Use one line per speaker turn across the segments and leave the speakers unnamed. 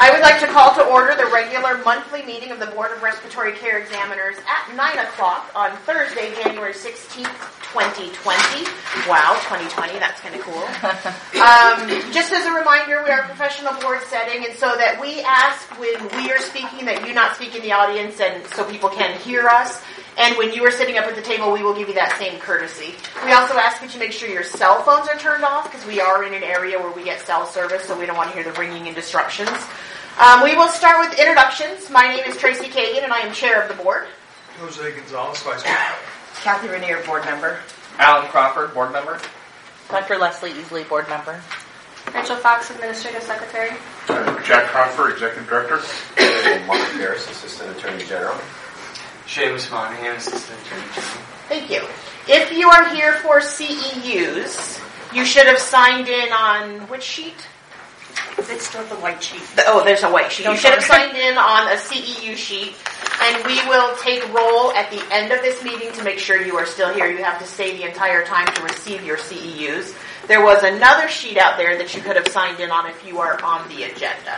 I would like to call to order the regular monthly meeting of the Board of Respiratory Care Examiners at 9 o'clock on Thursday, January 16th, 2020. Wow, 2020, that's kind of cool. Just as a reminder, we are a professional board setting, and so that we ask when we are speaking that you not speak in the audience and so people can hear us. And when you are sitting up at the table, we will give you that same courtesy. We also ask that you make sure your cell phones are turned off because we are in an area where we get cell service, so we don't want to hear the ringing and disruptions. We will start with introductions. My name is Tracy Kagan, and I am chair of the board.
Jose Gonzalez, vice chair.
Kathy Rainier, board member.
Alan Crawford, board member.
Dr. Leslie Easley, board member.
Rachel Fox, administrative secretary.
Jack Crawford, executive director.
Mark Harris, assistant attorney general.
Seamus Monahan, assistant attorney general.
Thank you. If you are here for CEUs, you should have signed in on which sheet?
It's still the white sheet.
There's a white sheet. You should have signed in on a CEU sheet, and we will take roll at the end of this meeting to make sure you are still here. You have to stay the entire time to receive your CEUs. There was another sheet out there that you could have signed in on if you are on the agenda.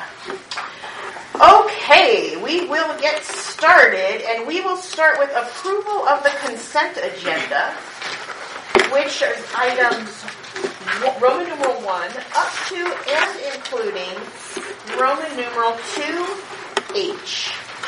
Okay, we will get started, and we will start with approval of the consent agenda, which is items Roman numeral 1 up to and including Roman numeral 2H.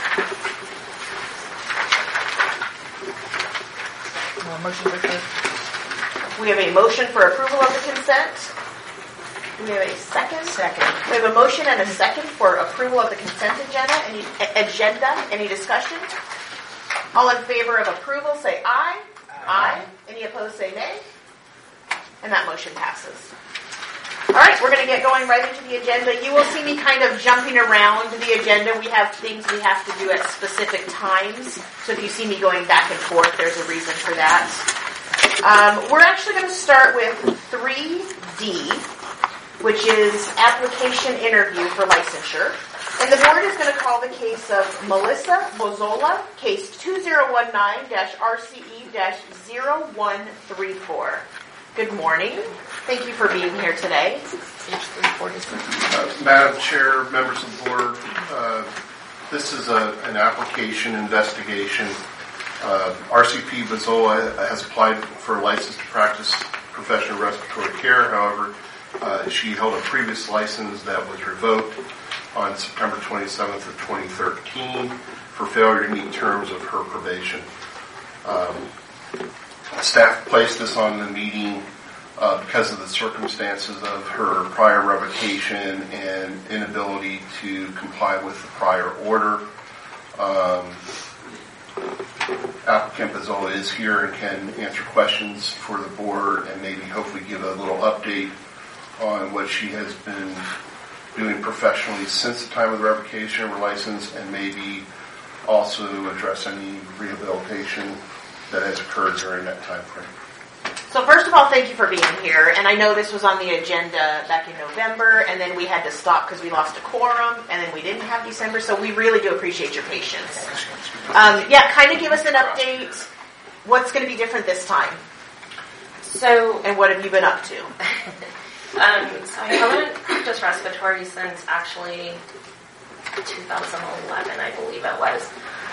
Motion for consent.
We have a motion for approval of the consent. We have a second. We have a motion and a second for approval of the consent agenda. Any discussion? All in favor of approval, say aye. Aye. Any opposed, say nay. And that motion passes. All right, we're going to get going right into the agenda. You will see me kind of jumping around the agenda. We have things we have to do at specific times. So if you see me going back and forth, there's a reason for that. We're actually going to start with 3D, which is application interview for licensure. And the board is going to call the case of Melissa Bozola, case 2019-RCE-0134. Good morning. Thank you for being here today.
Madam Chair, members of the board, this is an application investigation. RCP Bozola has applied for a license to practice professional respiratory care. However, she held a previous license that was revoked on September 27th of 2013 for failure to meet terms of her probation. Staff placed this on the meeting because of the circumstances of her prior revocation and inability to comply with the prior order. Applicant Bozola is here and can answer questions for the board and maybe hopefully give a little update on what she has been doing professionally since the time of the revocation of her license, and maybe also address any rehabilitation that has occurred during that time frame.
So first of all, thank you for being here. And I know this was on the agenda back in November, and then we had to stop because we lost a quorum, and then we didn't have December. So we really do appreciate your patience. Kind of give us an update. What's going to be different this time? And what have you been up to?
So I haven't practiced respiratory since actually 2011, I believe it was.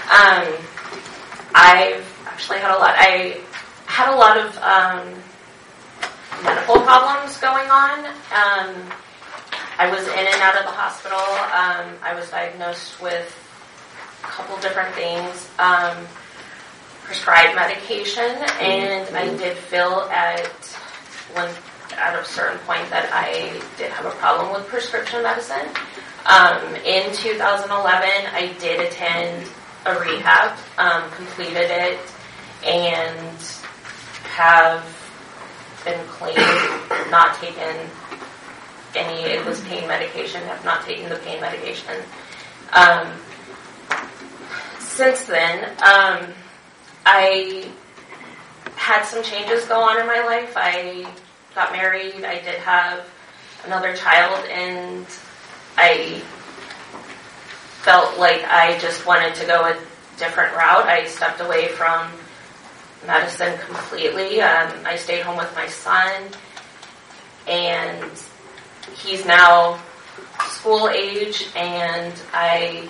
I've actually had a lot. I had a lot of medical problems going on. I was in and out of the hospital. I was diagnosed with a couple different things, prescribed medication, and I did feel at a certain point that I did have a problem with prescription medicine. In 2011, I did attend a rehab, completed it, and have been clean, not taken any, it was pain medication, have not taken the pain medication. Since then, I had some changes go on in my life. I got married, I did have another child, and I felt like I just wanted to go a different route. I stepped away from medicine completely. I stayed home with my son, and he's now school age, and I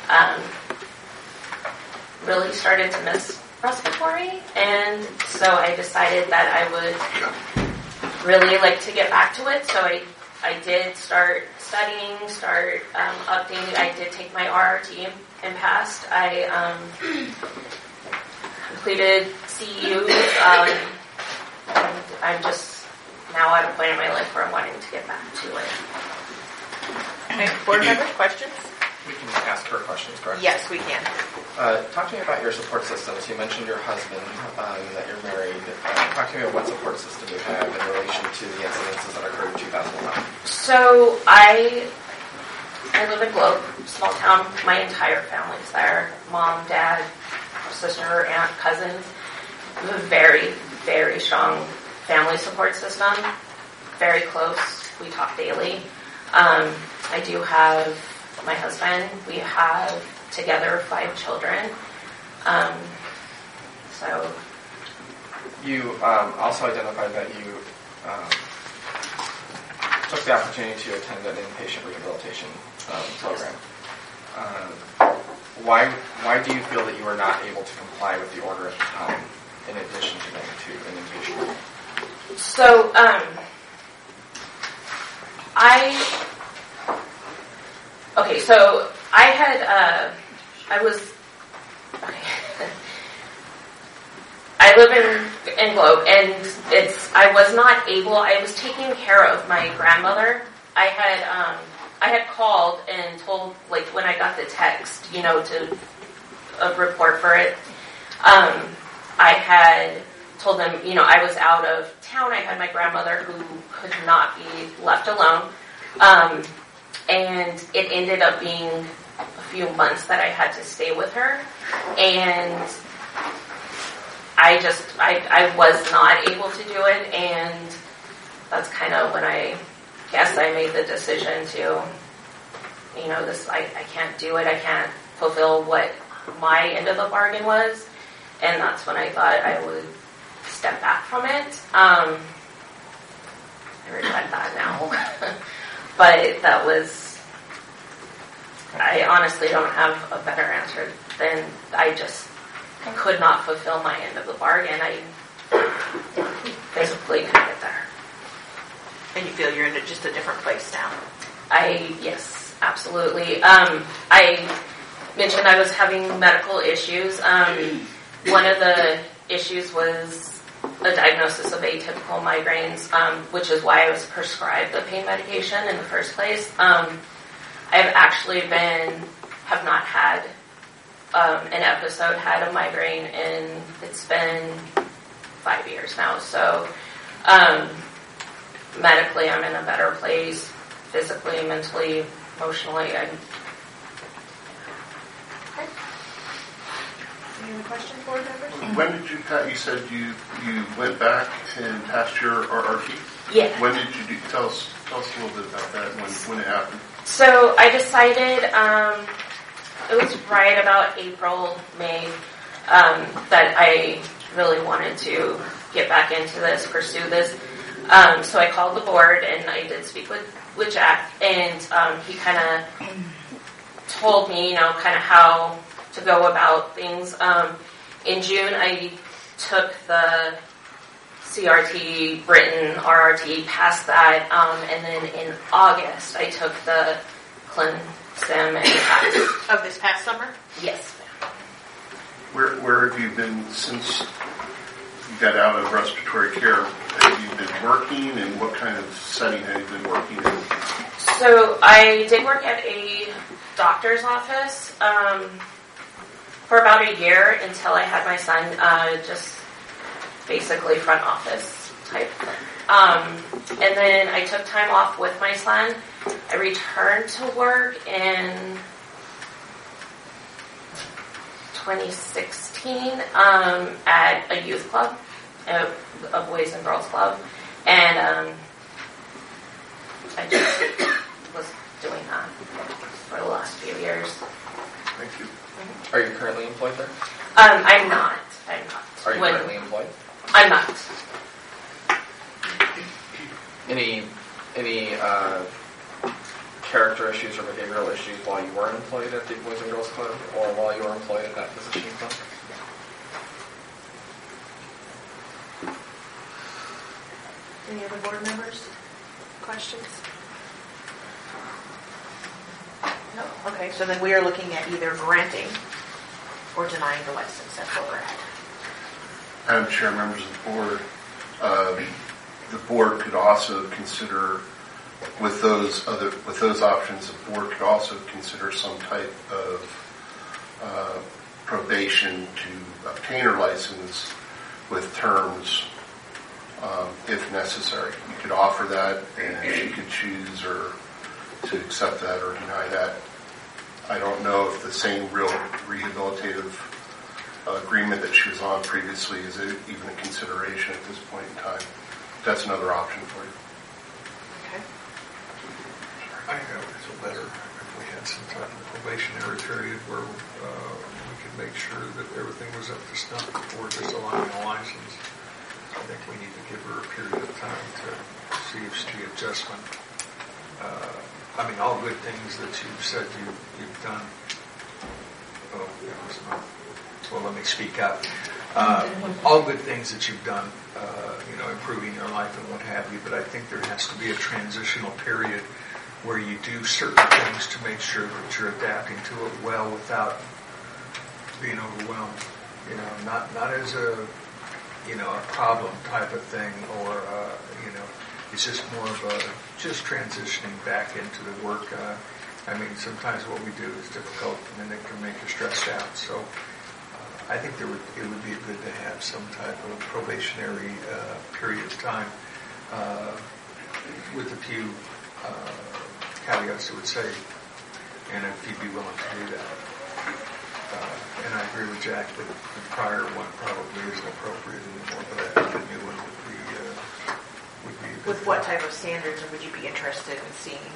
really started to miss respiratory, and so I decided that I would really like to get back to it. So I did start studying, updating. I did take my RRT and passed. I completed CEU, and I'm just now at a point in my life where I'm wanting to get back to it.
Okay, board members, questions?
We can ask her questions, correct?
Yes, we can.
Talk to me about your support systems. You mentioned your husband, that you're married. Talk to me about what support system you have in relation to the incidences that occurred in 2011.
So I live in Globe, small town. My entire family's there. Mom, dad, sister, aunt, cousins. I have a very, very strong family support system. Very close. We talk daily. I do have my husband. We have together 5 children. So
you also identified that you took the opportunity to attend an inpatient rehabilitation program. Why do you feel that you were not able to comply with the order at the time, in addition to going to an inpatient?
So I live in Globe, and I was not able. I was taking care of my grandmother. I had called and told, like, when I got the text, to report for it. I had told them, I was out of town. I had my grandmother who could not be left alone. And it ended up being a few months that I had to stay with her. And I was not able to do it. And that's kind of when I made the decision to, I can't do it. I can't fulfill what my end of the bargain was. And that's when I thought I would step back from it. I regret that now. But that was, I honestly don't have a better answer than I just could not fulfill my end of the bargain. I physically couldn't get there.
And you feel you're in just a different place now?
Yes, absolutely. I mentioned I was having medical issues. One of the issues was a diagnosis of atypical migraines, which is why I was prescribed the pain medication in the first place. I've actually have not had an episode, had a migraine, and it's been 5 years now. So medically, I'm in a better place. Physically, mentally, emotionally,
Okay. Any other questions, board members?
When did you said you went back and passed your RRT?
Yeah.
When did you tell us a little bit about that, when it happened?
So I decided, it was right about April, May, that I really wanted to get back into this, pursue this. So I called the board, and I did speak with Jack, and he kind of told me, kind of how to go about things. In June, I took the CRT, written RRT, passed that, and then in August, I took the ClinSim and passed.
Of this past summer?
Yes.
Where have you been since you got out of respiratory care? Have you been working, and what kind of setting have you been working in?
So I did work at a doctor's office for about a year until I had my son, just basically front office type. And then I took time off with my son. I returned to work in 2016 at a youth club, a boys and girls club, and I just was doing that for the last few years.
Thank you.
Are you currently employed there?
I'm not.
Are you currently employed?
I'm not.
Any character issues or behavioral issues while you were employed at the Boys and Girls Club or while you were employed at that physician club?
Any other board members? Questions? No? Okay, so then we are looking at either granting or denying the license. That's where we're at.
Madam Chair, members of the board could also consider, with those options, the board could also consider some type of probation to obtain her license with terms, if necessary. You could offer that, and she could choose or to accept that or deny that. I don't know if the same real rehabilitative agreement that she was on previously is even a consideration at this point in time. That's another option for you.
Okay.
I know it's better if we had some type of probationary period where we could make sure that everything was up to snuff before just allowing a license. I think we need to give her a period of time to see if the adjustment. All good things that you've said you've done. Oh, that was not. Well, let me speak up. All good things that you've done, improving your life and what have you, but I think there has to be a transitional period where you do certain things to make sure that you're adapting to it well without being overwhelmed. Not as a problem type of thing, or it's just more of a just transitioning back into the work. Sometimes what we do is difficult, and it can make you stressed out. So I think it would be good to have some type of probationary period of time with a few caveats, I would say, and if you'd be willing to do that. And I agree with Jack that the prior one probably isn't appropriate anymore, but I think the new one would be a good
With what type of standards would you be interested in seeing?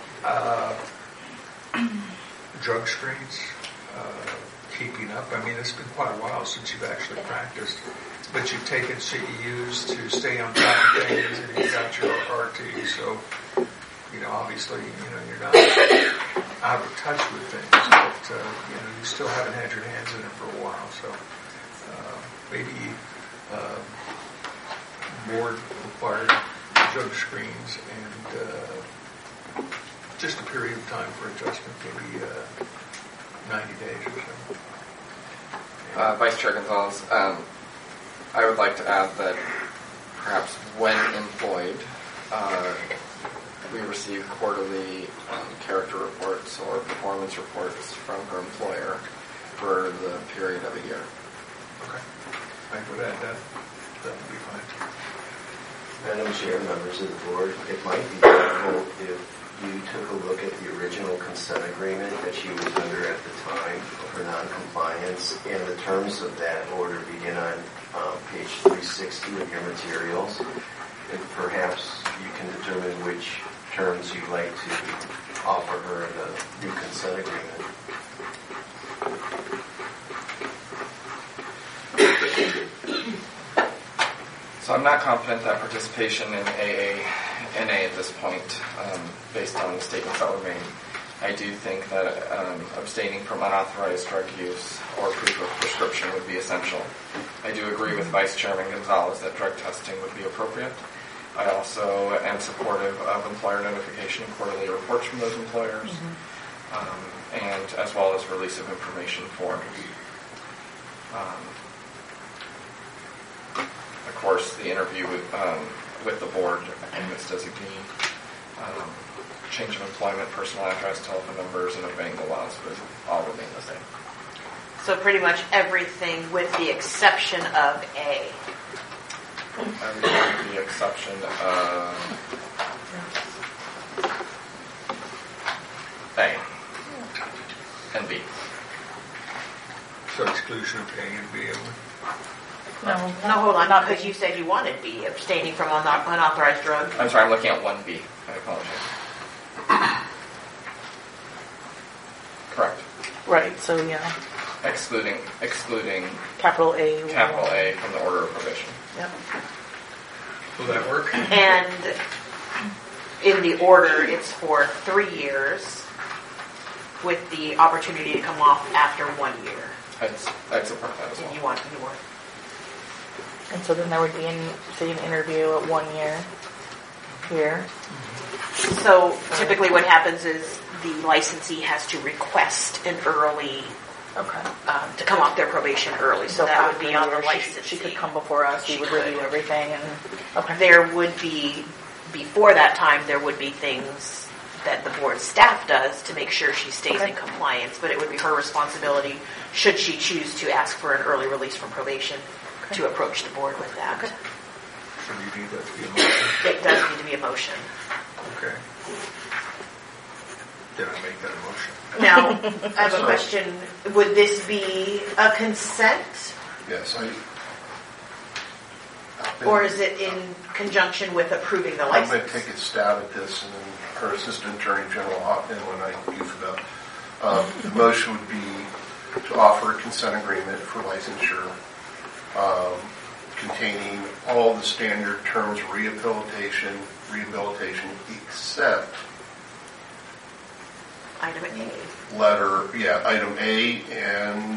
Drug screens, keeping up. It's been quite a while since you've actually practiced, but you've taken CEUs to stay on top of things, and you've got your RT, so, obviously, you're not out of touch with things, but, you still haven't had your hands in it for a while, so maybe board required drug screens and just a period of time for adjustment, maybe 90 days or so.
Vice Chair Gonzalez, I would like to add that perhaps when employed, we receive quarterly character reports or performance reports from her employer for the period of a year.
Okay. I would add that. That would be fine.
Madam Chair, members of the board, it might be helpful if you took a look at the original consent agreement that she was under at the time of her noncompliance, and the terms of that order begin on page 360 of your materials, and perhaps you can determine which terms you'd like to offer her in the new consent agreement.
So I'm not confident that participation in NA at this point, based on the statements that were made. I do think that abstaining from unauthorized drug use or proof of prescription would be essential. I do agree with Vice Chairman Gonzalez that drug testing would be appropriate. I also am supportive of employer notification and quarterly reports from those employers, and as well as release of information forms. Of course, the interview with the board and its designee, change of employment, personal address, telephone numbers, and obeying the laws would all remain the same.
So pretty much everything with the exception of A.
Everything with the exception of A and B.
So exclusion of A and B.
No,
Hold on, because you said you wanted B, abstaining from unauthorized drug.
I'm sorry, I'm looking at 1B. I apologize. Correct.
Right, so yeah.
Excluding
Capital A.
from the order of probation.
Yep.
Will that work?
And in the order, it's for 3 years. with the opportunity to come off after 1 year.
I'd support that as well.
You want.
And so then there would be an interview at 1 year here.
So typically what happens is the licensee has to request an early, to come off their probation early. So that would be on the licensee.
She could come before us. We would review everything. And
There would be, before that time, there would be things that the board staff does to make sure she stays in compliance, but it would be her responsibility, should she choose to ask for an early release from probation, to approach the board with that.
So you need that to be a motion?
It does need to be a motion.
Okay. Did I make that a motion?
Now, I have a question. Would this be a consent,
Yes,
or is it in conjunction with approving the
I'm going
license?
to take a stab at this, and then her Assistant Attorney General Hoffman, when I goof it up. The motion would be to offer a consent agreement for licensure containing all the standard terms of rehabilitation, except
Item A.
item A, and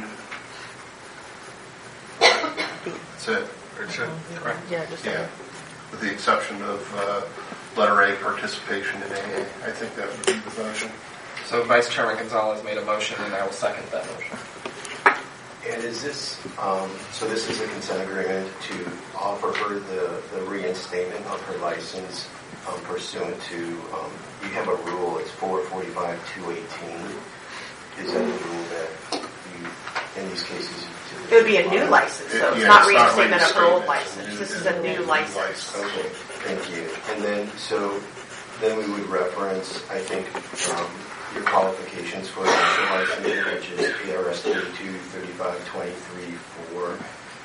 that's it.
That's it?
Correct.
yeah, just
Yeah, with the exception of letter A, participation in AA. I think that would be the motion.
So Vice Chairman Gonzalez made a motion, and I will second that motion.
And is this, so this is a consent agreement to offer her the reinstatement of her license pursuant to, you have a rule, it's 445-218. Is that a rule that you, in these cases, you typically
It would be a new license, so it's not reinstatement of her old license. This is a new license.
Okay, thank you. And then, then we would reference, I think, your qualifications for initial licensing, which is ARS 32-35-23 for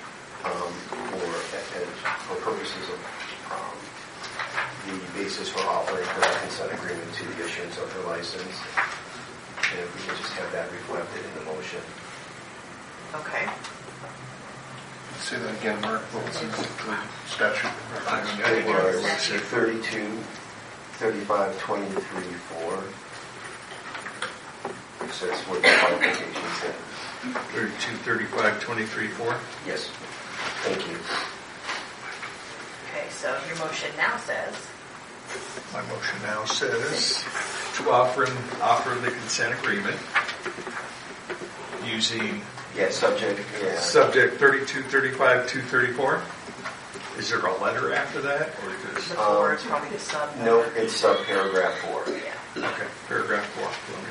purposes of the basis for offering her a consent agreement to the issuance of her license. And if we could just have that reflected in the motion.
Okay.
Say that again, Mark. What was the statute?
It was 32-35-23-4. So it's what the qualifications said.
32-35-23-4?
Yes. Thank you.
Okay, so your motion now says,
My motion now says to offer the consent agreement using
Subject
32-35-234. Is there a letter after that, or just
the four is probably the sub.
No, it's subparagraph 4.
Yeah.
okay? Paragraph 4.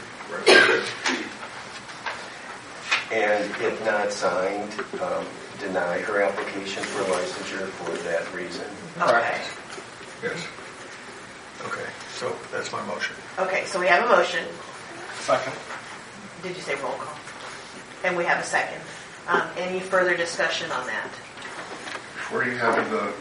And if not signed, deny her application for licensure for that reason.
Okay.
Yes. Okay. So that's my motion.
Okay, so we have a motion.
Second.
Did you say roll call? And we have a second. Any further discussion on that?
Before you have a vote,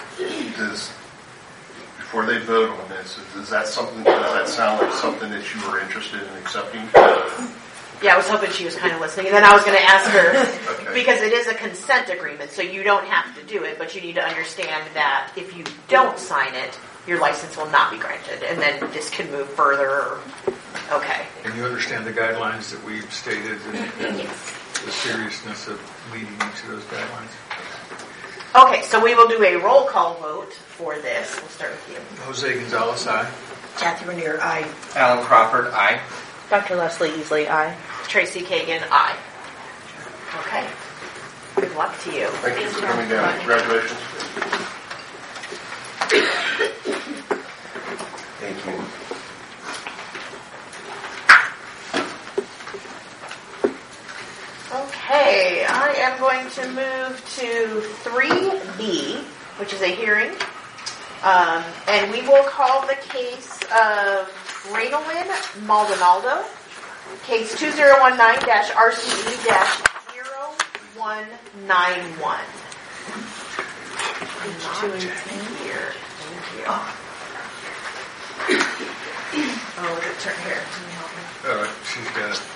before they vote on this, does that sound like something that you were interested in accepting?
Yeah, I was hoping she was kind of listening, and then I was going to ask her,
Okay.
because it is a consent agreement, so you don't have to do it, but you need to understand that if you don't sign it, your license will not be granted, and then this can move further. Okay.
And you understand the guidelines that we've stated and
Yes.
the seriousness of meeting each of those guidelines?
Okay, so we will do a roll call vote for this. We'll start with you.
Jose Gonzalez, aye.
Kathy Renier, aye.
Alan Crawford, aye.
Dr. Leslie Easley, aye.
Tracy Kagan, aye. Okay. Good luck to you.
Thank you for coming down. Congratulations.
Thank you.
Okay, I am going to move to 3B, which is a hearing. And we will call the case of Raynolin Maldonado, case 2019-RCE-0191. Not here. Thank you. Oh, look at turn here. Can you help me?
She's got it.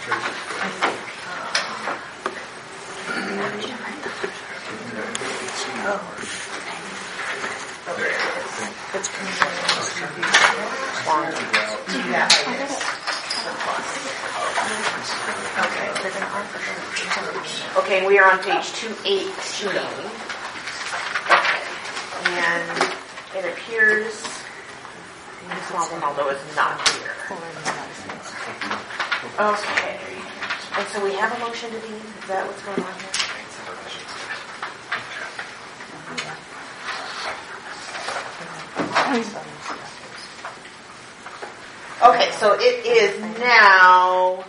It's
Do that like this. The plus. Okay, and we are on page 218. Okay, and it appears Ms. Maldonado is not here. Okay, and so we have a motion to deem. Is that what's going on here? Okay, so it is now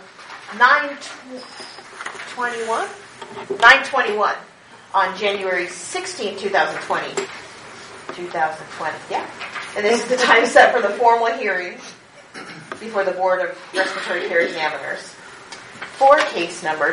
9:21 on January 16, 2020. 2020, yeah. And this is the time set for the formal hearing before the Board of Respiratory Care Examiners for case number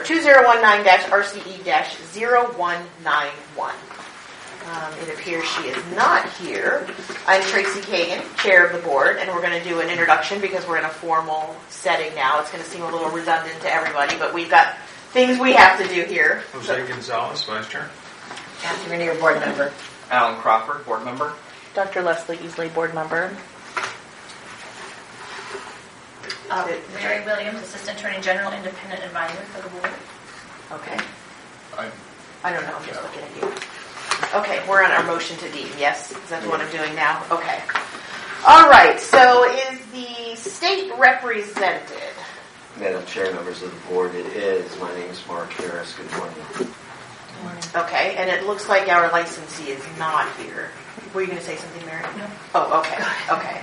2019-RCE-0191. It appears she is not here. I'm Tracy Kagan, chair of the board, and we're going to do an introduction because we're in a formal setting now. It's going to seem a little redundant to everybody, but we've got things we have to do here.
Jose Gonzalez, vice chair.
Kathy Rainier, board member.
Alan Crawford, board member.
Dr. Leslie Easley, board member.
Mary Williams, assistant attorney general, independent advisor for the board.
Okay. I don't know. I'm just looking at you. Okay, we're on our motion to deem. Yes? Is that what I'm doing now? Okay. All right. So is the state represented?
Madam Chair, members of the board, it is. My name is Mark Harris. Good morning.
Okay, and it looks like our licensee is not here. Were you going to say something, Mary? No. Oh, okay. Okay.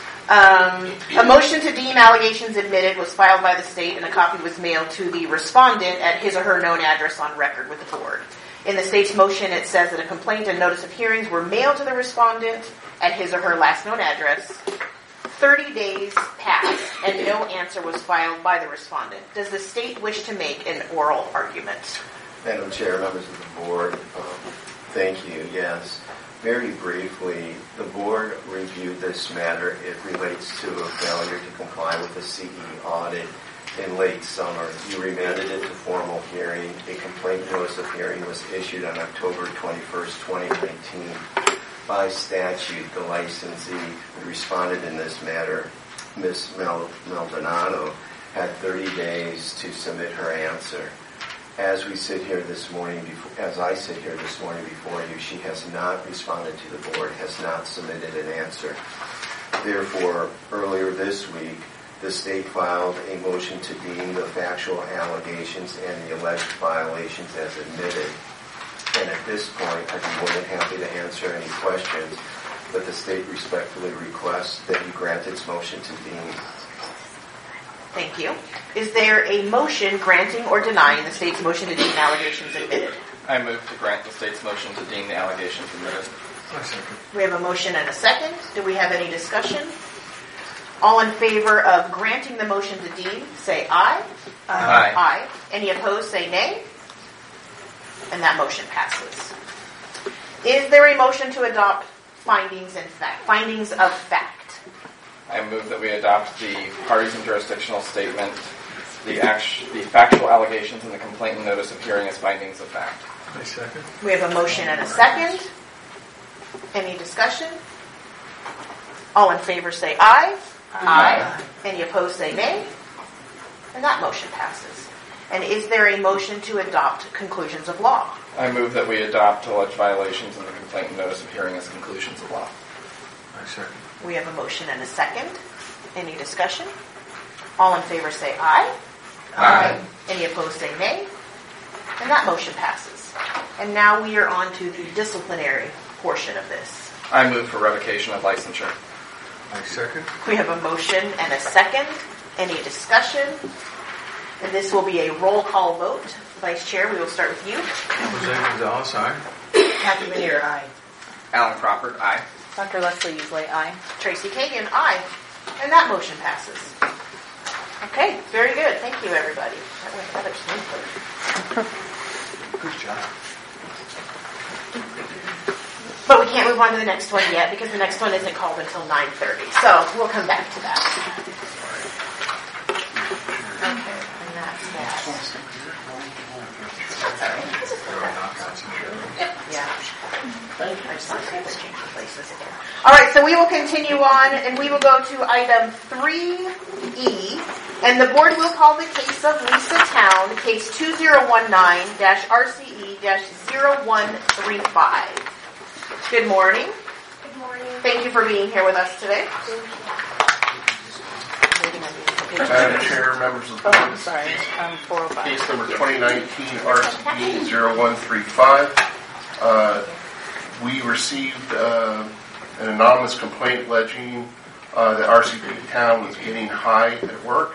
A motion to deem allegations admitted was filed by the state, and a copy was mailed to the respondent at his or her known address on record with the board. In the state's motion, it says that a complaint and notice of hearings were mailed to the respondent at his or her last known address. 30 days passed, and no answer was filed by the respondent. Does the state wish to make an oral argument?
Madam Chair, members of the board, thank you. Yes. Very briefly, the board reviewed this matter. It relates to a failure to comply with the CE audit in late summer. You remanded it to formal hearing. A complaint notice of hearing was issued on October 21st, 2019. By statute, the licensee who responded in this matter, Ms. Maldonado, had 30 days to submit her answer. As I sit here this morning before you, she has not responded to the board, has not submitted an answer. Therefore, earlier this week, the state filed a motion to deem the factual allegations and the alleged violations as admitted. And at this point, I'd be more than happy to answer any questions, but the state respectfully requests that you grant its motion to deem.
Thank you. Is there a motion granting or denying the state's motion to deem allegations admitted?
I move to grant the state's motion to deem the allegations admitted.
We have a motion and a second. Do we have any discussion? All in favor of granting the motion to deem, say aye.
Aye.
Aye. Any opposed, say nay. And that motion passes. Is there a motion to adopt findings of fact?
I move that we adopt the parties and jurisdictional statement, the factual allegations in the complaint and notice of hearing as findings of fact.
I second.
We have a motion and a second. Any discussion? All in favor say aye. Aye. Any opposed say nay. And that motion passes. And is there a motion to adopt conclusions of law?
I move that we adopt alleged violations in the complaint and notice of hearing as conclusions of law.
I second.
We have a motion and a second. Any discussion? All in favor say aye.
Aye.
Any opposed say nay. And that motion passes. And now we are on to the disciplinary portion of this.
I move for revocation of licensure.
I second.
We have a motion and a second. Any discussion? And this will be a roll call vote. Vice Chair, we will start with you.
Jose Gonzalez, aye.
Kathy Rainier, aye.
Alan Crawford, aye.
Dr. Leslie Easley, aye.
Tracy Kagan, aye. And that motion passes. Okay, very good. Thank you, everybody. That went rather smoothly.
Good job.
But we can't move on to the next one yet because the next one isn't called until 9:30. So we'll come back to that. Okay, and that's that. Yeah. I just want to change the places again. All right, so we will continue on, and we will go to item 3E, And the board will call the case of Lisa Town, case 2019-RCE-0135. Good morning.
Good morning.
Thank you for being here with us today.
Madam Chair, members of the
Oh,
board,
sorry. 405.
case number 2019 RCP 0135. We received an anonymous complaint alleging that RCP Town was getting high at work.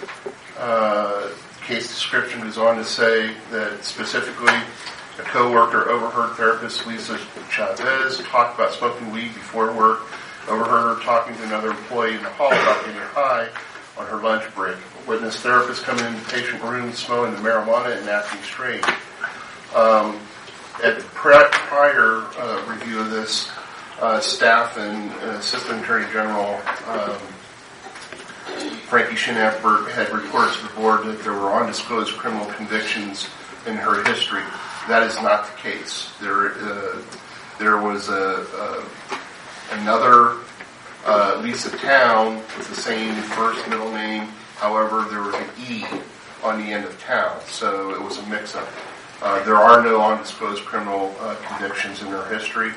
Case description goes on to say that specifically a coworker overheard therapist Lisa Chavez talk about smoking weed before work, overheard her talking to another employee in the hall about getting high on her lunch break. Witnessed therapist coming into patient room smelling the marijuana and acting strange. At the prior review of this, staff and Assistant Attorney General Frankie Schinapper had reported to the board that there were undisclosed criminal convictions in her history. That is not the case. There was another Lisa Town with the same first middle name. However, there was an E on the end of Town, so it was a mix-up. There are no undisclosed criminal convictions in her history.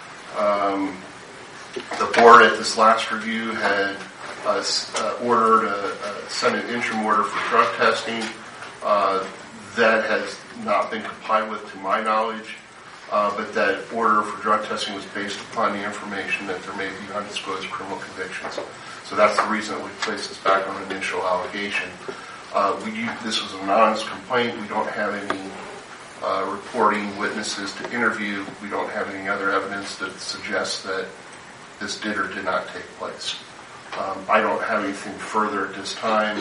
The board at this last review had sent an interim order for drug testing. That has not been complied with to my knowledge, but that order for drug testing was based upon the information that there may be undisclosed criminal convictions. So that's the reason that we placed this back on initial allegation. This was an anonymous complaint. We don't have any reporting witnesses to interview. We don't have any other evidence that suggests that this did or did not take place. I don't have anything further at this time,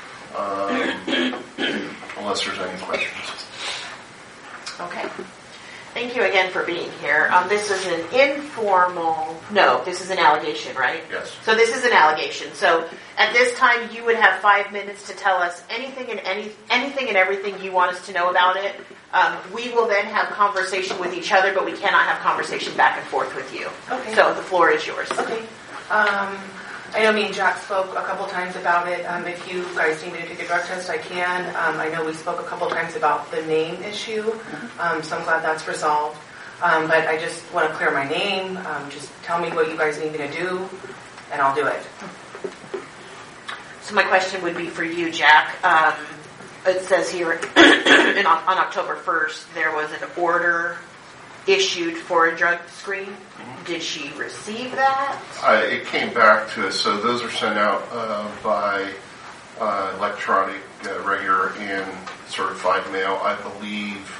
unless there's any questions.
Okay. Thank you again for being here. This is an this is an allegation, right?
Yes.
So this is an allegation. So at this time, you would have 5 minutes to tell us anything and everything you want us to know about it. We will then have conversation with each other, but we cannot have conversation back and forth with you.
Okay.
So the floor is yours.
Okay. I know me and Jack spoke a couple times about it. If you guys need me to take a drug test, I can. I know we spoke a couple times about the name issue, so I'm glad that's resolved. But I just want to clear my name. Just tell me what you guys need me to do, and I'll do it.
So my question would be for you, Jack. It says here on October 1st, there was an order issued for a drug screen. Did she receive that?
It came back to us. So those are sent out by electronic, regular, and certified mail. I believe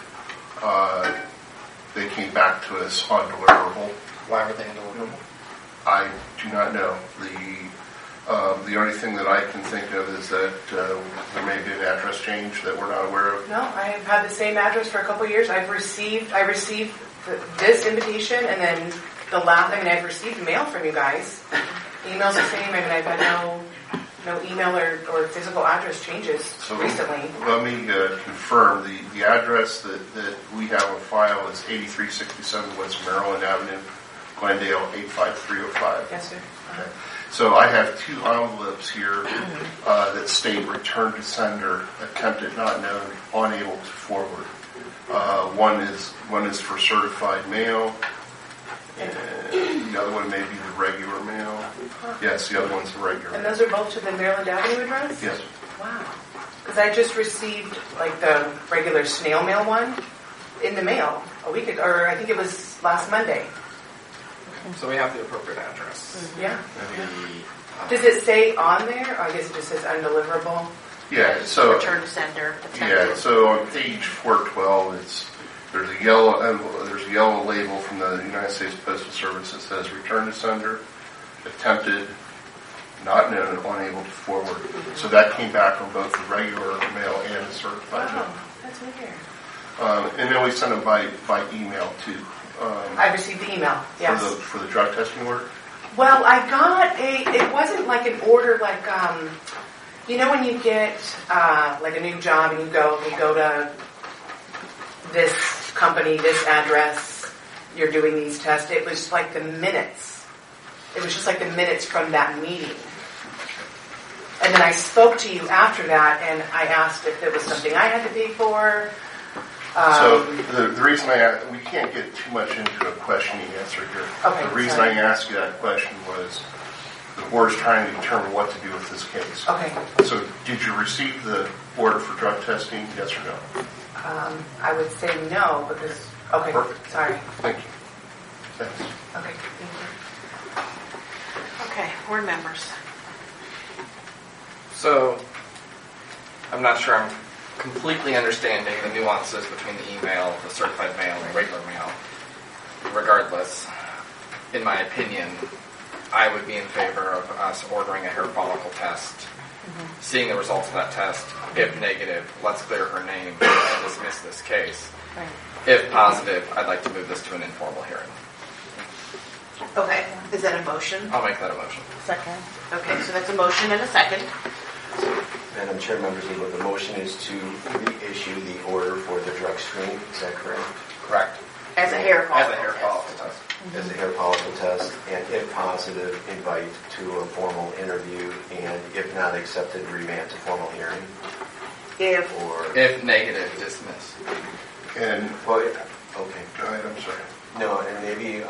they came back to us undeliverable.
Why were they undeliverable?
I do not know. The only thing that I can think of is that there may be an address change that we're not aware of.
No, I have had the same address for a couple of years. I received this invitation, and then I've received mail from you guys. The email's the same. I've had no email or physical address changes recently.
Let me confirm the address that we have on file is 8367 West Maryland Avenue, Glendale 85305.
Yes, sir.
Okay. So I have two envelopes here that state return to sender, attempted not known, unable to forward. One is for certified mail, and the other one may be the regular mail. Yes, the other one's the regular.
And those are both to the Maryland Avenue address?
Yes.
Wow. Because I just received the regular snail mail one in the mail a week ago, or I think it was last Monday.
So we have the appropriate address.
Mm-hmm. Yeah. Does it say on there? Or I guess it just says undeliverable.
Yeah. So
return to sender.
Yeah. So on page 412, there's a yellow label from the United States Postal Service that says return to sender, attempted, not known, unable to forward. Mm-hmm. So that came back on both the regular mail and the certified mail.
Wow, that's weird.
And then we sent them by email too.
I received the email, yes.
For the drug testing order?
Well, I got it wasn't like an order like, when you get like a new job and you go to this company, this address, you're doing these tests. It was like the minutes. It was just like the minutes from that meeting. And then I spoke to you after that, and I asked if there was something I had to pay for.
So the reason we can't get too much into a question and answer here.
Okay,
the reason
sorry.
I asked you that question was the board's trying to determine what to do with this case.
Okay.
So did you receive the order for drug testing, yes or no?
I would say no, because, okay,
Perfect.
sorry.
Thank you. Thanks.
Okay, thank you.
Okay, board members.
So, I'm not sure I'm completely understanding the nuances between the email, the certified mail, and regular mail. Regardless, in my opinion, I would be in favor of us ordering a hair follicle test, seeing the results of that test. If negative, let's clear her name and dismiss this case.
Right.
If positive, I'd like to move this to an informal hearing.
Okay, is that a motion?
I'll make that a motion.
Second.
Okay, so that's a motion and a second.
Madam Chair, members of the board, the motion is to reissue the order for the drug screen. Is that correct?
Correct.
As a hair
As
follicle
a hair
test.
follicle test.
As a hair follicle test, and if positive, invite to a formal interview, and if not accepted, remand to formal hearing.
If,
Or
If negative, dismiss.
And
well, okay,
go ahead, I'm sorry.
no, and maybe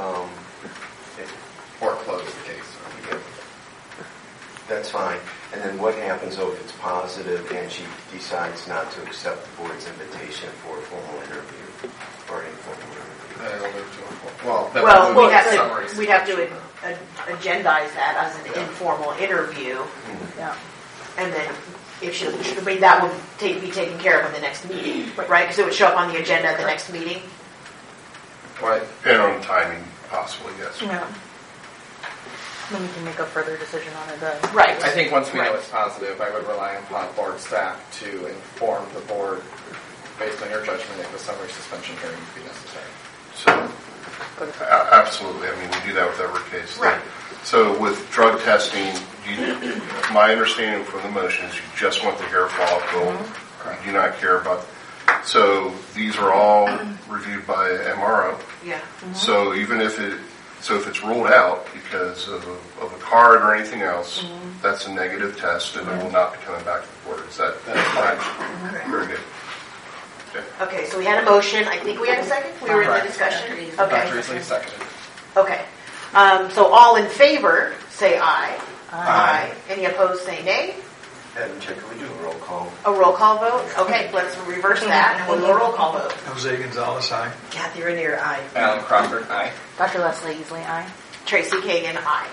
Or close the case.
yeah, that's fine. And then what happens though if it's positive and she decides not to accept the board's invitation for a formal interview or an informal interview?
It'll move to a full. Well,
well,
we'd
we'd have to agendize that as an informal interview.
Yeah.
And then if she, I mean, that would be taken care of in the next meeting, right? Because it would show up on the agenda at the next meeting.
Right.
Depending on timing, possibly, yes.
Yeah. Then we can make a further decision on it then.
Right.
I think once we know
Right.
it's positive, I would rely upon board staff to inform the board, based on your judgment, if a summary suspension hearing would be necessary.
So, absolutely. I mean, we do that with every case.
Right.
So with drug testing, my understanding from the motion is you just want the hair follicle. You do not care about. So these are all reviewed by MRO.
Yeah.
So even if it's ruled out because of a card or anything else, that's a negative test, and it will not be coming back to the board. Is that correct? Very good.
Okay, so we had a motion. I think we had a second. We were in the discussion.
Dr.
Okay.
Easley seconded.
Okay. So all in favor, say aye.
Aye.
Any opposed, say nay.
Madam Chair, can we do a roll call?
A roll call vote? Okay, let's reverse that and we'll do a roll call vote.
Jose Gonzalez, aye.
Kathy Rainier, aye.
Alan Crawford, aye.
Dr. Leslie Easley, aye.
Tracy Kagan, aye.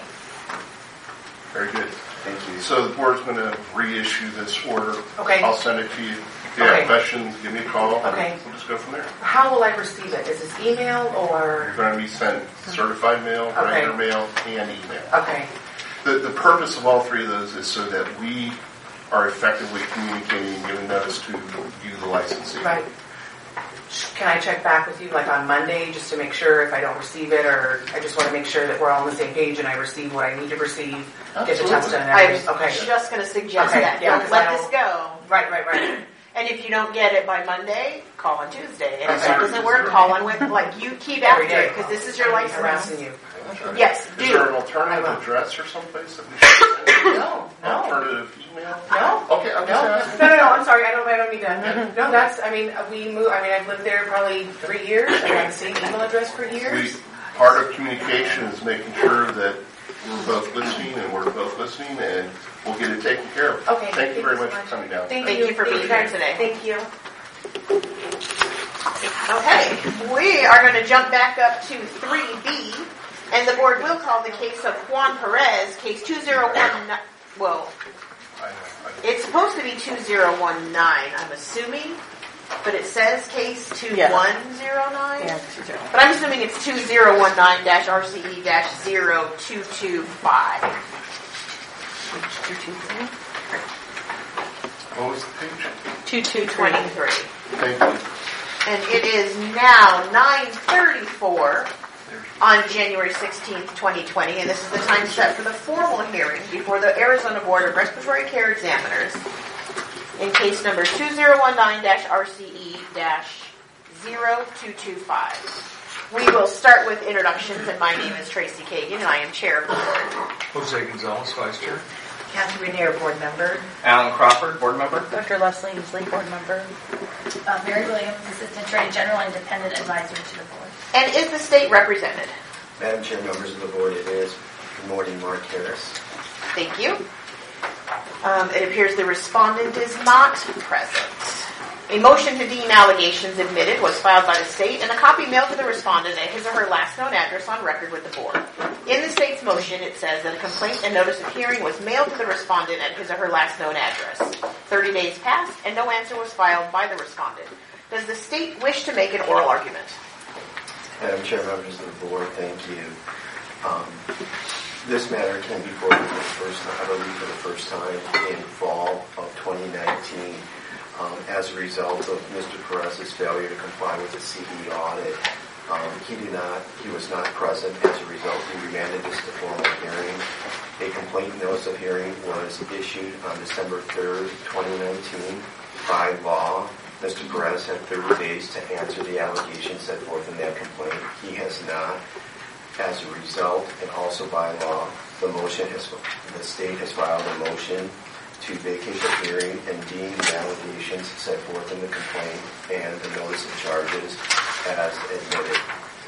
Very good.
Thank you.
So the board's going to reissue this order.
Okay.
I'll send it to you. If you have
Okay.
questions, give me a call.
Okay.
We'll just go from there.
How will I receive it? Is this email or?
You're going to be sent certified mail,
Okay.
regular mail, and email.
Okay.
The purpose of all three of those is so that we are effectively communicating and giving notice to you, the licensee.
Right. Can I check back with you like on Monday just to make sure if I don't receive it, or I just want to make sure that we're all on the same page and I receive what I need to receive, get the test done and
I'm
everything? Okay.
just going to suggest
Okay,
that.
yeah,
Don't
'cause
let
I
this
don't-
go.
Right.
And if you don't get it by Monday, call on Tuesday. And if
Okay.
that doesn't work, call on with, you keep after
Every day.
it because this is your
I'm
license.
harassing you.
Yes,
Is there an
do.
alternative
I will.
address or someplace that we should send?
No.
Alternative email?
No.
Okay, I'm just asking.
No, I'm sorry. I don't need that. No, that's, we moved, I've lived there probably 3 years. I've had the same email address for years.
Part of communication is making sure that we're both listening and we're both listening, and we'll get it taken care of.
Okay.
Thank you very
so
much for coming down.
Thank you for being here today.
Thank you.
Okay, we are going to jump back up to 3B, and the board will call the case of Juan Perez, case 2019. Well,
I know.
it's supposed to be 2019, I'm assuming, but it says case 2109.
Yeah, 20.
But I'm assuming it's 2019-RCE-0225.
What was the page?
2223.
Thank you.
And it is now 9:34 on January 16th, 2020, and this is the time set for the formal hearing before the Arizona Board of Respiratory Care Examiners in case number 2019-RCE-0225. We will start with introductions, and my name is Tracy Kagan, and I am chair of the board.
Jose Gonzalez, vice chair.
Kathy Renier, board member.
Alan Crawford, board member.
Dr. Leslie Easley, board member.
Mary Williams, Assistant Attorney General, Independent Advisor to the Board.
And is the state represented?
Madam Chair, members of the board, it is. Good morning, Mark Harris.
Thank you. It appears the respondent is not present. A motion to deem allegations admitted was filed by the state and a copy mailed to the respondent at his or her last known address on record with the board. In the state's motion, it says that a complaint and notice of hearing was mailed to the respondent at his or her last known address. 30 days passed and no answer was filed by the respondent. Does the state wish to make an oral argument?
Madam Chair, members of the board, thank you. This matter came before you for the first time in fall of 2019 as a result of Mr. Perez's failure to comply with the CE audit. He was not present. As a result, we remanded this to formal hearing. A complaint notice of hearing was issued on December 3rd, 2019 by law. Mr. Perez had 30 days to answer the allegations set forth in that complaint. He has not. As a result, and also by law, the state has filed a motion to vacate the hearing and deem the allegations set forth in the complaint and the notice of charges as admitted.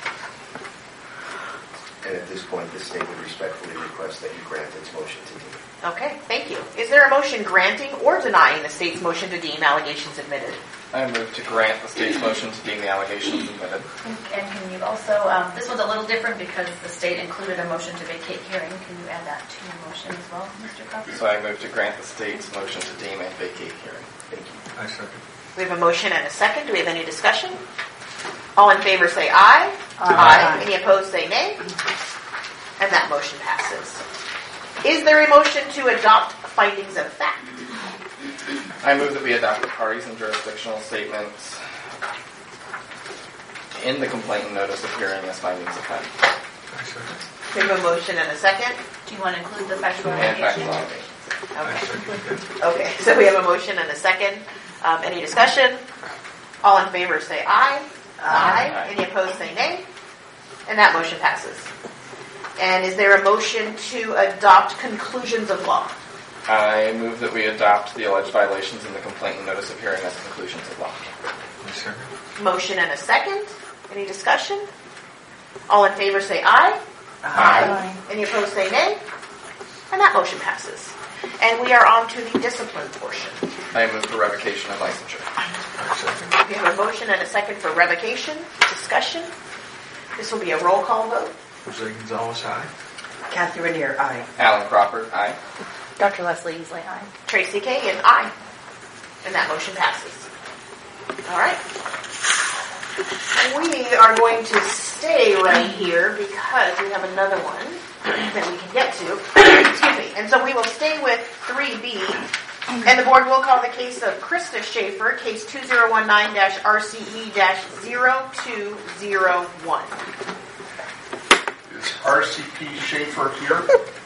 And at this point, the state would respectfully request that you grant its motion to deem.
Okay, thank you. Is there a motion granting or denying the state's motion to deem allegations admitted?
I move to grant the state's motion to deem the allegations admitted.
And can you also, this was a little different because the state included a motion to vacate hearing. Can you add that to your motion as well, Mr. Crawford?
So I move to grant the state's motion to deem and vacate hearing.
Thank you.
I second.
We have a motion and a second. Do we have any discussion? All in favor say aye.
Aye.
Any opposed say nay. And that motion passes. Is there a motion to adopt findings of fact?
I move that we adopt the parties and jurisdictional statements in the complaint and notice of hearing as findings of fact.
I second.
We have a motion and a second.
Do you want to include the factual
And
allegations?
factual allegations.
I
Okay.
second.
Okay, so we have a motion and a second. Any discussion? All in favor say aye.
Aye.
Any opposed say nay. And that motion passes. And is there a motion to adopt conclusions of law?
I move that we adopt the alleged violations in the complaint and notice of hearing as conclusions of law.
I second.
Motion and a second. Any discussion? All in favor say aye.
Aye.
Any opposed say nay. And that motion passes. And we are on to the discipline portion.
I move for revocation of licensure.
I second.
We have a motion and a second for revocation. Discussion. This will be a roll call vote.
Jose Gonzalez, aye.
Kathy Renier, aye.
Alan Crawford, aye.
Dr. Leslie Easley, aye.
Tracy Kagan, aye. And that motion passes. All right. We are going to stay right here because we have another one that we can get to. Excuse me. And so we will stay with 3B. And the board will call the case of Krista Schaefer, case 2019-RCE-0201.
Is RCP Schaefer here?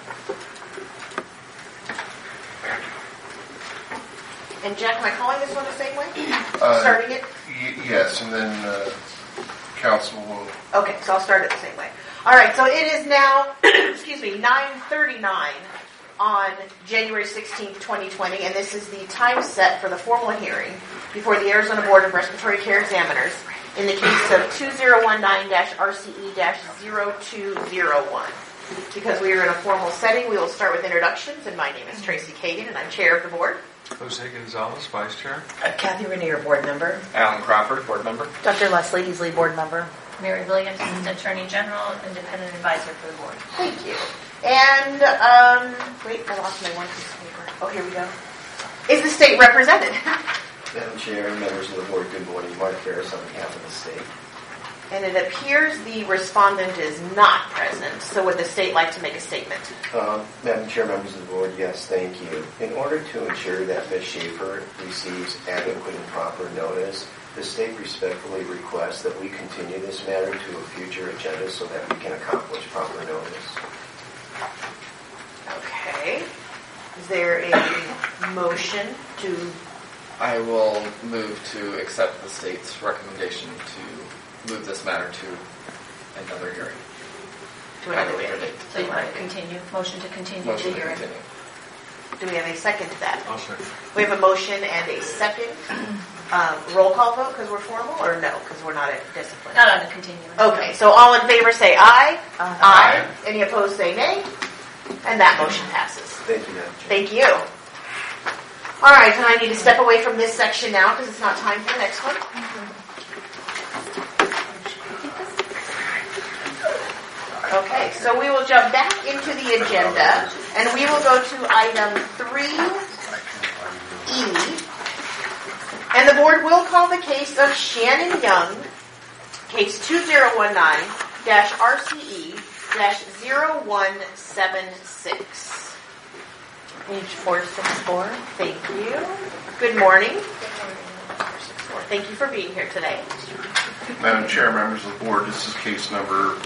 And Jack, am I calling this one the same way? Starting it?
Yes, and then council will...
Okay, so I'll start it the same way. All right, so it is now, 9:39 on January 16th, 2020, and this is the time set for the formal hearing before the Arizona Board of Respiratory Care Examiners in the case of 2019-RCE-0201. Because we are in a formal setting, we will start with introductions, and my name is Tracy Kagan, and I'm chair of the board.
Jose Gonzalez, vice chair.
Kathy Renier, board member.
Alan Crawford, board member.
Dr. Leslie Easley, board member.
Mary Williams, Assistant Attorney General, Independent Advisor for the Board.
Thank you. And, wait, I lost my one piece of paper. Oh, here we go. Is the state represented?
Madam Chair, members of the board, good morning. Mark Harris on behalf of the state.
And it appears the respondent is not present, so would the state like to make a statement?
Madam Chair, members of the board, yes, thank you. In order to ensure that Ms. Schaefer receives adequate and proper notice, the state respectfully requests that we continue this matter to a future agenda so that we can accomplish proper notice.
Okay. Is there a motion to...
I will move to accept the state's recommendation to move this matter to another hearing.
To another hearing.
date.
So you want to continue, motion to continue
Motion
the
to
hearing.
continue.
Do we have a second to that?
I'll second.
We have a motion and a second. Roll call vote because we're formal, or no, because we're not at discipline?
Not on the continuing.
Okay, so all in favor say aye.
Aye.
Any opposed say nay. And that motion passes.
Thank you, Madam Chair.
Thank you. All right, and I need to step away from this section now because it's not time for the next one. Okay, so we will jump back into the agenda, and we will go to item 3E. And the board will call the case of Shannon Young, case 2019-RCE-0176.
Page 464.
Thank you. Good morning. Thank you for being here today.
Madam Chair, members of the board, this is case number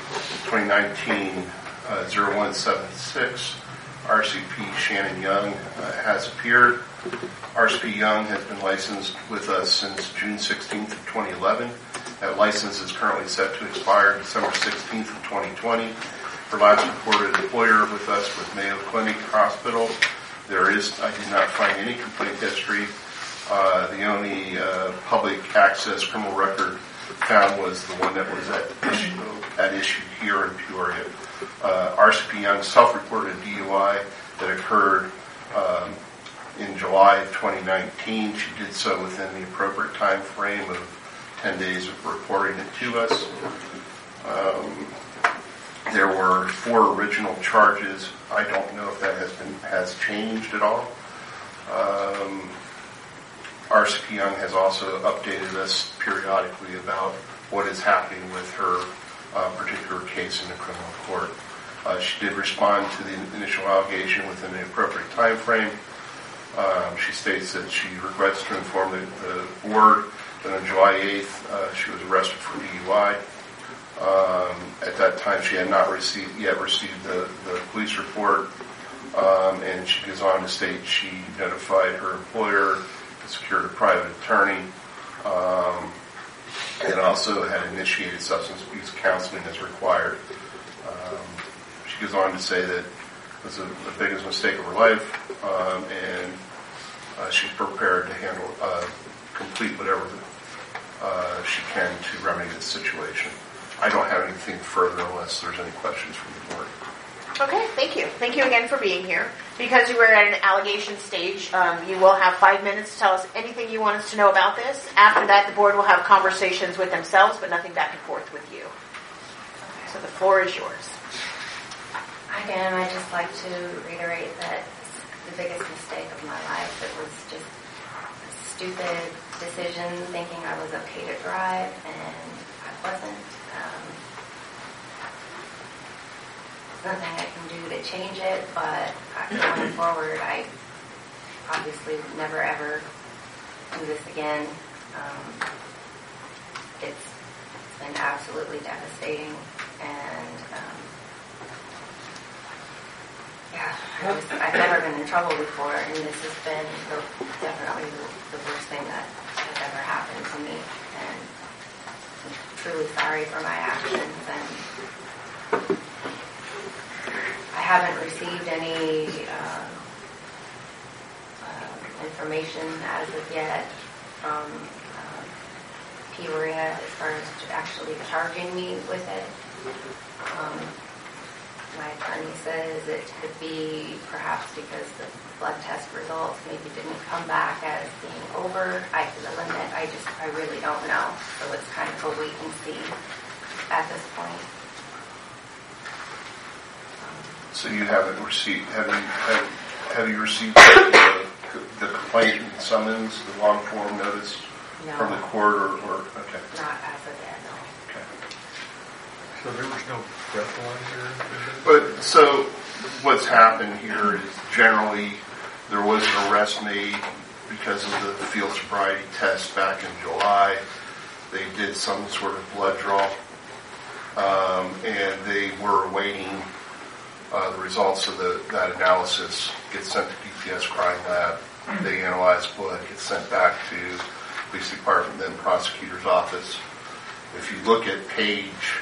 2019-0176. RCP Shannon Young has appeared. RCP Young has been licensed with us since June 16th of 2011. That license is currently set to expire December 16th of 2020. Provides reported employer with us with Mayo Clinic Hospital. I did not find any complaint history. The only public access criminal record found was the one that was at issue here in Peoria. RCP Young self-reported DUI that occurred in July of 2019. She did so within the appropriate time frame of 10 days of reporting it to us. There were 4 original charges. I don't know if that has changed at all. RCP Young has also updated us periodically about what is happening with her particular case in the criminal court. She did respond to the initial allegation within the appropriate time frame. She states that she regrets to inform the board that on July 8th she was arrested for DUI. At that time, she had not yet received the police report, and she goes on to state she notified her employer, secured a private attorney, and also had initiated substance abuse counseling as required. She goes on to say that it was the biggest mistake of her life, and she's prepared to complete whatever she can to remedy this situation. I don't have anything further unless there's any questions from the board.
Okay, thank you. Thank you again for being here. Because you were at an allegation stage, you will have 5 minutes to tell us anything you want us to know about this. After that, the board will have conversations with themselves, but nothing back and forth with you. So the floor is yours.
Again, I'd just like to reiterate that the biggest mistake of my life, it was just a stupid decision thinking I was okay to drive, and I wasn't. There's nothing I can do to change it, but going forward, I obviously would never ever do this again. It's been absolutely devastating, and I've never been in trouble before, and this has been definitely the worst thing that has ever happened to me, and I'm truly sorry for my actions, and I haven't received any information as of yet from Peoria as far as actually charging me with it. My attorney says it could be perhaps because the blood test results maybe didn't come back as being over the limit. I really don't know. So it's kind of a wait and see at this point.
So you haven't received? Have you received the complaint and summons, the long form notice from the court, or okay?
Not as of yet, no.
Okay.
So there was no breathalyzer?
But so what's happened here is generally there was an arrest made because of the field sobriety test back in July. They did some sort of blood draw, and they were awaiting the results of that analysis. Gets sent to DPS crime lab. They analyze blood, gets sent back to police department, then prosecutor's office. If you look at page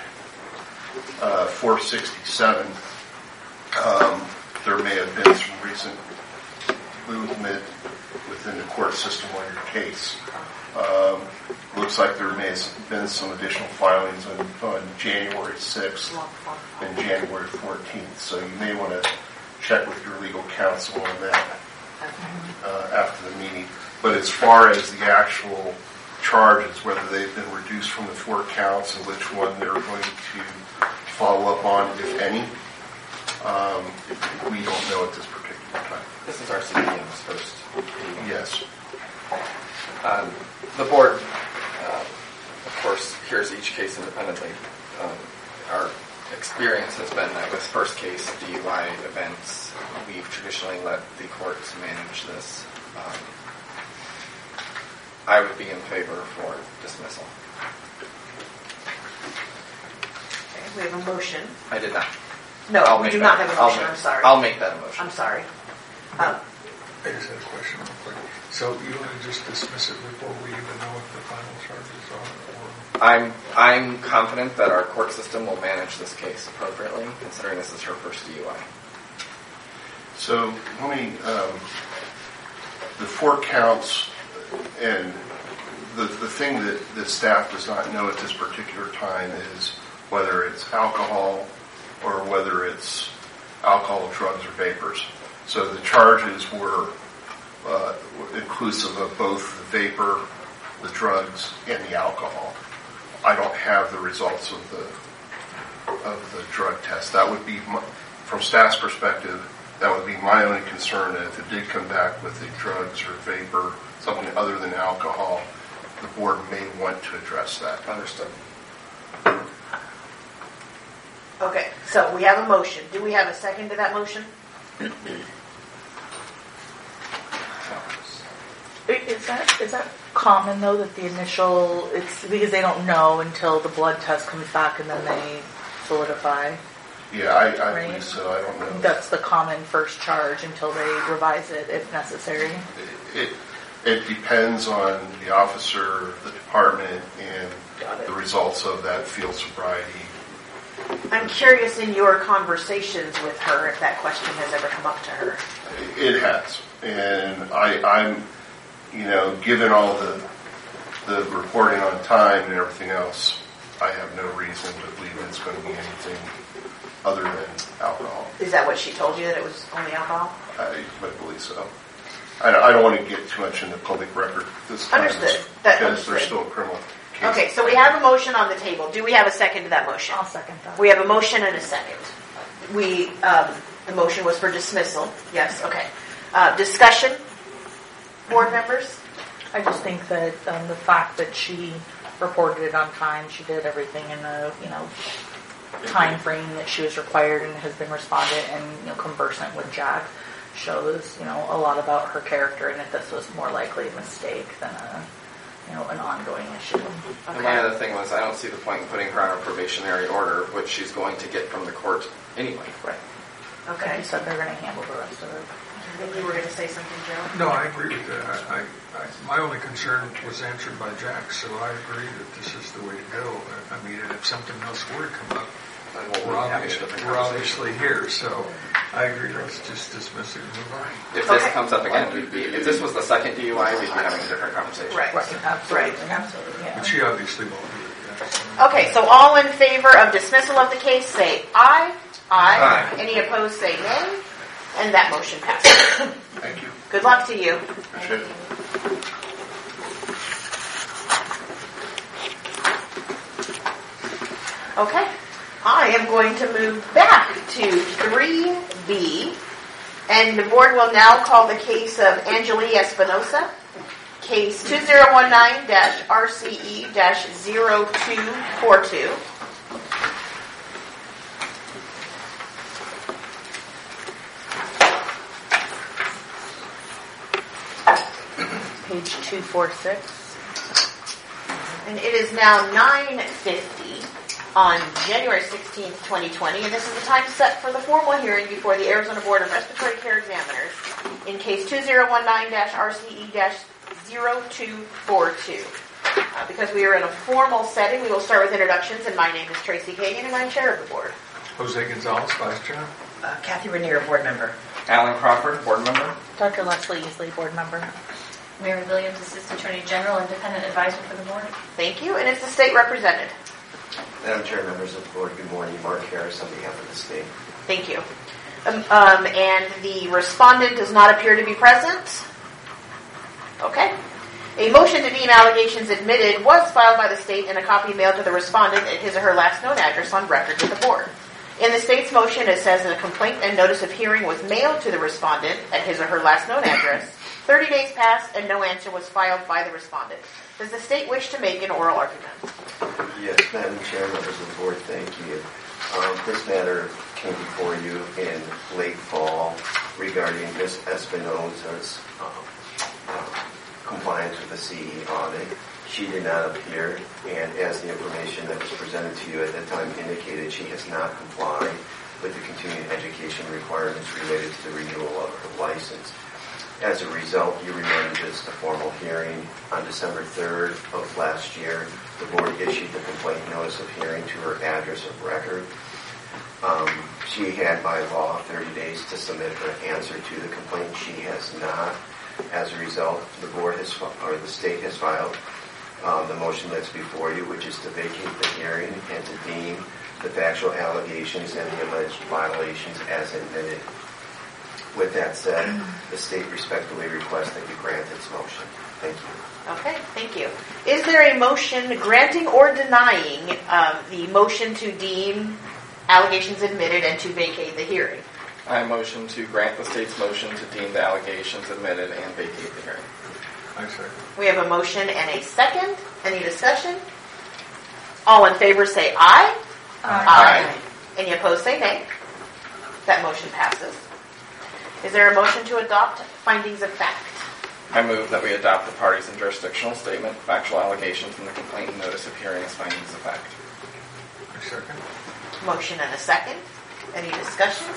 467, there may have been some recent movement within the court system on your case. Looks like there may have been some additional filings on January 6th and January 14th, so you may want to check with your legal counsel on that after the meeting. But as far as the actual charges, whether they've been reduced from the 4 counts and which one they're going to follow up on, if any, we don't know at this particular time.
This is our CPM's first.
Yes.
The board, of course, hears each case independently. Our experience has been that with first case DUI events, we've traditionally let the courts manage this. I would be in favor for dismissal.
Okay, we have a motion.
I did not.
No, we do not have a motion. I'm sorry.
I'll make that a motion.
I'm sorry.
I just had a question real quick. So you want to just dismiss it before we even know what the final charges are? Or?
I'm confident that our court system will manage this case appropriately, considering this is her first DUI.
So let me, the 4 counts, and the thing that the staff does not know at this particular time is whether it's alcohol or whether it's alcohol, drugs, or vapors. So the charges were inclusive of both the vapor, the drugs, and the alcohol. I don't have the results of the drug test. That would be, from staff's perspective, that would be my only concern. That if it did come back with the drugs or vapor, something other than alcohol, the board may want to address that.
Understood.
Okay, so we have a motion. Do we have a second to that motion?
Is that common though, that the initial, it's because they don't know until the blood test comes back and then they solidify?
Yeah, I believe so. I don't know.
That's the common first charge until they revise it if necessary.
It depends on the officer, the department, and the results of that field sobriety.
I'm curious in your conversations with her if that question has ever come up to her.
It has. And I'm, given all the reporting on time and everything else, I have no reason to believe it's going to be anything other than alcohol.
Is that what she told you, that it was only alcohol?
I believe so. I don't want to get too much into public record this time.
Understood.
Because there's still a criminal case.
Okay, so we have a motion on the table. Do we have a second to that motion?
I'll second that.
We have a motion and a second. The motion was for dismissal. Yes, okay. Discussion? Board members?
I just think that the fact that she reported it on time, she did everything in the time frame that she was required and has been responded and conversant with Jack, shows a lot about her character, and if this was more likely a mistake than an ongoing issue.
Okay. And my other thing was, I don't see the point in putting her on a probationary order, which she's going to get from the court anyway.
Right.
Okay.
You said they're going to handle the rest of it.
I think you were going to say something, Joe.
No, I agree with that. My only concern was answered by Jack, so I agree that this is the way to go. I mean, and if something else were to come up, we're obviously here, so I agree. Let's just dismiss it and move on.
If this comes up again, if this was the second DUI, we'd be having a different conversation.
Right.
Absolutely.
But she obviously won't do it. Yes.
Okay, so all in favor of dismissal of the case, say aye.
Aye.
Any opposed, say nay. And that motion passes.
Thank you.
Good luck to you.
Appreciate it.
Okay. I am going to move back to 3B, and the board will now call the case of Angeli Espinosa, case 2019-RCE-0242.
Page 246.
And it is now 9:50 on January 16th, 2020, and this is the time set for the formal hearing before the Arizona Board of Respiratory Care Examiners in case 2019-RCE-0242. Because we are in a formal setting, we will start with introductions, and my name is Tracy Kagan, and I'm chair of the board.
Jose Gonzalez, Vice Chair.
Kathy Rainier, board member.
Alan Crawford, board member.
Dr. Leslie Easley, board member.
Mary Williams, Assistant Attorney General, Independent Advisor for the Board.
Thank you. And is the state represented?
Madam Chair, members of the board, good morning. Mark Harris on behalf of the state.
Thank you. And the respondent does not appear to be present. Okay. A motion to deem allegations admitted was filed by the state and a copy mailed to the respondent at his or her last known address on record with the board. In the state's motion, it says that a complaint and notice of hearing was mailed to the respondent at his or her last known address. 30 days passed and no answer was filed by the respondent. Does the state wish to make an oral argument?
Yes, Madam Chair, members of the board, thank you. This matter came before you in late fall regarding Ms. Espinosa's compliance with the CE audit. She did not appear, and as the information that was presented to you at that time indicated, she has not complied with the continuing education requirements related to the renewal of her license. As a result, you remanded this to formal hearing. On December 3rd of last year, the board issued the complaint notice of hearing to her address of record. She had, by law, 30 days to submit her answer to the complaint. She has not. As a result, the board has, or the state has filed the motion that's before you, which is to vacate the hearing and to deem the factual allegations and the alleged violations as admitted. With that said, the state respectfully requests that you grant its motion. Thank you.
Okay, thank you. Is there a motion granting or denying the motion to deem allegations admitted and to vacate the hearing?
I motion to grant the state's motion to deem the allegations admitted and vacate the hearing.
I second.
We have a motion and a second. Any discussion? All in favor say aye.
Aye.
Any opposed say nay. That motion passes. Is there a motion to adopt findings of fact?
I move that we adopt the parties and jurisdictional statement, factual allegations, and the complaint and notice of hearing as findings of fact.
I second.
Motion and a second. Any discussion?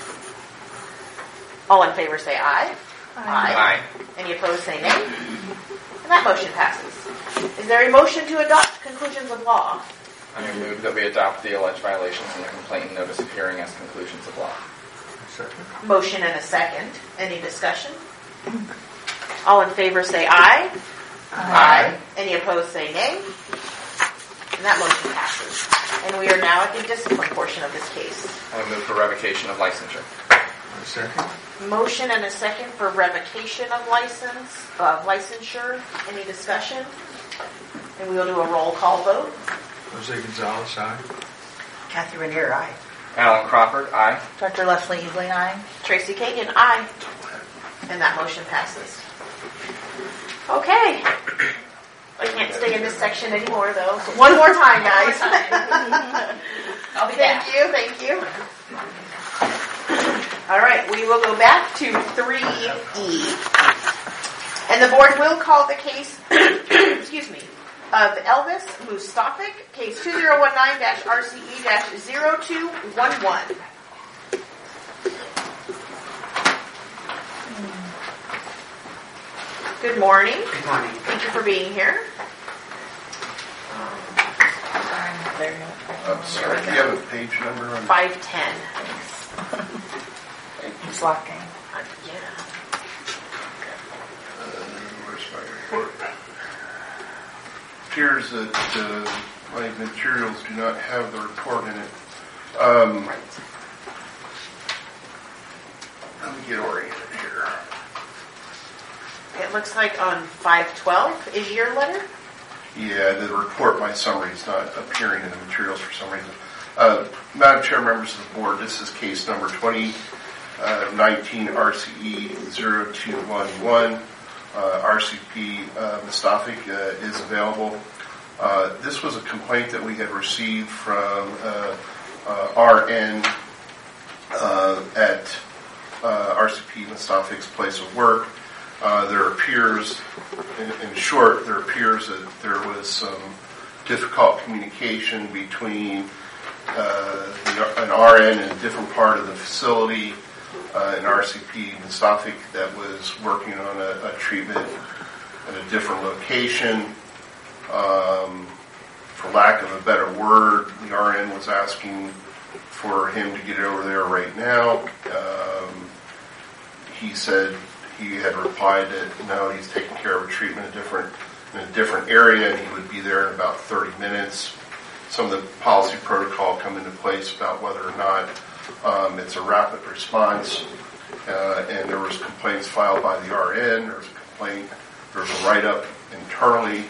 All in favor say aye.
Aye.
Any opposed say nay. And that motion passes. Is there a motion to adopt conclusions of law?
I move that we adopt the alleged violations in the complaint and notice of hearing as conclusions of law.
Second.
Motion and a second. Any discussion? All in favor say aye.
Aye.
Any opposed say nay. And that motion passes. And we are now at the discipline portion of this case.
I move for revocation of licensure.
I second.
Motion and a second for revocation of licensure. Any discussion? And we will do a roll call vote.
Jose Gonzalez, aye.
Kathy Renier, aye.
Alan Crawford, aye.
Dr. Leslie Easley, aye.
Tracy Kagan, aye. And that motion passes. Okay. I can't stay in this section anymore, though. So one more time, guys.
I'll be back.
Thank you. All right, we will go back to 3E. And the board will call the case, excuse me, of Elvis Mustafik, case 2019-RCE-0211. Good morning.
Good morning.
Thank you for being here.
I'm sorry, do you have a page number on
510.
It's locking.
Yeah.
Where's my report? Appears that my materials do not have the report in it. Let me get oriented here.
It looks like on 512 is your letter?
Yeah, the report, my summary, is not appearing in the materials for some reason. Madam Chair, members of the board, this is case number 2019 RCE 0211. RCP Mustafik is available. This was a complaint that we had received from RN at RCP Mustafik's place of work. There appears, in short, there appears that there was some difficult communication between an RN in a different part of the facility, an RCP Mustafik that was working on a treatment at a different location. For lack of a better word, the RN was asking for him to get over there right now. he said he had replied that no, he's taking care of a treatment in a different area, and he would be there in about 30 minutes. Some of the policy protocol come into place about whether or not it's a rapid response, and there was complaints filed by the RN. There was a complaint. There was a write-up internally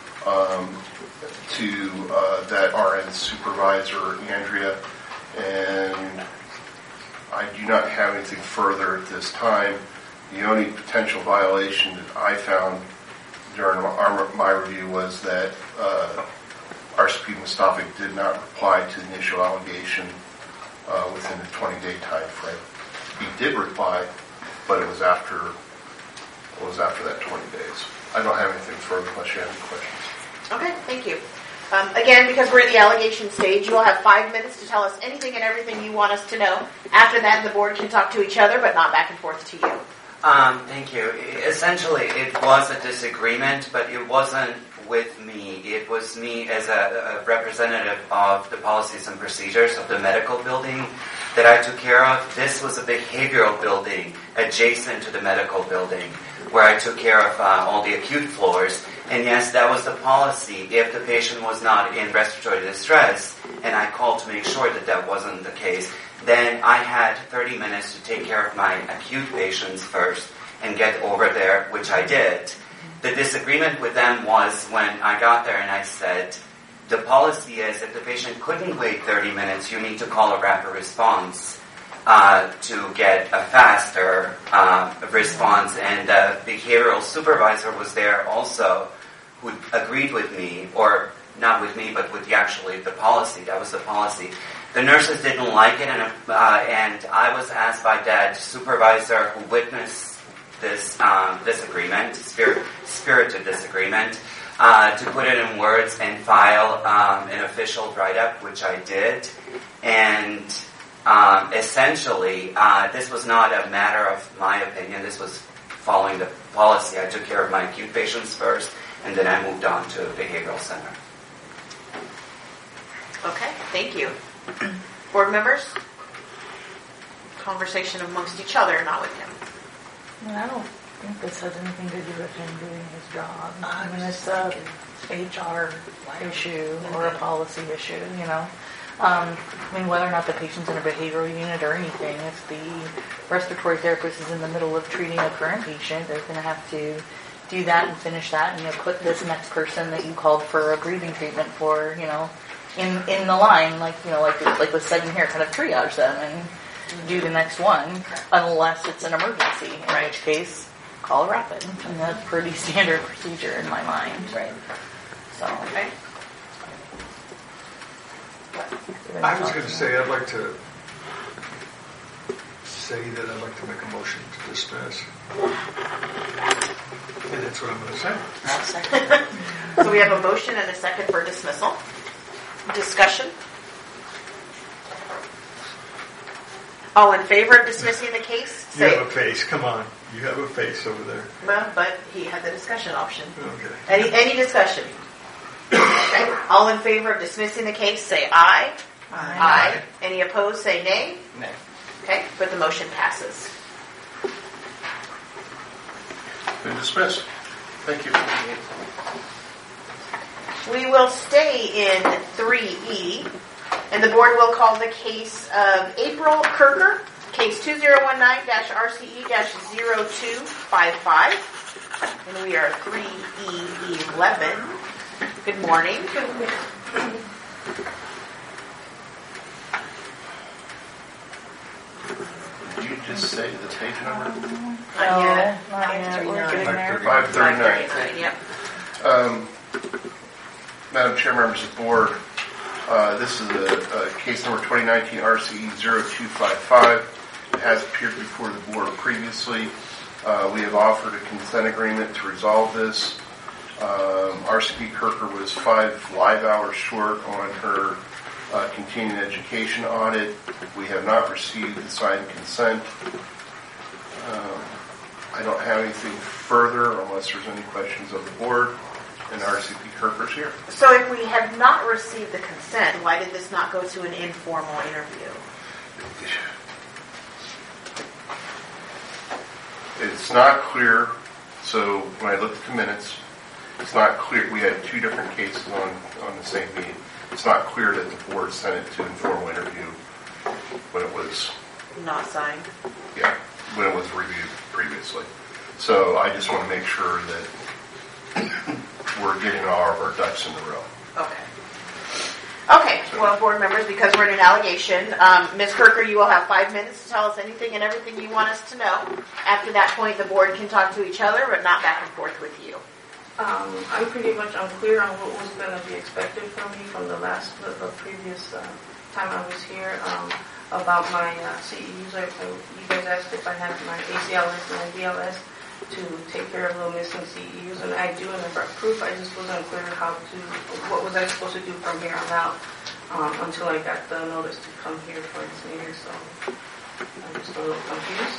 to that RN supervisor, Andrea, and I do not have anything further at this time. The only potential violation that I found during my review was that RCP Mustafic did not reply to the initial allegation within a 20-day time frame. He did reply, but it was after that 20 days. I don't have anything further unless you have any questions.
Okay, thank you. Again, because we're in the allegation stage, you will have 5 minutes to tell us anything and everything you want us to know. After that, the board can talk to each other, but not back and forth to you.
Thank you. Essentially, it was a disagreement, but it wasn't with me. It was me as a representative of the policies and procedures of the medical building that I took care of. This was a behavioral building adjacent to the medical building where I took care of all the acute floors. And yes, that was the policy. If the patient was not in respiratory distress, and I called to make sure that that wasn't the case, then I had 30 minutes to take care of my acute patients first and get over there, which I did. The disagreement with them was when I got there and I said, the policy is if the patient couldn't wait 30 minutes, you need to call a rapid response to get a faster response. And the behavioral supervisor was there also who agreed with me, or not with me, but with the policy. That was the policy. The nurses didn't like it, and I was asked by that supervisor who witnessed this disagreement, spirited disagreement, to put it in words and file an official write-up, which I did. And essentially, this was not a matter of my opinion. This was following the policy. I took care of my acute patients first, and then I moved on to a behavioral center.
Okay, thank you. Board members? Conversation amongst each other, not with him.
I don't think this has anything to do with him doing his job. I mean, it's a HR issue or a policy issue, you know. I mean, whether or not the patient's in a behavioral unit or anything, if the respiratory therapist is in the middle of treating a current patient, they're going to have to do that and finish that, and put this next person that you called for a breathing treatment for, in the line, like was said in here, kind of triage them and do the next one, unless it's an emergency, in which case, call a rapid. And that's pretty standard procedure in my mind.
Right.
So, okay.
I was going to say I'd like to make a motion to dismiss. And that's what I'm going to say.
I'll second. So we have a motion and a second for dismissal. Discussion. All in favor of dismissing the case?
You have a face. Come on. You have a face over there.
Well, but he had the discussion option.
Okay.
Any discussion? Okay. All in favor of dismissing the case, say aye.
Aye.
Any opposed, say nay.
Nay.
Okay, but the motion passes.
Been dismissed. Thank you.
We will stay in 3E, and the board will call the case of April Kirker, case 2019-RCE-0255, and we are 3E11. Good morning.
Did you just say the page number?
Not yet.
We're getting there.
539.
Yep.
Madam Chair, members of the board, this is a case number 2019 RCE 0255. It has appeared before the board previously. We have offered a consent agreement to resolve this. RCP Kirker was 5 live hours short on her continuing education audit. We have not received the signed consent. I don't have anything further unless there's any questions of the board. And RCP Kirker's here.
So if we have not received the consent, why did this not go to an informal interview?
It's not clear. So when I looked at the minutes, it's not clear. We had two different cases on the same meeting. It's not clear that the board sent it to informal interview when it was
Not signed.
Yeah, when it was reviewed previously. So I just want to make sure that we're getting all of our ducks in a row.
Okay. Okay, well, board members, because we're in an allegation, Ms. Kirker, you will have 5 minutes to tell us anything and everything you want us to know. After that point, the board can talk to each other, but not back and forth with you.
I'm pretty much unclear on what was going to be expected from me from the previous time I was here about my CEUs. You guys asked if I had my ACLS and my BLS to take care of little missing CEUs, and I do remember proof. I just wasn't clear what was I supposed to do from here on out until I got the notice to come here for this meeting. So I'm just a little confused.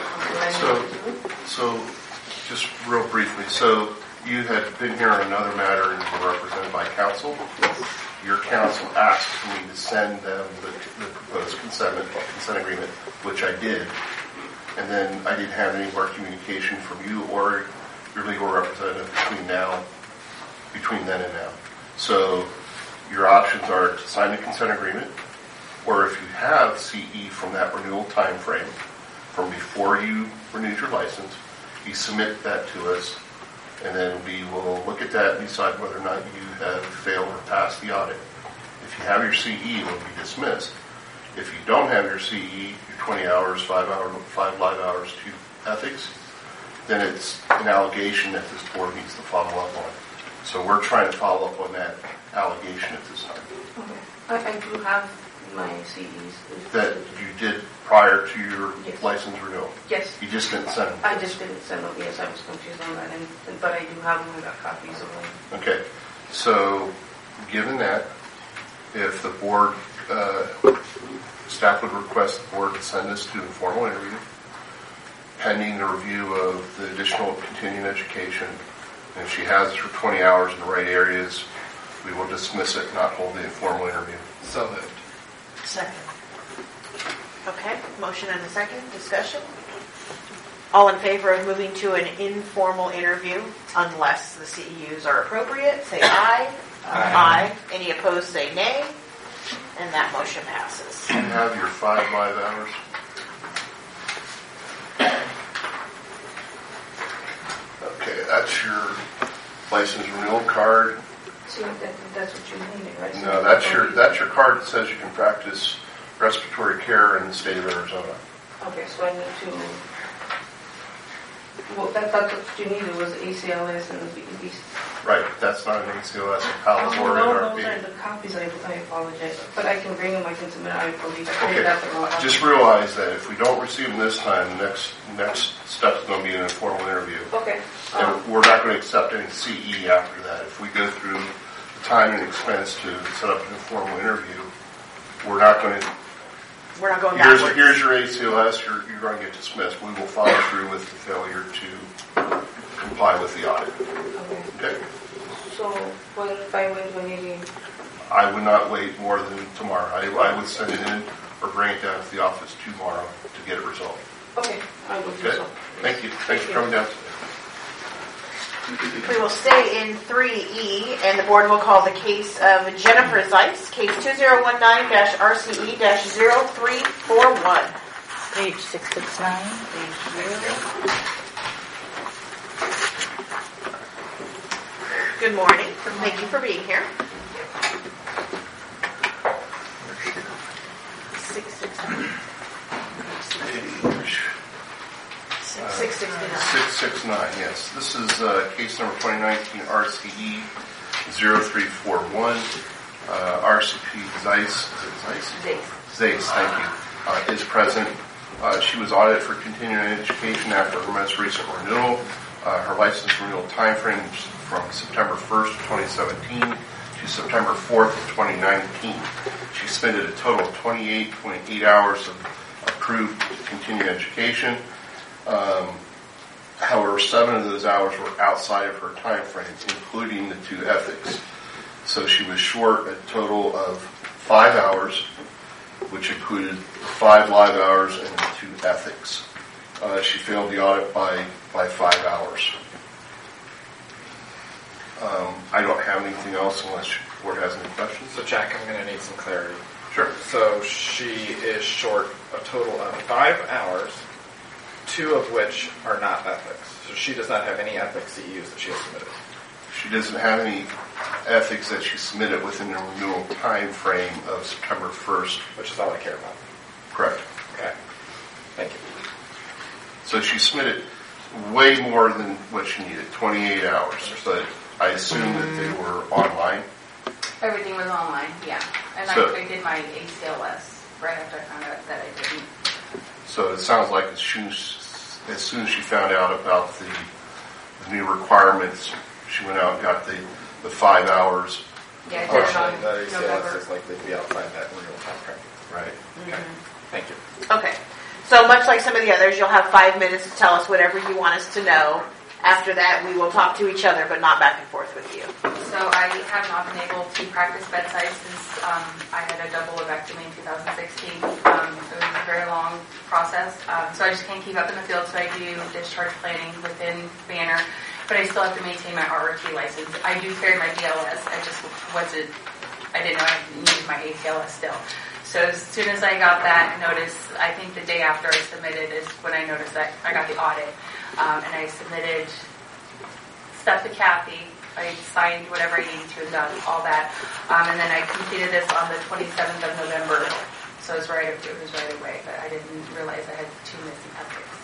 So just real briefly, so you had been here on another matter and you were represented by counsel. Your counsel asked me to send them the proposed consent agreement, which I did. And then I didn't have any more communication from you or your legal representative between then and now. So your options are to sign the consent agreement, or if you have CE from that renewal time frame, from before you renewed your license, you submit that to us, and then we will look at that and decide whether or not you have failed or passed the audit. If you have your CE, it will be dismissed. If you don't have your CE, your 20 hours, 5 live hours to ethics, then it's an allegation that this board needs to follow up on. So we're trying to follow up on that allegation at this time.
Okay. I do have my CEs.
That you did prior to your license renewal?
Yes.
You just didn't send them?
I just didn't send them. Yes, I was confused on that, but I do have them. I got copies of them.
Okay. So given that, if the board, staff would request the board to send this to informal interview, pending the review of the additional continuing education, and if she has her 20 hours in the right areas, we will dismiss it, not hold the informal interview.
So moved.
Second.
Okay, motion and a second. Discussion? All in favor of moving to an informal interview, unless the CEUs are appropriate, say aye. Aye. Any opposed, say nay. And that motion passes.
Do you have your 5 live hours? Okay, that's your license renewal card.
So that's what you needed, right?
No, that's your card that says you can practice respiratory care in the state of Arizona.
Okay, so I need to. Well, that's what you needed was ACLS and the BEB.
Right, that's not an ACLS, a PALS or an
No,
RP.
those are the copies. I apologize, but I can bring them. I can submit. I believe.
Okay, just realize that if we don't receive them this time, the next step is going to be an informal interview.
Okay.
And we're not going to accept any CE after that. If we go through the time and expense to set up an informal interview, we're not going backwards. Here's your ACLS, you're going to get dismissed. We will follow through with the failure to comply with the audit. Okay?
So by when do I need?
I would not wait more than tomorrow. I would send it in or bring it down to the office tomorrow to get it resolved.
Okay, I will do so.
Thank you. Thanks for coming down today.
We will stay in 3E, and the board will call the case of Jennifer Zeiss, case 2019-RCE-0341.
Page 669.
Good morning. Thank you for being here. 669.
669, yes. This is case number 2019 RCE 0341. RCP Zeiss, is it Zeiss? Zeiss, thank you, is present. She was audited for continuing education after her most recent renewal. Her license renewal time frame is from September 1st, 2017 to September 4th, 2019. She spent a total of 28.8 hours of approved continuing education. However, 7 of those hours were outside of her time frame, including the 2 ethics. So she was short a total of 5 hours, which included 5 live hours and 2 ethics. She failed the audit by 5 hours. I don't have anything else unless the board has any questions.
So Jack, I'm going to need some clarity.
Sure.
So she is short a total of 5 hours, 2 of which are not ethics. So she does not have any ethics CEUs that she has submitted.
She doesn't have any ethics that she submitted within the renewal time frame of September 1st.
Which is all I care about.
Correct.
Okay. Thank you.
So she submitted way more than what she needed, 28 hours. But I assume that they were online.
Everything was online, yeah. And
So-
I did my ACLS right after I found out that I didn't.
So it sounds like as soon as she found out about the new requirements, she went out and got the 5 hours.
Yeah, I did it on
Unfortunately, that ACLS
November.
is likely to be outside that renewal time frame.
Right.
Okay. Thank you.
Okay. So much like some of the others, you'll have 5 minutes to tell us whatever you want us to know. After that, we will talk to each other, but not back and forth with you.
So I have not been able to practice bedside since I had a double ovectomy in 2016. It was a very long process. So I just can't keep up in the field, so I do discharge planning within Banner. But I still have to maintain my RRT license. I do carry my BLS. I didn't know I needed my ACLS still. So as soon as I got that notice, I think the day after I submitted is when I noticed that I got the audit. And I submitted stuff to Kathy. I signed whatever I needed to and done all that. And then I completed this on the 27th of November. So it was right away, but I didn't realize I had 2 missing ethics.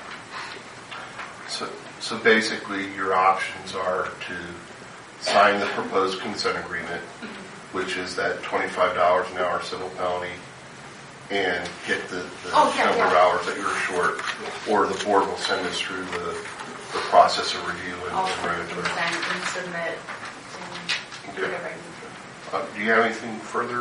So basically, your options are to sign the proposed consent agreement, which is that $25 an hour civil penalty, and get the number of hours that you're short, or the board will send us through the process of review and regulatory.
And submit and do whatever I need to.
Do you have anything further?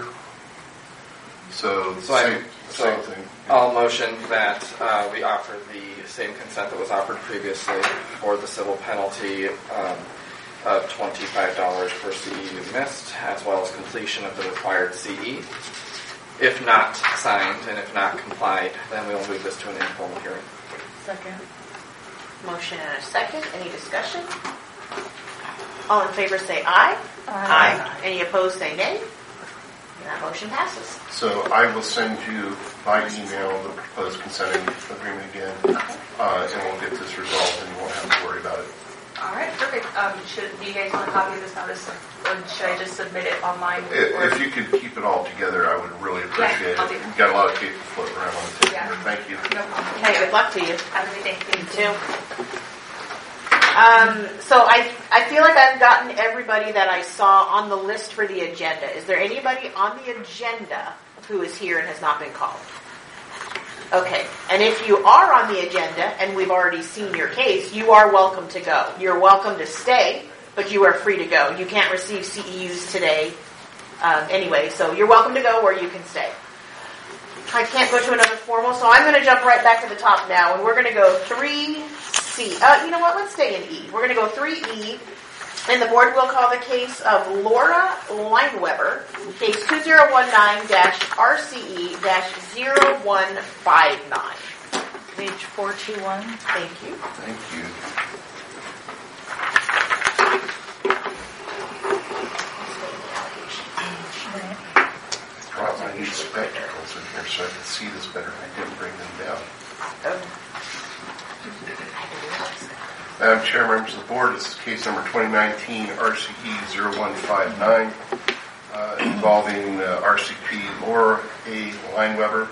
Same thing.
I'll motion that we offer the same consent that was offered previously for the civil penalty of $25 per CEU missed, as well as completion of the required CE. If not signed and if not complied, then we will move this to an informal hearing.
Second.
Motion and a second. Any discussion? All in favor say aye.
Aye.
Any opposed say nay. And that motion passes.
So I will send you by email the proposed consent agreement again, and we'll get this resolved, and you won't have to worry about it.
All right, perfect. Do you guys want a copy of this notice, or should I just submit it online?
If you could keep it all together, I would really appreciate
I'll
it.
do that.
You've got a lot of people floating around on the table.
Yeah.
Thank you.
No problem.
Okay, good luck to you.
Have a good day.
You too. So I feel like I've gotten everybody that I saw on the list for the agenda. Is there anybody on the agenda who is here and has not been called? Okay, and if you are on the agenda and we've already seen your case, you are welcome to go. You're welcome to stay, but you are free to go. You can't receive CEUs today anyway, so you're welcome to go or you can stay. I can't go to another formal, so I'm going to jump right back to the top now, and we're going to go 3C. You know what? Let's stay in E. We're going to go 3E, and the board will call the case of Laura Lineweber, case 2019-RCE-0159.
Page 421.
Thank you.
Thank you. I brought my new spectacles in here so I can see this better. I didn't bring them down. Madam Chair, members of the board, this is case number 2019 RCE-0159 involving RCP Laura A. Lineweber.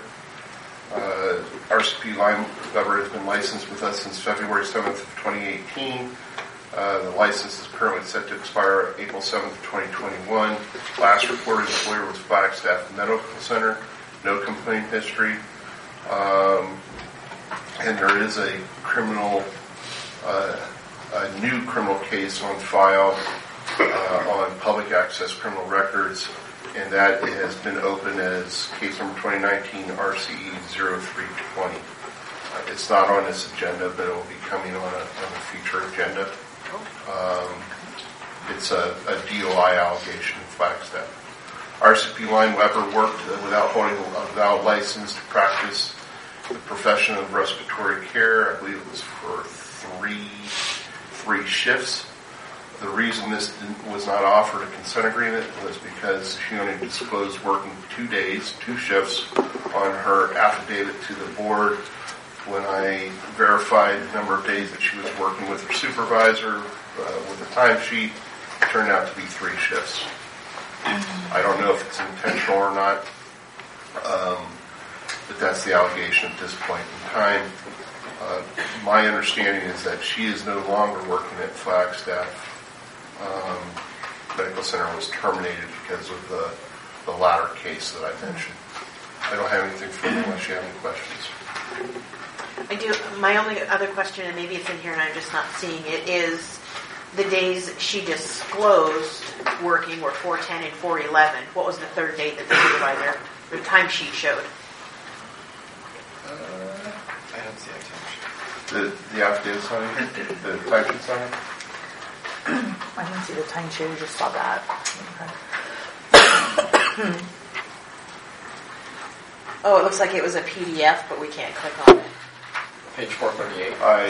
RCP Lineweber has been licensed with us since February 7th of 2018. The license is currently set to expire April 7th of 2021. Last reported employer was Flagstaff Medical Center. No complaint history. And there is a new criminal case on file on public access criminal records, and that has been open as case number 2019 RCE-0320. It's not on this agenda, but it will be coming on a future agenda. It's a DOI allegation in Flagstaff. RCP Lineweber worked without holding a valid license to practice the profession of respiratory care. I believe it was for three shifts. The reason this was not offered a consent agreement was because she only disclosed working 2 days, 2 shifts on her affidavit to the board. When I verified the number of days that she was working with her supervisor with the timesheet, it turned out to be 3 shifts. I don't know if it's intentional or not, but that's the allegation at this point in time. My understanding is that she is no longer working at Flagstaff Medical Center. Was terminated because of the latter case that I mentioned. I don't have anything further unless you have any questions.
I do. My only other question, and maybe it's in here and I'm just not seeing it, is the days she disclosed working were 410 and 411. What was the third date that the supervisor, the timesheet showed?
I don't see a timesheet.
The affidavit's on here? The timesheet's on here?
I didn't see the timesheet, we just saw that. Okay.
Oh, it looks like it was a PDF, but we can't click on it.
Page 438.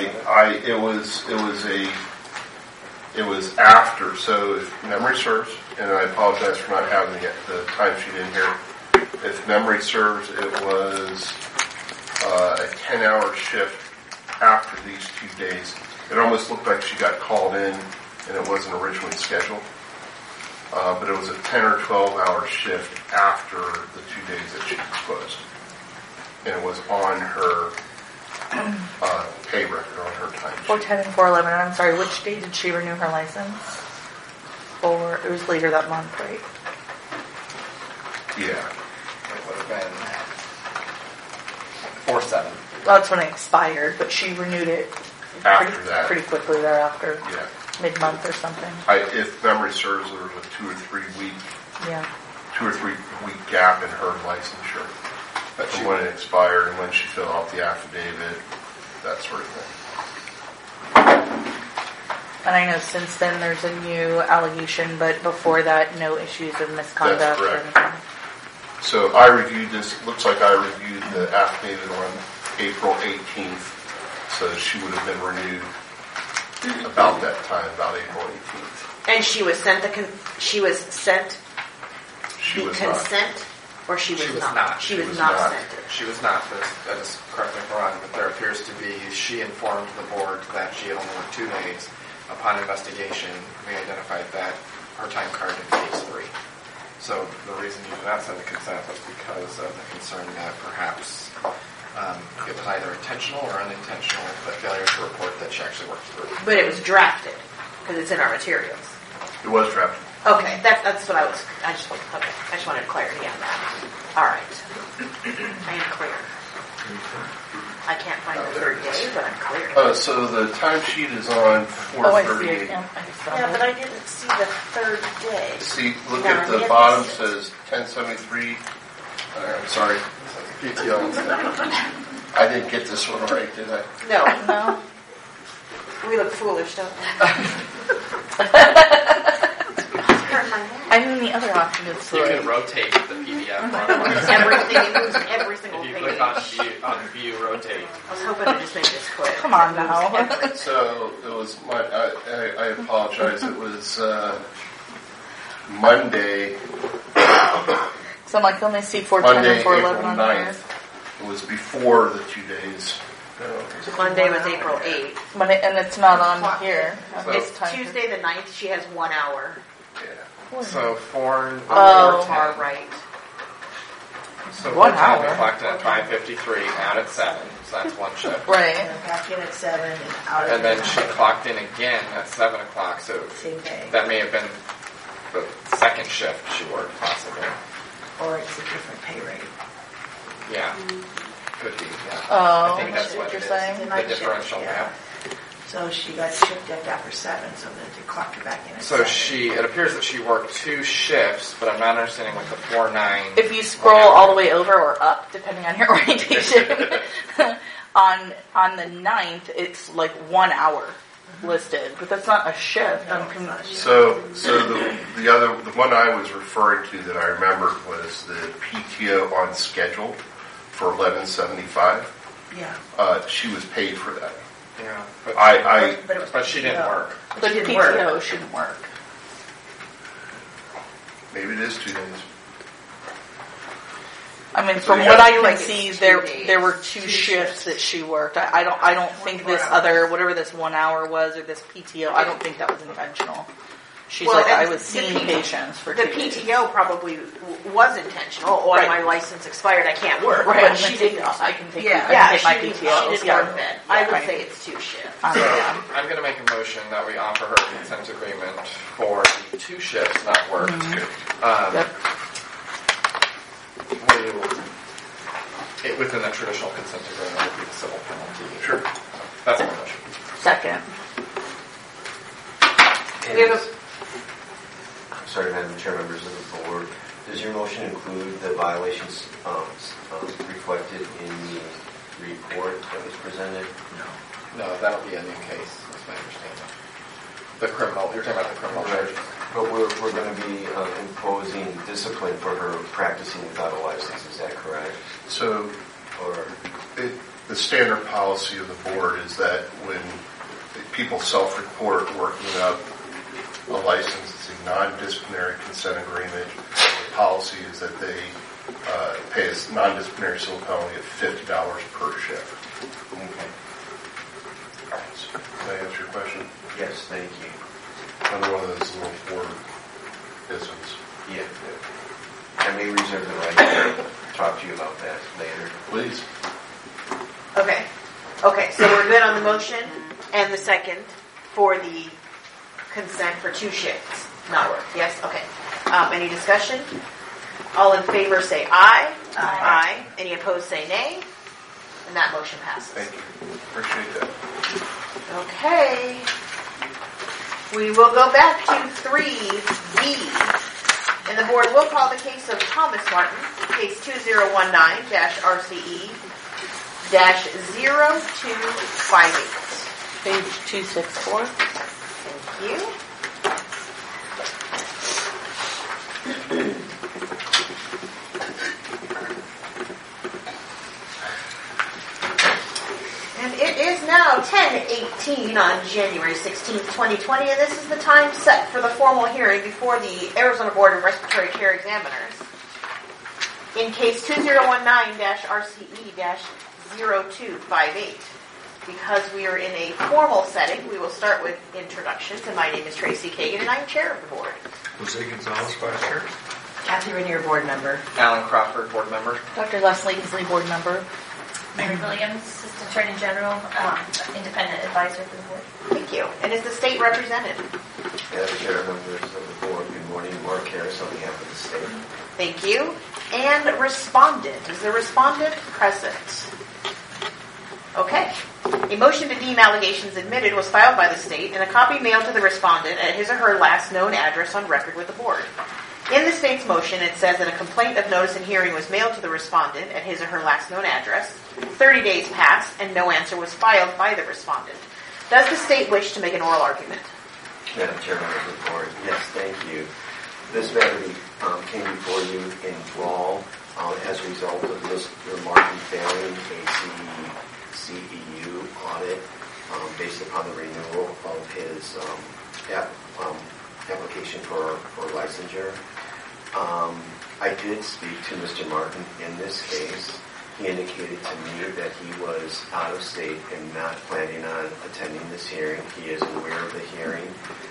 It was after. So if memory serves, and I apologize for not having the timesheet in here. If memory serves, it was a 10-hour shift after these 2 days. It almost looked like she got called in, and it wasn't originally scheduled. But it was a 10 or 12-hour shift after the 2 days that she disclosed. And it was on her pay record, on her time sheet.
410 and 411, and I'm sorry, which day did she renew her license? It was later that month, right?
Yeah.
It would have been 4/7.
Well, that's when it expired, but she renewed it pretty quickly thereafter.
Yeah.
Mid-month or something.
If memory serves, there was a 2 or 3 week,
Yeah.
2 or 3 week gap in her licensure from when it expired and when she filled out the affidavit, that sort of thing.
And I know since then there's a new allegation, but before that, no issues of misconduct.
That's
or
correct.
anything.
So I reviewed this. It looks like I reviewed the affidavit on April 18th, so she would have been renewed about that time, about April 18th.
And she was sent
She was
consent, or she was not? She was not sent it.
She was not. That is correct me if I'm wrong, but there appears to be, she informed the board that she had only worked 2 days. Upon investigation, we identified that her time card indicates 3. So the reason you did not send the consent was because of the concern that perhaps it was either intentional or unintentional, but failure to report that she actually worked through.
But it was drafted, because it's in our materials.
It was drafted.
Okay, that's what I just wanted clarity on that. All right. I am clear. I can't find the third day, but I'm clear.
So the timesheet is on 438.
Yeah, but I didn't see the third day.
See, look at the bottom, says 1073. I'm sorry. PTO. I didn't get this one right, did I?
No. We look foolish, don't we?
I mean, the other option is
you can rotate the PDF.
Everything includes every single
page.
page.
If you click on view, rotate.
I was hoping to just make this quick.
Come on now.
So it was I apologize. It was Monday.
So I'm like, let me see 410 and 411 on here.
It was before the 2 days.
Monday was April 8th.
Monday, and it's not on here.
It's Tuesday the 9th. She has 1 hour.
Yeah.
So 4.
Far right.
So
1
hour.
hour.
We clocked in at 5:53, out at 7. So that's one shift.
Right.
Clocked in at 7 and out at
And then she clocked in again at 7 o'clock. So
same day.
that may have been the second shift she worked, possibly.
Or it's a different pay rate.
Yeah. Could be, yeah.
Oh,
I think that's what
you're
it is.
saying?
The differential, yeah.
So she got shift after 7, so then they clocked her back in at
So
7.
it appears that she worked 2 shifts, but I'm not understanding what the 4/9.
If you scroll all the way over or up, depending on your orientation, on the 9th, it's like 1 hour listed, but that's not a shift.
So the one I was referring to that I remembered was the PTO on schedule for 1175.
Yeah.
she was paid for that.
Yeah,
But
she didn't work.
But PTO shouldn't work.
Maybe it is 2 days.
I mean, from
Yeah.
what I can
Like
see,
it's 2
there
days.
were two shifts that she worked. I don't think this other, whatever this 1 hour was, or this PTO, I don't think that was intentional. She's
Well,
like,
and
I was
the
seeing
P-
patients for
The
2 days.
PTO probably was intentional. Oh,
Right.
my license expired, I can't work.
Right,
But
I'm
she
gonna take
didn't.
off. I can take,
Yeah.
I
Yeah,
can take my
she
PTO.
didn't
Yeah.
work then. I would
Right.
say it's 2 shifts.
Yeah.
I'm going to make a motion that we offer her a consent agreement for the 2 shifts not worked.
Yep.
Within the traditional consent agreement would be the civil penalty.
Sure.
That's my motion.
Second.
We have
I'm sorry, Madam Chair, members of the board. Does your motion include the violations reflected in the report that was presented?
No, that'll be a new case, that's my understanding. The criminal, you're talking about the criminal charges.
But we're going to be imposing discipline for her practicing without a license. Is that correct?
So
Or
the standard policy of the board is that when people self-report working up a license, it's a non-disciplinary consent agreement. The policy is that they pay a non-disciplinary civil penalty of $50 per shift.
okay.
So, can I answer your question?
Yes, thank you.
Another one of those little Ford isms.
Yeah. I may reserve the right to talk to you about that later.
Please.
Okay. Okay, so we're good on the motion and the second for the consent for 2 shifts. Not work. Yes? Okay. Any discussion? All in favor say aye. Aye. Any opposed say nay. And that motion passes.
Thank you. Appreciate that.
Okay. We will go back to 3B. And the board will call the case of Thomas Martin, case 2019-RCE-0258.
Page 264.
Thank you. And it is now 10:18 on January 16th, 2020, and this is the time set for the formal hearing before the Arizona Board of Respiratory Care Examiners. In case 2019-RCE-0258. Because we are in a formal setting, we will start with introductions, and my name is Tracy Kagan, and I'm chair of the board.
Jose Gonzalez, Vice Chair.
Kathy Rainier, board member.
Alan Crawford, board member.
Dr. Leslie Inslee, board member.
Mary Williams, Assistant Attorney General, Independent Advisor to the board.
Thank you. And is the state represented?
Madam Chair, members of the board, good morning. Mark Harris on behalf of the state.
Thank you. And respondent. Is the respondent present? Okay. A motion to deem allegations admitted was filed by the state and a copy mailed to the respondent at his or her last known address on record with the board. In the state's motion, it says that a complaint of notice and hearing was mailed to the respondent at his or her last known address. 30 days passed and no answer was filed by the respondent. Does the state wish to make an oral argument?
Madam Chair, members of the board, yes, thank you. This matter came before you in fall as a result of Mr. Martin failing a CEU audit based upon the renewal of his application for licensure. I did speak to Mr. Martin in this case. He indicated to me that he was out of state and not planning on attending this hearing. He is aware of the hearing.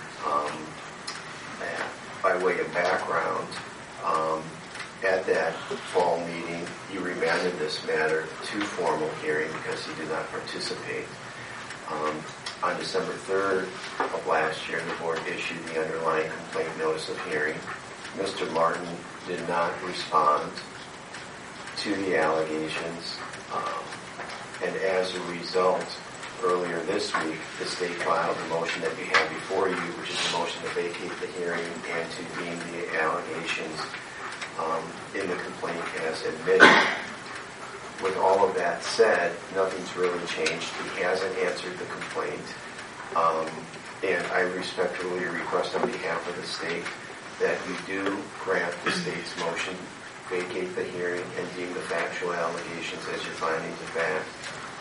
By way of background, at that fall meeting, he remanded this matter to formal hearing because he did not participate. On December 3rd of last year, the board issued the underlying complaint notice of hearing. Mr. Martin did not respond to the allegations, and as a result, earlier this week, the state filed the motion that we have before you, which is a motion to vacate the hearing and to deem the allegations in the complaint as admitted. With all of that said, nothing's really changed. He hasn't answered the complaint, and I respectfully request on behalf of the state that you do grant the state's motion, vacate the hearing, and deem the factual allegations as your findings of fact.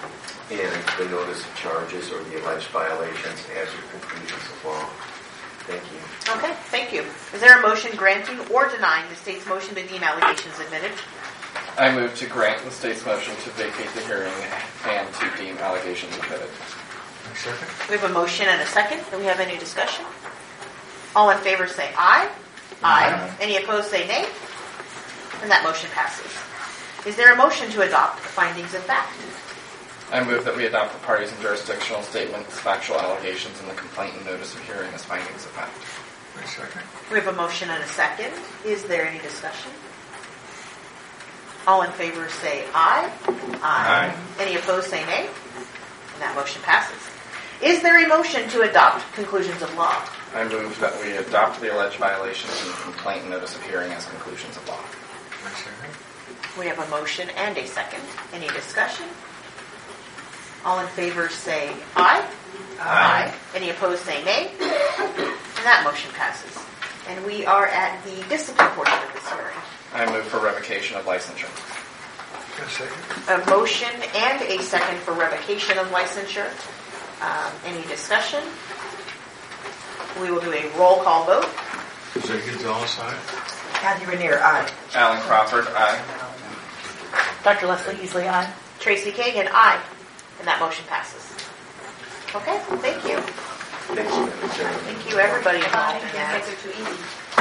and the notice of charges or the alleged violations as your conclusions of law. Thank you.
Okay, thank you. Is there a motion granting or denying the state's motion to deem allegations admitted?
I move to grant the state's motion to vacate the hearing and to deem allegations admitted.
Second.
We have a motion and a second. Do we have any discussion? All in favor say aye. Aye. Any opposed say nay. And that motion passes. Is there a motion to adopt the findings of fact?
I move that we adopt the parties and jurisdictional statements, factual allegations, and the complaint and notice of hearing as findings of fact.
Second.
We have a motion and a second. Is there any discussion? All in favor say aye. Aye. Any opposed say nay. And that motion passes. Is there a motion to adopt conclusions of law?
I move that we adopt the alleged violations and the complaint and notice of hearing as conclusions of law.
Second.
We have a motion and a second. Any discussion? All in favor say aye. Aye. Any opposed say nay. And that motion passes. And we are at the discipline portion of this hearing.
I move for revocation of licensure.
Second.
A motion and a second for revocation of licensure. Any discussion? We will do a roll call vote.
Jose Gonzalez, aye.
Kathy Renier, aye.
Alan Crawford, aye.
Dr. Leslie Easley, aye.
Tracy Kagan, aye. And that motion passes. Okay, thank you.
Thank you, Madam Chairman.
Thank you, everybody involved in that.
They're too easy.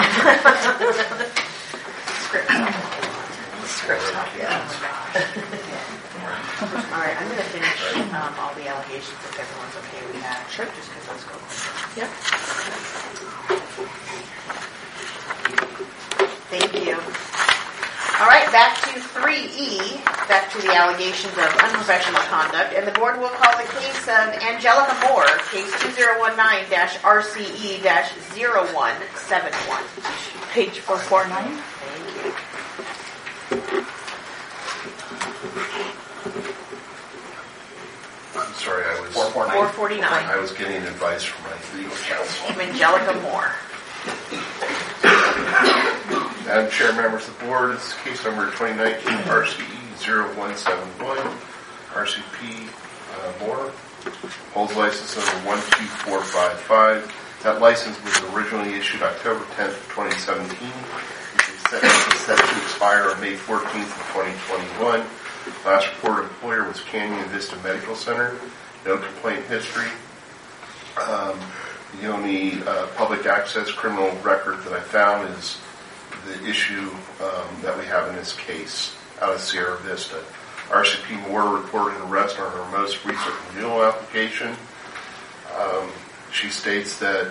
Script. All right, I'm going to finish all the allegations if everyone's okay with that. Sure. Just because let's go.
Yep.
Thank you. All right, back to 3E, back to the allegations of unprofessional conduct, and the board will call the case of Angelica Moore, case 2019-RCE-0171.
Page 449.
Thank you.
I'm sorry, I was
449.
I was getting advice from my legal counsel.
Angelica Moore.
Madam Chair, members of the board, this is case number 2019 RCE 0171. RCP Moore holds license number 12455. That license was originally issued October 10th, 2017. It is set to expire on May 14th of 2021. Last reported employer was Canyon Vista Medical Center. No complaint history. The only public access criminal record that I found is the issue that we have in this case out of Sierra Vista. RCP Moore reported an arrest on her most recent renewal application. She states that,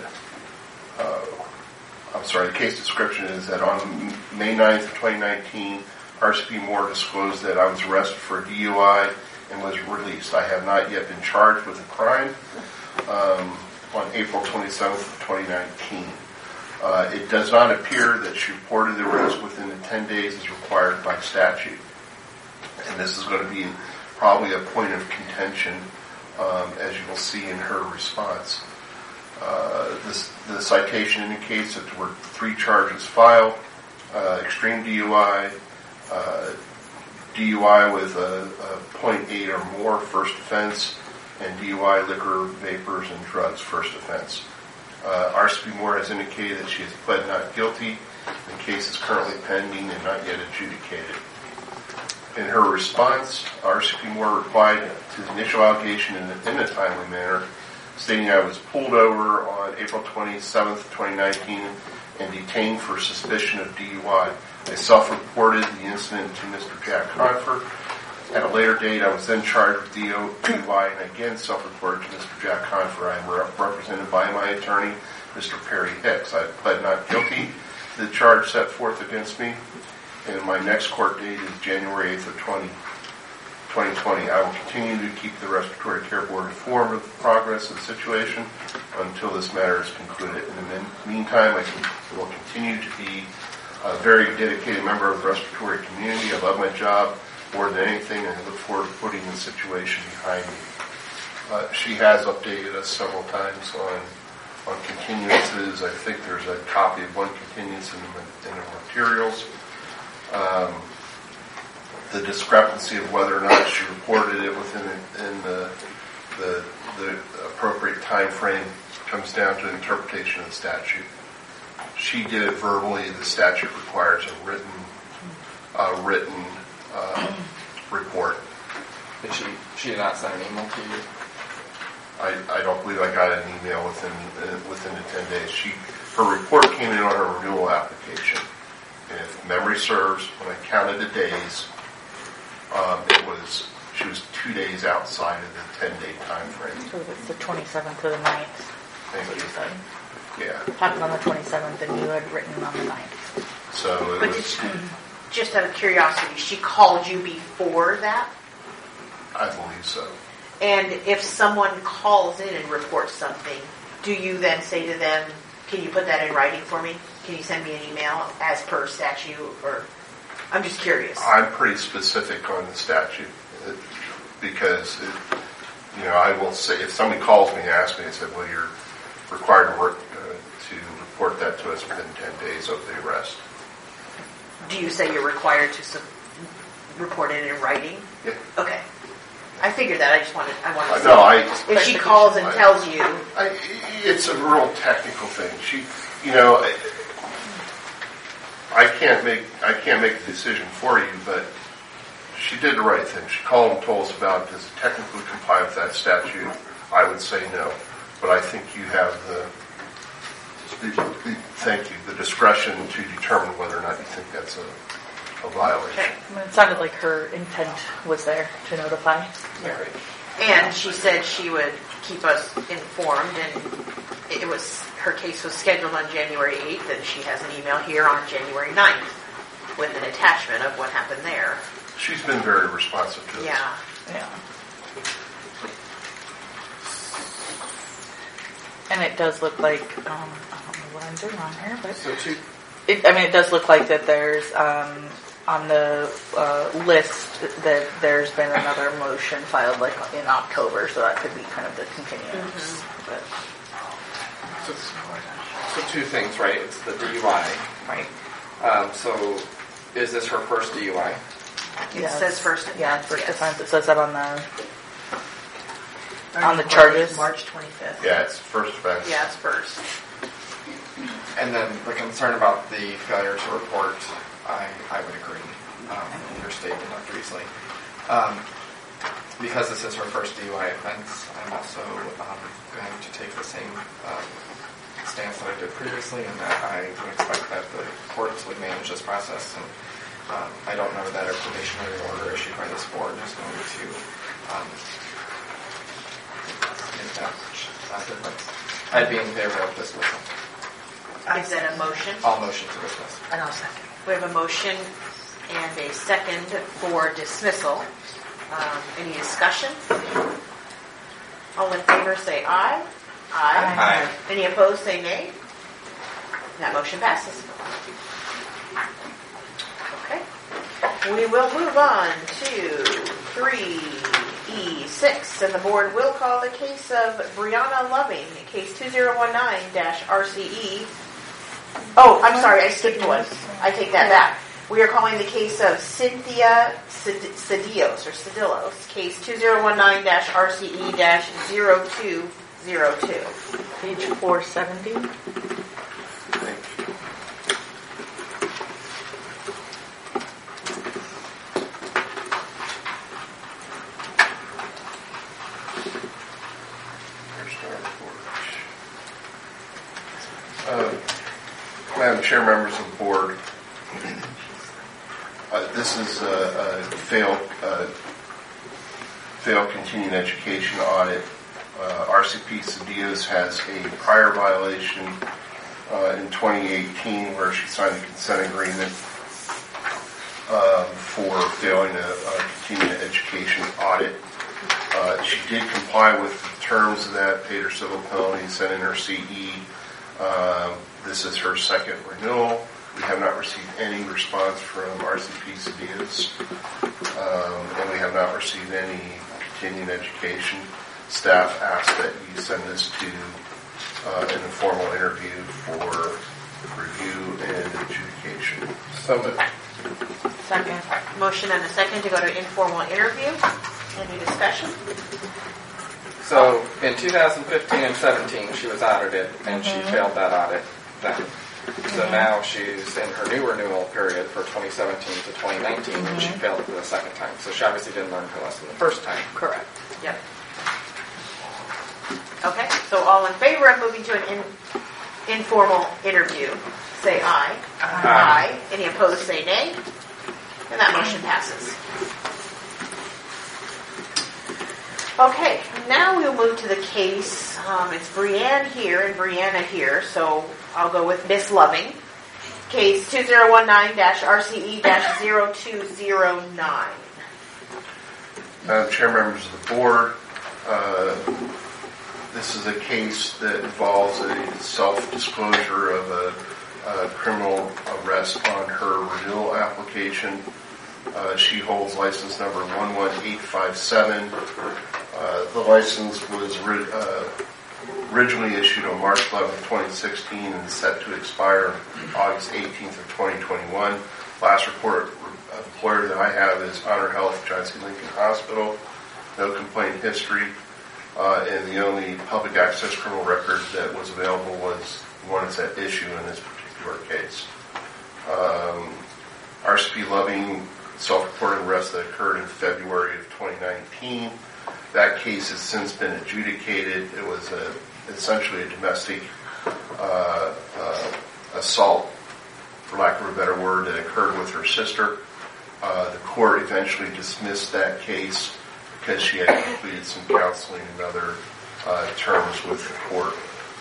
the case description is that on May 9th of 2019, RCP Moore disclosed that I was arrested for a DUI and was released. I have not yet been charged with a crime on April 27th of 2019. It does not appear that she reported the arrest within the 10 days as required by statute. And this is going to be probably a point of contention, as you will see in her response. The citation indicates that there were 3 charges filed: extreme DUI, DUI with a .8 or more, first offense, and DUI, liquor, vapors, and drugs, first offense. RCP Moore has indicated that she has pled not guilty. The case is currently pending and not yet adjudicated. In her response, RCP Moore replied to the initial allegation in a timely manner, stating I was pulled over on April 27th, 2019 and detained for suspicion of DUI. I self-reported the incident to Mr. Jack Confer. At a later date, I was then charged with DUI and again self-reported to Mr. Jack Confer. I am represented by my attorney, Mr. Perry Hicks. I pled not guilty to the charge set forth against me, and my next court date is January 8th of 2020. I will continue to keep the Respiratory Care Board informed of the progress of the situation until this matter is concluded. In the meantime, I will continue to be a very dedicated member of the respiratory community. I love my job more than anything, and I look forward to putting the situation behind me. She has updated us several times on continuances. I think there's a copy of one continuance in the materials. the discrepancy of whether or not she reported it within the appropriate time frame comes down to interpretation of the statute. She did it verbally. The statute requires a written report.
Did she did not send an email to you?
I don't believe I got an email within the 10 days. Her report came in on her renewal application. And if memory serves, when I counted the days, she was 2 days outside of the 10-day time frame.
So it's the 27th to the 9th.
Thank you. Yeah.
It happened on the 27th, and you had written on the 9th.
So
But did she, just out of curiosity, she called you before that?
I believe so.
And if someone calls in and reports something, do you then say to them, can you put that in writing for me? Can you send me an email as per statute? Or I'm just curious.
I'm pretty specific on the statute because, I will say, if somebody calls me and asks me, I said, well, you're required to report that to us within 10 days of the arrest.
Do you say you're required to report it in writing?
Yep.
Okay. I figured that. I wanted to
No,
if she calls and tells you.
It's a real technical thing. I can't make the decision for you, but she did the right thing. She called and told us about it. Does it technically comply with that statute? I would say no. But I think you have the discretion to determine whether or not you think that's a violation.
Okay.
It sounded like her intent was there to notify.
Yeah. And she said she would keep us informed, and her case was scheduled on January 8th, and she has an email here on January 9th with an attachment of what happened there.
She's been very responsive to this.
Yeah. And it does look like, I don't know what I'm doing wrong here, but it does look like that there's, on the list, that there's been another motion filed like in October, so that could be kind of the continuance.
So two things, right? It's the DUI.
Right.
So is this her first DUI?
It says first offense.
Yeah, first offense. It says that on the charges.
March 25th.
Yeah, it's first offense.
Yeah, it's first.
And then the concern about the failure to report, I would agree. Your statement, Dr. Easley. Because this is her first DUI offense, I'm also going to take the same stance that I did previously, and that I would expect that the courts would manage this process. And I don't know that a probationary order issued by this board is going to make that difference. I'd be in favor of dismissal.
Is that a motion?
I'll motion to dismiss.
And I'll second. We have a motion and a second for dismissal. Any discussion? All in favor say aye.
Aye.
Any opposed say nay. That motion passes. Okay. We will move on to 3E6, and the board will call the case of Brianna Loving, case 2019-RCE. Oh, I'm sorry, I skipped one. I take that back. We are calling the case of Cynthia Cedillos, case 2019-RCE-0202.
Page 470.
Madam Chair, members of the board, this is a failed continuing education audit. RCP Cedillos has a prior violation in 2018 where she signed a consent agreement for failing a continuing education audit. She did comply with the terms of that, paid her civil penalty, sent in her CE. This is her second renewal. We have not received any response from RCP Cedillos, and we have not received any continuing education. Staff asked that you send this to an informal interview for review and adjudication.
So moved.
Second.
Motion and a second to go to informal interview. Any discussion?
So in 2015 and 17, she was audited, and she failed that audit then. So now she's in her new renewal period for 2017 to 2019, and she failed it for the second time. So she obviously didn't learn her lesson the first time.
Correct.
Yep. Okay, so all in favor of moving to an informal interview, say aye. Aye. Any opposed, say nay. And that motion passes. Okay, now we'll move to the case. It's Brianne here and Brianna here, so I'll go with Miss Loving. Case 2019-RCE-0209.
Madam Chair, members of the board, this is a case that involves a self-disclosure of a criminal arrest on her renewal application. She holds license number 11857. The license was originally issued on March 11, 2016 and set to expire August 18th of 2021. Last report of employer that I have is Honor Health, Johnson Lincoln Hospital. No complaint history. And the only public access criminal record that was available was the one that's at issue in this particular case. RCP Loving self-reported arrest that occurred in February of 2019. That case has since been adjudicated. It was essentially a domestic assault, for lack of a better word, that occurred with her sister. The court eventually dismissed that case because she had completed some counseling and other terms with the court.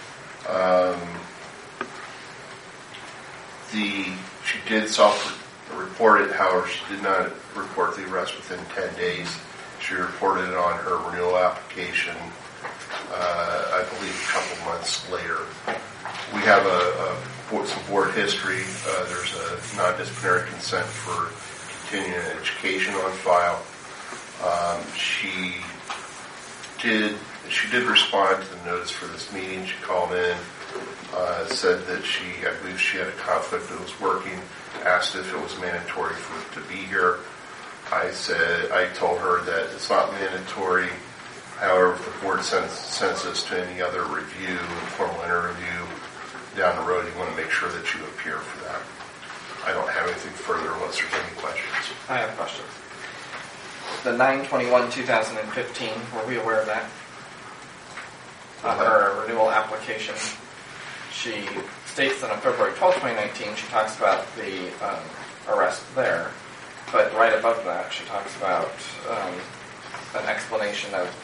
She did self-report it, however, she did not report the arrest within 10 days. She reported it on her renewal application, I believe, a couple months later. We have some board history. There's a non-disciplinary consent for continuing education on file. She did respond to the notice for this meeting. She called in, said that I believe she had a conflict that was working, asked if it was mandatory for her to be here. I told her that it's not mandatory. However, if the board sends us to any other review, informal interview down the road, you want to make sure that you appear for that. I don't have anything further unless there's any questions.
I have questions. The 9/21/2015, were we aware of that? On her renewal application, she states that on February 12, 2019, she talks about the arrest there, but right above that, she talks about an explanation of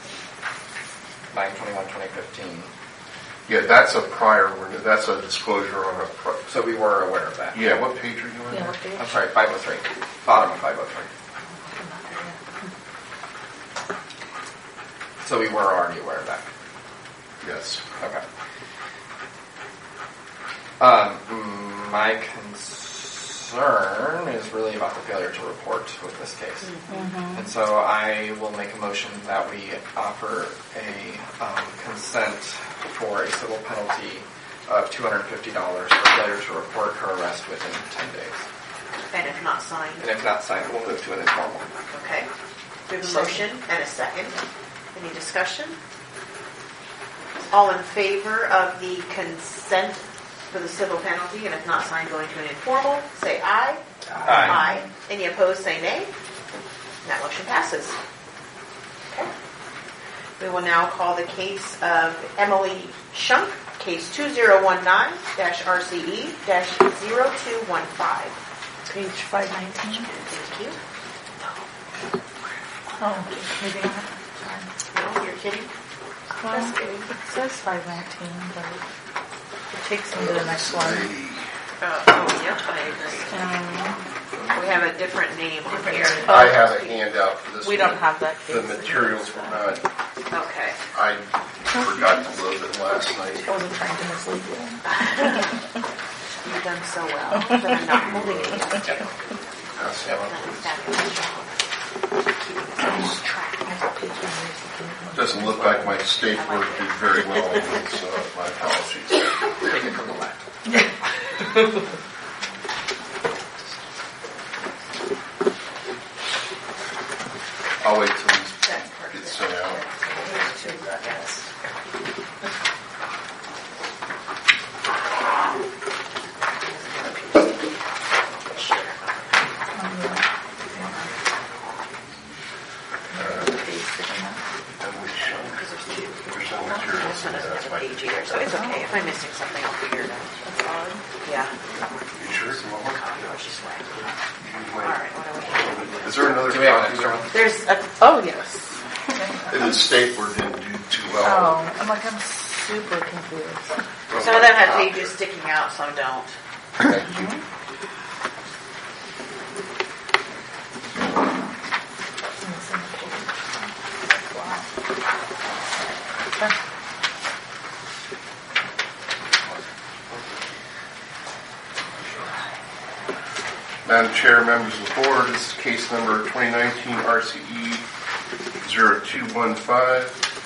9/21/2015.
Yeah, that's a disclosure on a
So we were aware of that.
Yeah, what page are you on?
Yeah, what page?
I'm sorry, 503. Bottom of 503. So we were already aware of that.
Yes.
Okay. My concern is really about the failure to report with this case. And so I will make a motion that we offer a consent for a civil penalty of $250 for failure to report her arrest within 10 days.
And if not signed.
And if not signed, we'll move to an informal.
Okay. We have a motion and a second. Any discussion? All in favor of the consent for the civil penalty, and if not signed, going to an informal, say aye.
Aye.
Any opposed, say nay. And that motion passes. Okay. We will now call the case of Emily Shunk, case 2019-RCE-0215.
Page 519.
Thank you.
Oh, maybe not.
No, you're kidding?
Well, it says 519, but it takes me to the next one.
Yep, I agree. We have a different name on here.
I have a handout for this.
We don't have that case.
The materials were not.
Okay.
I forgot to load it last night.
I wasn't trying to mislead you.
You've done so well that I'm not holding it against you.
That's doesn't look like my stapler did very well on it, so my apologies.
Take it from the left.
I'll wait till these get sent out.
So it's okay. If I'm missing something, I'll figure it out. That's odd. Yeah.
You sure? You want one?
No, it's just right. All right, what do we have?
Is there another
Do we have an
copy?
extra one?
There's oh yes.
And the stapler didn't do too well.
Oh, I'm super confused.
Some of them have pages sticking out, some don't.
Thank you. Madam Chair, members of the board, this is case number 2019 RCE 0215.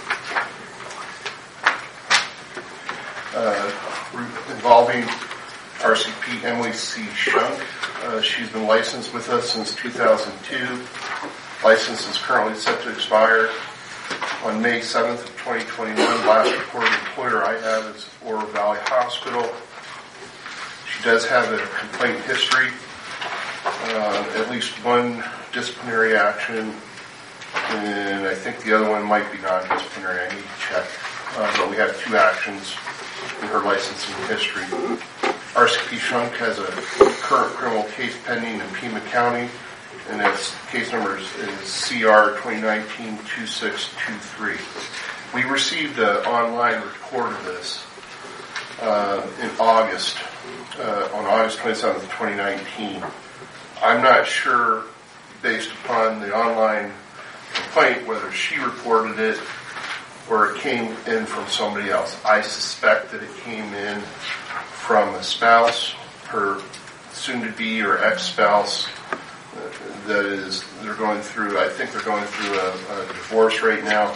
Involving RCP Emily C. Shunk. She's been licensed with us since 2002. License is currently set to expire on May 7th of 2021. Last reported employer I have is Oro Valley Hospital. She does have a complaint history, at least one disciplinary action, and I think the other one might be non-disciplinary. I need to check. But we have 2 actions in her licensing history. RCP Shunk has a current criminal case pending in Pima County, and its case number is CR 2019-2623. We received an online report of this in August, on August 27th, 2019. I'm not sure, based upon the online complaint, whether she reported it or it came in from somebody else. I suspect that it came in from a spouse, her soon-to-be or ex-spouse. That is, they're going through, I think they're going through a divorce right now.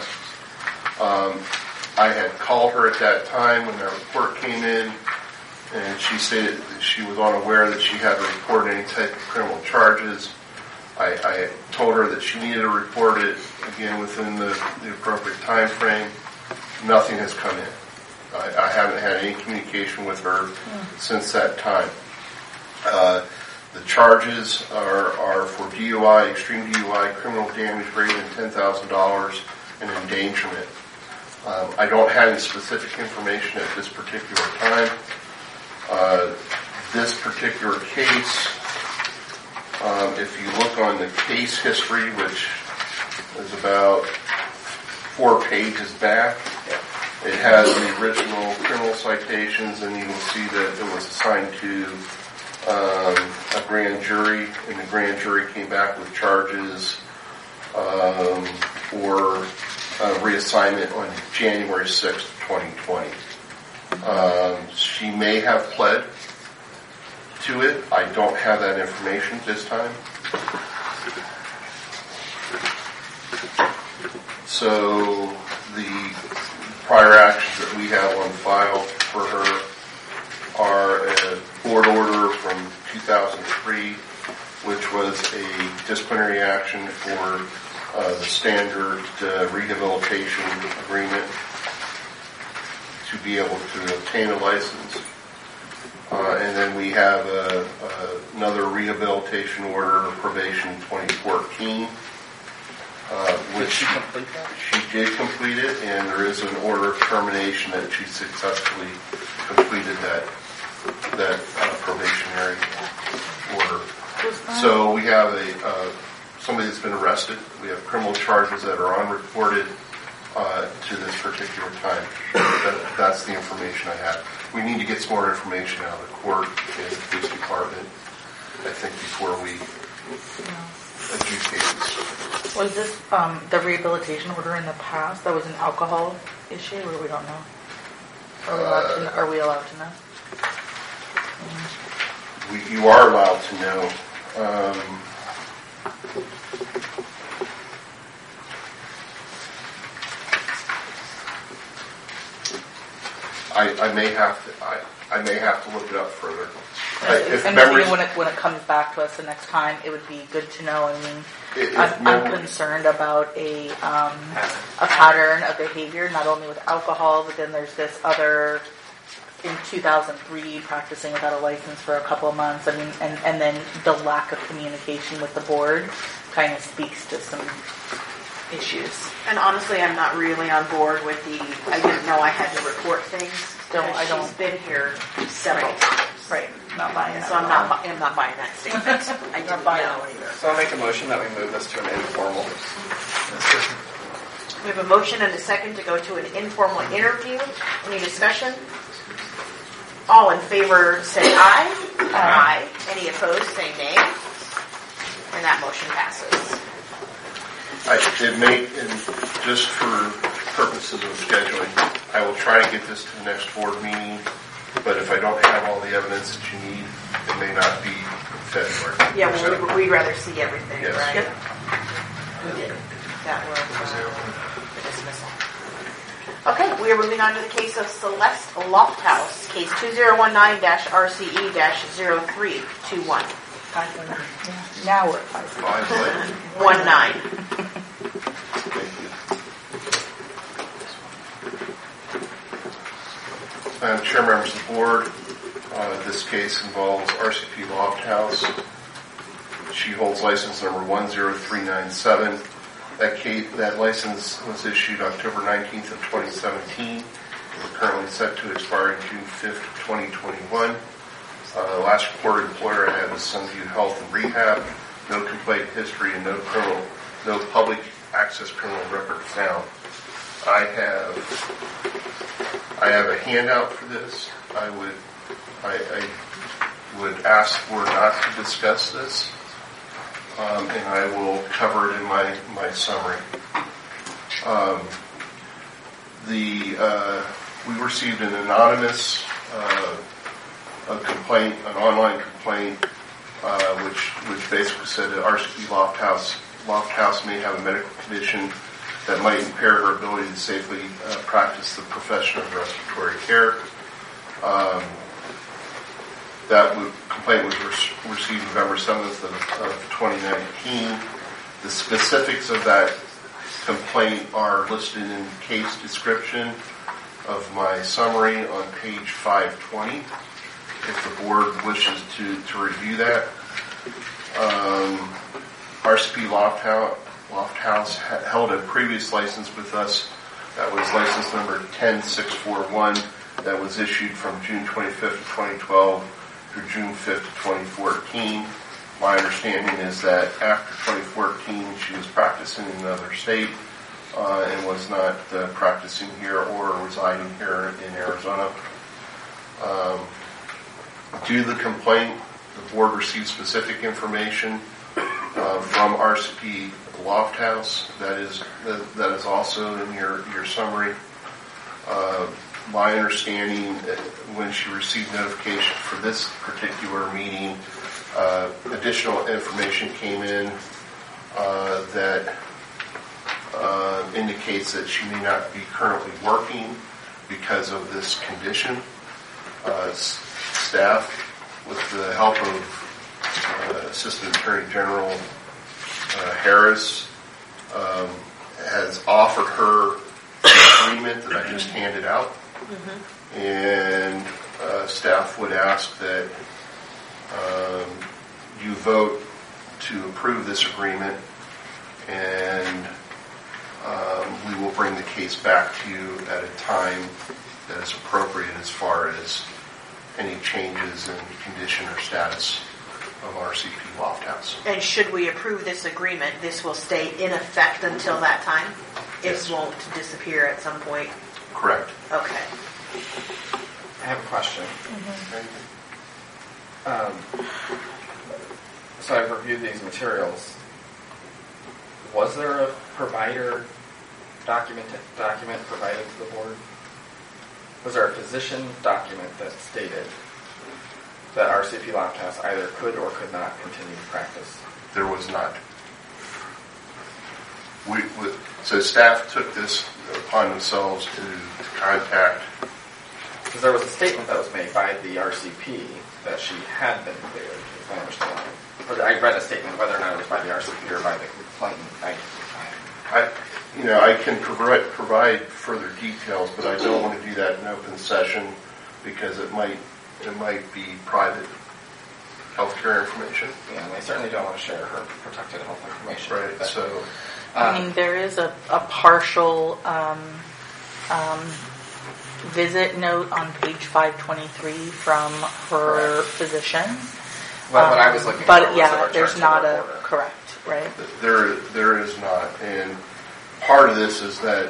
I had called her at that time when that report came in, and she stated that she was unaware that she had to report any type of criminal charges. I told her that she needed to report it, again, within the appropriate time frame. Nothing has come in. I haven't had any communication with her since that time. The charges are for DUI, extreme DUI, criminal damage greater than $10,000, and endangerment. I don't have any specific information at this particular time. This particular case, if you look on the case history, which is about 4 pages back, it has the original criminal citations, and you will see that it was assigned to a grand jury, and the grand jury came back with charges for reassignment on January 6th, 2020. She may have pled to it. I don't have that information this time. So the prior actions that we have on file for her are a board order from 2003, which was a disciplinary action for the standard rehabilitation agreement to be able to obtain a license. And then we have another rehabilitation order, probation 2014, which she complete that? She did complete it, and there is an order of termination that she successfully completed that probationary order. So we have somebody that's been arrested. We have criminal charges that are unreported to this particular time. That's the information I have. We need to get some more information out of the court and the police department, I think, before we adjudicate this.
Was this the rehabilitation order in the past? That was an alcohol issue, or we don't know? Are we allowed to know?
You are allowed to know. I may have to look it up further. If
And
members,
maybe when it comes back to us the next time, it would be good to know. I mean,
if
I'm
members,
concerned about a pattern of behavior, not only with alcohol, but then there's this other, in 2003, practicing without a license for a couple of months. I mean, and then the lack of communication with the board kind of speaks to some issues.
And honestly, I'm not really on board with I didn't know I had to report things. She's been here several times.
Right. Not buying that.
So I'm not buying that statement. I didn't know either.
So I'll make a motion that we move this to an informal.
We have a motion and a second to go to an informal interview. Any discussion? All in favor say aye. Aye. Any opposed say nay. And that motion passes.
just for purposes of scheduling, I will try to get this to the next board meeting, but if I don't have all the evidence that you need, it may not be February.
Yeah, well, we'd rather see everything,
yes.
right?
Yep.
We did. That was the dismissal. Okay, we are moving on to the case of Celeste Lofthouse, case 2019-RCE-0321.
Now we're at
19.
Madam Chair, members of the board, this case involves RCP Lofthouse. She holds license number 10397. That license was issued October 19th of 2017. We're currently set to expire June 5th, 2021. The last reported employer I had was Sunview Health and Rehab. No complaint history and no public access criminal record found. I have a handout for this. I would ask the board not to discuss this, and I will cover it in my summary. We received an anonymous complaint, an online complaint, which basically said that RCP Lofthouse may have a medical condition that might impair her ability to safely practice the profession of respiratory care. That complaint was received November 7th of 2019. The specifics of that complaint are listed in the case description of my summary on page 520, if the board wishes to review that. RCP Lofthouse held a previous license with us. That was license number 10641 that was issued from June 25th of 2012 through June 5th of 2014. My understanding is that after 2014 she was practicing in another state and was not practicing here or residing here in Arizona. Due to the complaint, the board received specific information from RCP Lofthouse that is also in your summary. My understanding when she received notification for this particular meeting, additional information came in that indicates that she may not be currently working because of this condition. Staff, with the help of Assistant Attorney General Harris, has offered her an agreement that I just handed out. Mm-hmm. And staff would ask that you vote to approve this agreement, and we will bring the case back to you at a time that is appropriate as far as any changes in condition or status of RCP Lofthouse.
And should we approve this agreement, this will stay in effect until that time?
Yes.
It won't disappear at some point?
Correct.
Okay.
I have a question.
Mm-hmm.
So I've reviewed these materials. Was there a provider document provided to the board? Was there a physician document that stated that RCP Lofthouse either could or could not continue to practice?
There was not. So staff took this upon themselves to contact
because there was a statement that was made by the RCP that she had been cleared, if I understand. Or I read a statement, whether or not it was by the RCP or by the complainant.
I can provide further details, but I don't want to do that in open session because it might be private healthcare information.
Yeah, and I certainly don't want to share her protected health information.
Right.
But,
So,
I mean, there is a partial visit note on page 523 from her physician.
Well, what I was looking
but
for
yeah,
was a
there's
return
not
to
a
work order.
correct, right?
there is not, and part of this is that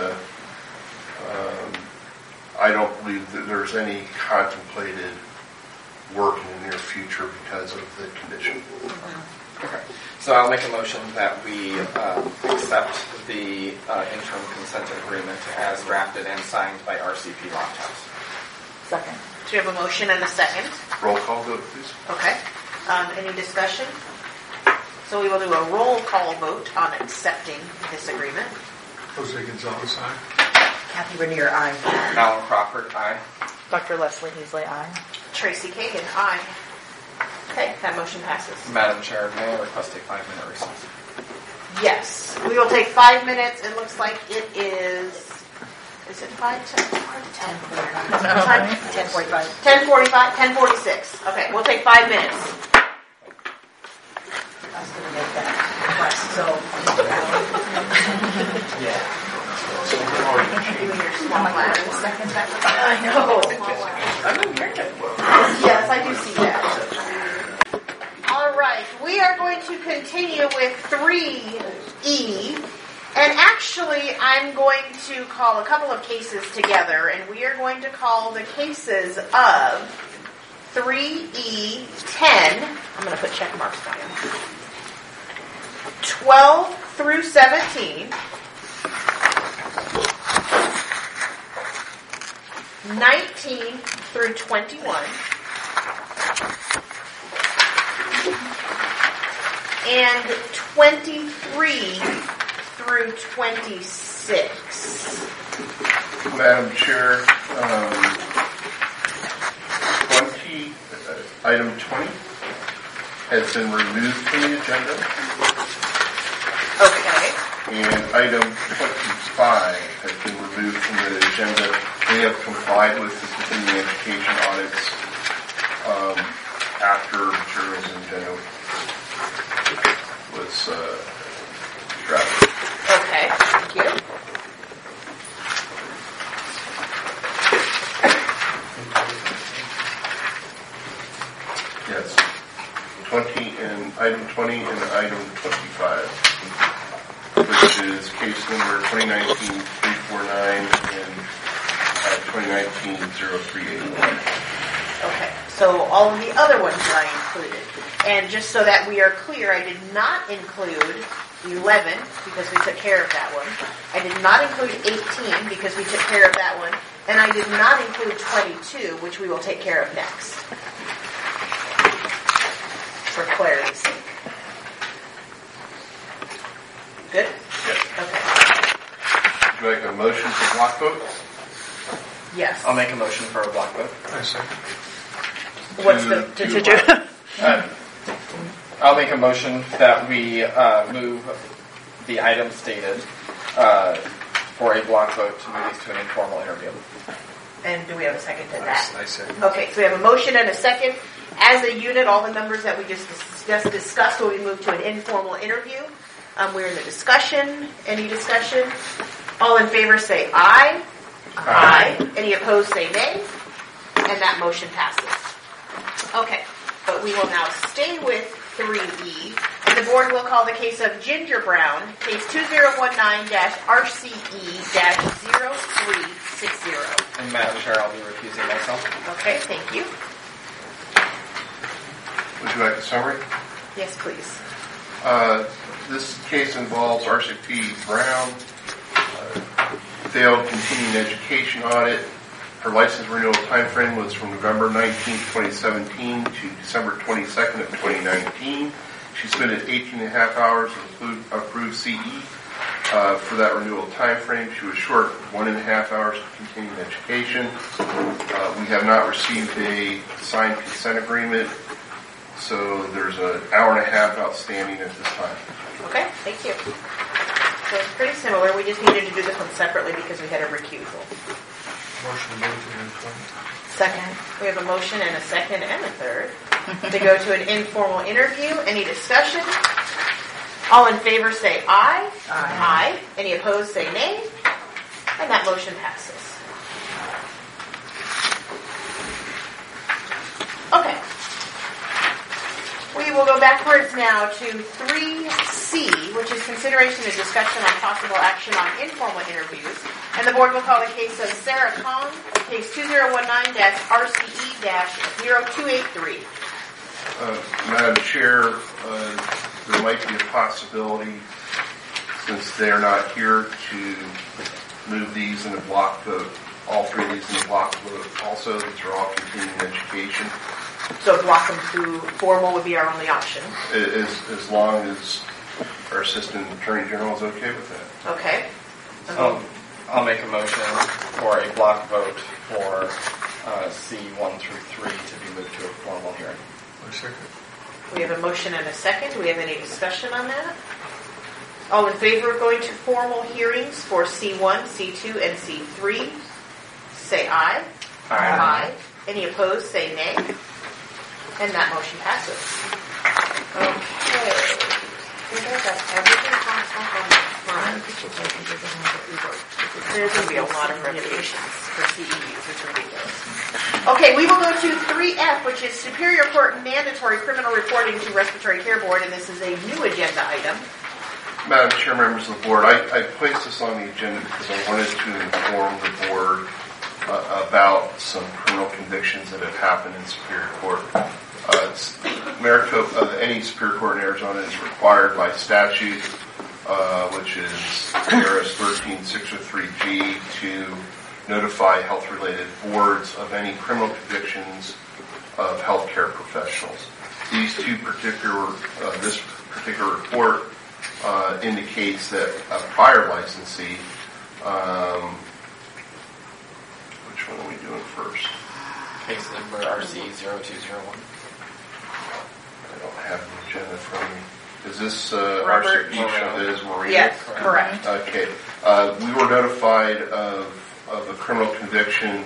I don't believe that there's any contemplated work in the near future because of the condition.
Okay. So I'll make a motion that we accept the interim consent agreement as drafted and signed by RCP Lofthouse.
Second.
So we have a motion and a second.
Roll call vote, please.
Okay. Any discussion? So we will do a roll call vote on accepting this agreement.
Jose Gonzalez, aye.
Kathy Bernier, aye.
Alan Crawford, aye.
Dr. Leslie Easley, aye.
Tracy Kagan, aye. Okay, that motion passes.
Madam Chair, may I request a 5-minute recess?
Yes. We will take 5 minutes. It looks like it is it 5 to 10?
10:45.
10:45? 10:46. Okay, we'll take 5 minutes.
I was going to make that request, so.
Even your small ladder.
I know.
Yes, I do see that. All right, we are going to continue with 3E. And actually, I'm going to call a couple of cases together, and we are going to call the cases of 3E10. I'm going to put check marks down. 12 through 17. 19 through 21. And 23 through 26.
Madam Chair, item 20 has been removed from the agenda.
Okay.
And item 25 has been removed from the agenda. We have complied with the continuing education audits after materials in agenda was drafted.
Okay, thank you.
Yes. 20 and item 20 and item 25, which is case number 2019-349 and 2019-0381.
Okay, so all of the other ones I included. And just so that we are clear, I did not include 11 because we took care of that one. I did not include 18 because we took care of that one. And I did not include 22, which we will take care of next. For clarity's sake. Good?
Yes.
Okay.
Would you like a motion for block vote?
Yes.
I'll make a motion for a block vote.
I second.
What's the...
I'll make a motion that we move the item stated for a block vote to move these to an informal interview.
And do we have a second to that?
I second.
Okay, so we have a motion and a second. As a unit, all the numbers that we just discussed will be moved to an informal interview. We're in the discussion. Any discussion? All in favor say aye. Aye. Any opposed say nay. And that motion passes. Okay, but we will now stay with 3E. And the board will call the case of Ginger Brown, case 2019-RCE-0360.
And Madam Chair, I'll be recusing myself.
Okay, thank you.
Would you like a summary?
Yes, please.
This case involves RCP Brown, failed continuing education audit. Her license renewal time frame was from November 19, 2017 to December 22nd of 2019. She submitted 18 and a half hours of approved CE. For that renewal time frame, she was short 1.5 hours of continuing education. We have not received a signed consent agreement, so there's an hour and a half outstanding at this time.
Okay, thank you. So it's pretty similar. We just needed to do this one separately because we had a recusal.
Motion to move to an informal.
Second. We have a motion and a second and a third to go to an informal interview. Any discussion? All in favor say aye. Aye. Any opposed say nay. And that motion passes. Okay. We will go backwards now to 3C, which is consideration and discussion on possible action on informal interviews. And the board will call the case of Sarah Kong, case 2019-RCE-0283.
Madam Chair, there might be a possibility, since they're not here, to move these in a block vote, all three of these in a block vote. Also, these are all continuing education.
So block them through formal would be our only option.
As long as our Assistant Attorney General is okay with that.
Okay.
I'll make a motion for a block vote for C1 through 3 to be moved to a formal hearing.
We have a motion and a second. Do we have any discussion on that? All in favor of going to formal hearings for C1, C2, and C3, say aye. Aye. Any opposed, say nay. And that motion passes. Okay. I think that's everything possible on the front. There's going to be a lot of regulations for CEUs. It's ridiculous. Okay, we will go to 3F, which is Superior Court mandatory criminal reporting to Respiratory Care Board, and this is a new agenda item.
Madam Chair, members of the board, I placed this on the agenda because I wanted to inform the board about some criminal convictions that have happened in Superior Court. Any Superior Court in Arizona is required by statute, which is ARS 13603G, to notify health-related boards of any criminal convictions of healthcare professionals. This particular report indicates that a prior licensee, which one are we doing first?
Case number RC0201.
I don't have the agenda from me. Is this
Robert
RCP Chavez Marina?
Yes, correct.
Okay. We were notified of a criminal conviction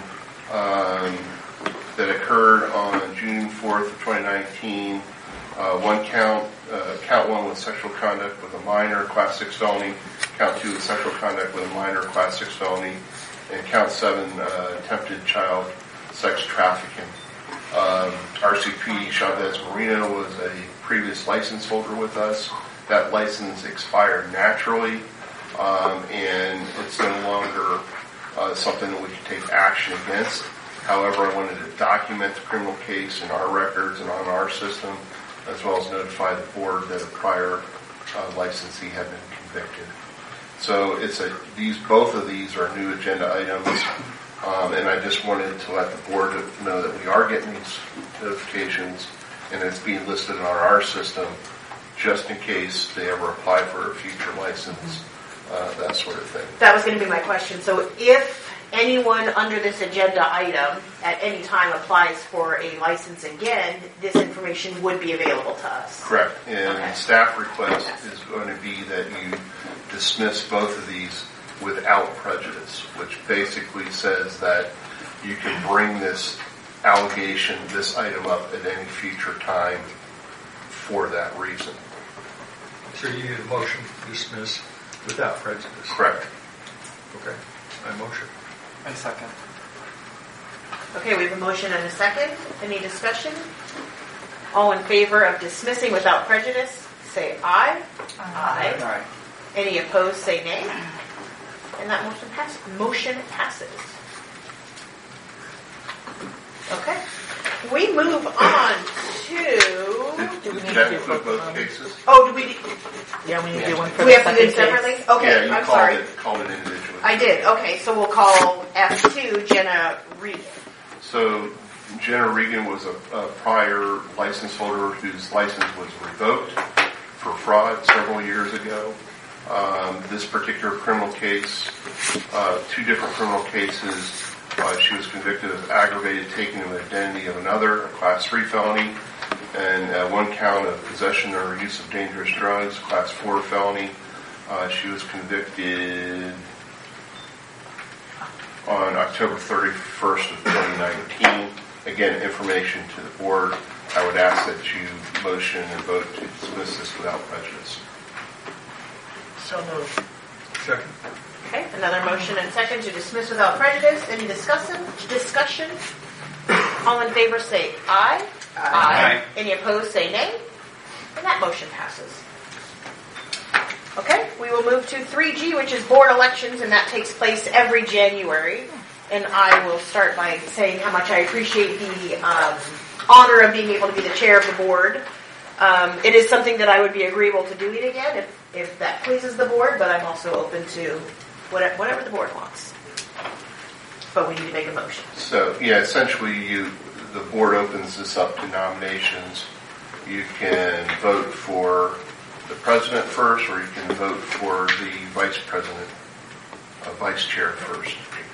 that occurred on June 4th of 2019. Count 1 was sexual conduct with a minor, class 6 felony. Count 2 was sexual conduct with a minor, class 6 felony. And count 7, attempted child sex trafficking. RCP Chavez Marina was a previous license holder with us. That license expired naturally, and it's no longer something that we can take action against. However, I wanted to document the criminal case in our records and on our system, as well as notify the board that a prior licensee had been convicted. So both of these are new agenda items, and I just wanted to let the board know that we are getting these notifications, and it's being listed on our system, just in case they ever apply for a future license, that sort of thing.
That was going to be my question. So if anyone under this agenda item at any time applies for a license again, this information would be available to us.
Correct. And staff request is going to be that you dismiss both of these without prejudice, which basically says that you can bring this allegation, this item up at any future time for that reason.
So you need a motion to dismiss without prejudice?
Correct.
Okay. I motion.
I second.
Okay, we have a motion and a second. Any discussion? All in favor of dismissing without prejudice, say aye. Aye.
Aye.
Any opposed, say nay. And that motion passes. Okay. We move on to...
Did that include both cases?
Oh, do we...
Yeah, we need to do one for
Do we
the
have to do
second
it separately?
case.
Okay,
Yeah, you
I'm sorry.
called it individually.
I did. Okay, so we'll call F2 Jenna Regan.
So Jenna Regan was a prior license holder whose license was revoked for fraud several years ago. This particular criminal case, 2 different criminal cases, she was convicted of aggravated taking of the identity of another, a Class 3 felony, and 1 count of possession or use of dangerous drugs, Class 4 felony. She was convicted on October 31st of 2019. Again, information to the board. I would ask that you motion and vote to dismiss this without prejudice.
So moved.
Second.
Okay, another motion and second to dismiss without prejudice. Any discussion? All in favor say aye. Aye. Any opposed say nay. And that motion passes. Okay, we will move to 3G, which is board elections, and that takes place every January. And I will start by saying how much I appreciate the honor of being able to be the chair of the board. It is something that I would be agreeable to doing again if that pleases the board, but I'm also open to whatever the board wants. But we need to make a motion.
So, yeah, essentially the board opens this up to nominations. You can vote for the president first, or you can vote for the vice president, vice chair first.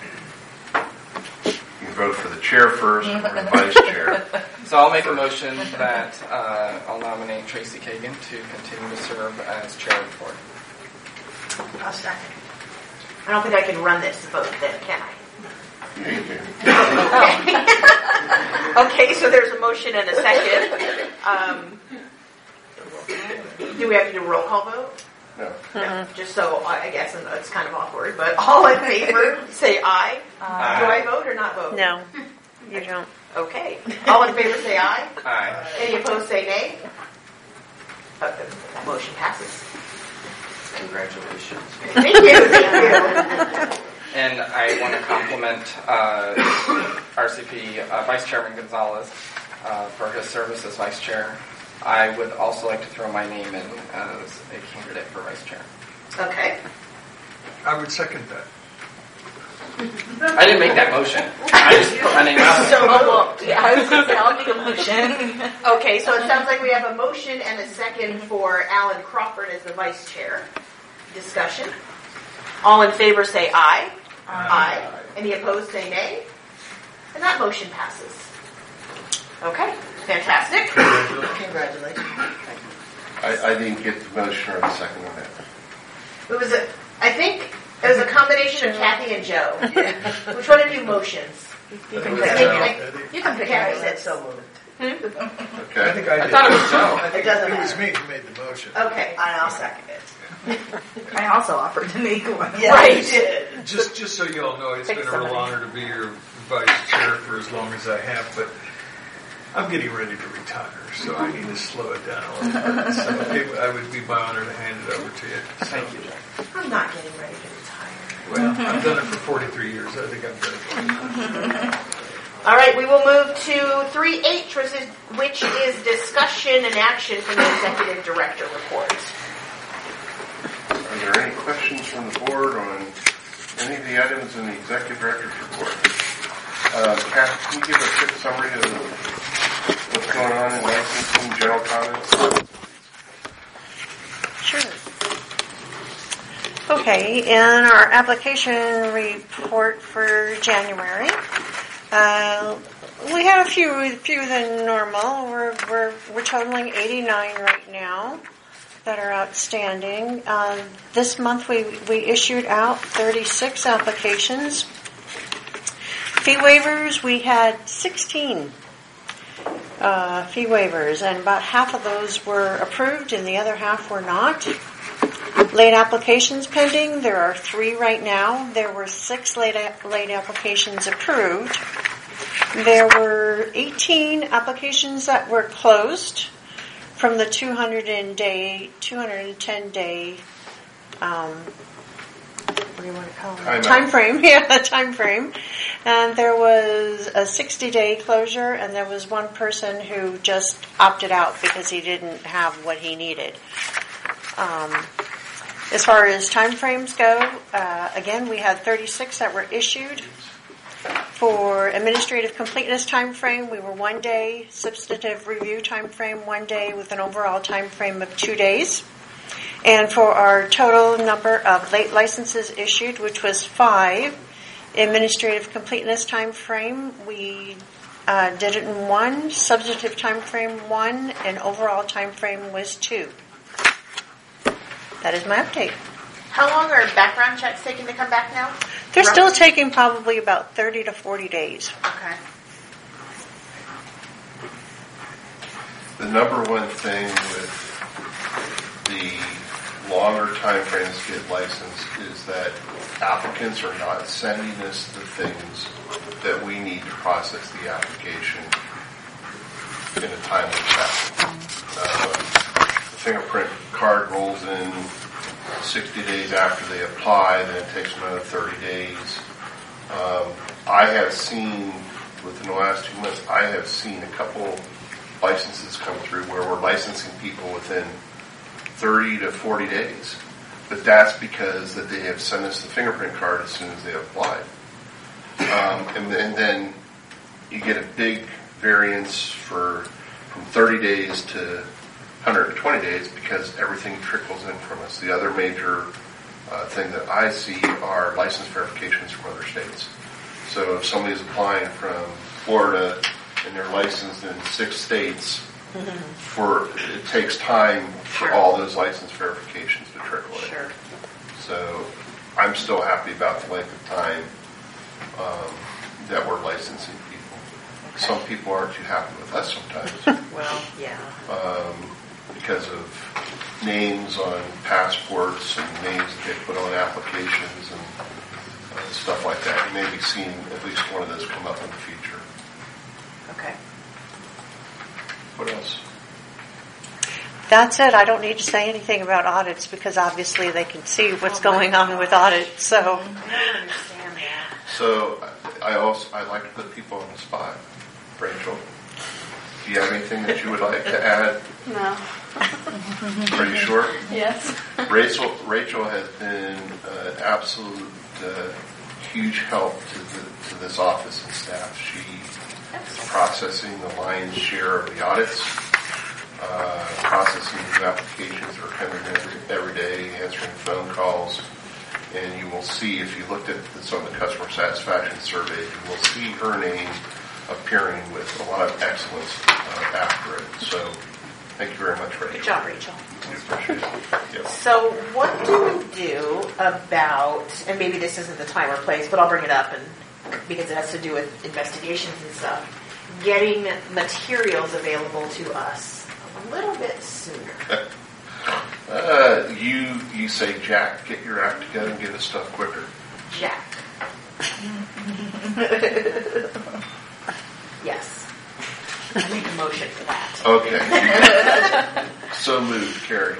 You can vote for the chair first or the vice chair.
So I'll make a motion that I'll nominate Tracy Kagan to continue to serve as chair of the board.
I'll second. I don't think I can run this vote then, can I?
Yeah, you can.
Okay, so there's a motion and a second. Do we have to do a roll call vote?
No.
No. Just so, I guess it's kind of awkward, but all in favor, say aye.
Aye.
Do I vote or not vote?
No, you don't.
Okay. All in favor, say aye.
Aye.
Any opposed, say nay. That motion passes.
Congratulations.
Thank you.
And I want to compliment RCP Vice Chairman Gonzalez for his service as vice chair. I would also like to throw my name in as a candidate for vice chair.
Okay.
I would second that.
I didn't make that motion. I just put my name out.
So moved.
Yeah, I was going to say, I'll make a motion.
Okay, so it sounds like we have a motion and a second for Alan Crawford as the vice chair. Discussion. All in favor say aye. Aye. Any opposed say nay. And that motion passes. Okay, fantastic.
Congratulations.
I didn't get the motion or the second on that.
I think it was a combination of Kathy and Joe. Which one of you motions? You can pick. You can pick.
Kathy said so moved.
Okay.
I think I did.
I thought it was Joe.
It doesn't
It was
matter.
me who made the motion.
Okay.
And I'll second it.
I also offered to make one.
Yeah,
Right.
you did.
Just so you all know, it's
Pick
been a real
somebody.
honor to be your vice chair for as long as I have, but I'm getting ready to retire, so I need to slow it down a little bit. So I would be my honor to hand it over to you. So,
Thank you, Joe.
I'm not getting ready to retire.
well, I've done it for 43 years. I think I'm ready.
All right, we will move to 3H, which is discussion and action from the executive director report.
Are there any questions from the board on any of the items in the executive director's report? Kath, can you give a quick summary of what's going on in licensing, general comments?
Sure. Okay, in our application report for January, we had a few than normal. We're totaling 89 right now that are outstanding. This month we issued out 36 applications. Fee waivers, we had 16 fee waivers, and about half of those were approved and the other half were not. Late applications pending, there are 3 right now. There were 6 late applications approved. There were 18 applications that were closed from the 210-day, what do you want to call it? Time frame. Yeah, time frame. And there was a 60-day closure, and there was one person who just opted out because he didn't have what he needed. As far as time frames go, again, we had 36 that were issued. For administrative completeness time frame, we were 1 day. Substantive review time frame, 1 day with an overall time frame of 2 days. And for our total number of late licenses issued, which was 5, administrative completeness time frame, we did it in 1, substantive time frame 1, and overall time frame was 2. That is my update.
How long are background checks taking to come back now?
They're still taking probably about 30 to 40 days.
Okay.
The number one thing with the longer time frames to get licensed is that applicants are not sending us the things that we need to process the application in a timely fashion. The fingerprint card rolls in 60 days after they apply, then it takes another 30 days. I have seen, within the last 2 months, I have seen a couple licenses come through where we're licensing people within 30 to 40 days. But that's because that they have sent us the fingerprint card as soon as they applied. And then you get a big variance from 30 days to 120 days because everything trickles in from us. The other major thing that I see are license verifications from other states. So if somebody's applying from Florida and they're licensed in 6 states, it takes time for all those license verifications to trickle in.
Sure.
So I'm still happy about the length of time that we're licensing people. Okay. Some people aren't too happy with us sometimes.
Well, yeah.
Because of names on passports and names that they put on applications and stuff like that. You may be seeing at least one of those come up in the future.
Okay.
What else?
That's it. I don't need to say anything about audits because obviously they can see what's going on with audits. So.
I don't understand that.
So I like to put people on the spot. Rachel, do you have anything that you would like to add?
No.
Are you sure?
Yes.
Rachel has been an absolute huge help to this office and staff. She is processing the lion's share of the audits, processing new applications that are coming in every day, answering phone calls. And you will see, if you looked at some of the customer satisfaction surveys, you will see her name appearing with a lot of excellence after it. So thank you very much, Rachel.
Good job, Rachel.
We appreciate it. Yep.
So what do we do about, and maybe this isn't the time or place, but I'll bring it up because it has to do with investigations and stuff, getting materials available to us a little bit sooner?
You say, Jack, get your act together and get us stuff quicker.
Jack. Yes. I make a motion for that.
Okay. So moved, Carrie.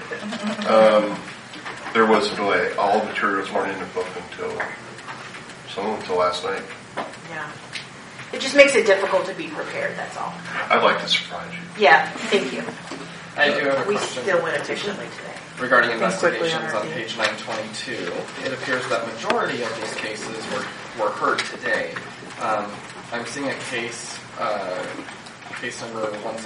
There was a delay. All materials weren't in the book until last night.
Yeah. It just makes it difficult to be prepared, that's all.
I'd like to surprise you.
Yeah, thank you.
I do have a
We
question.
still went efficiently today.
Regarding investigations on page 922, it appears that majority of these cases were heard today. I'm seeing a case number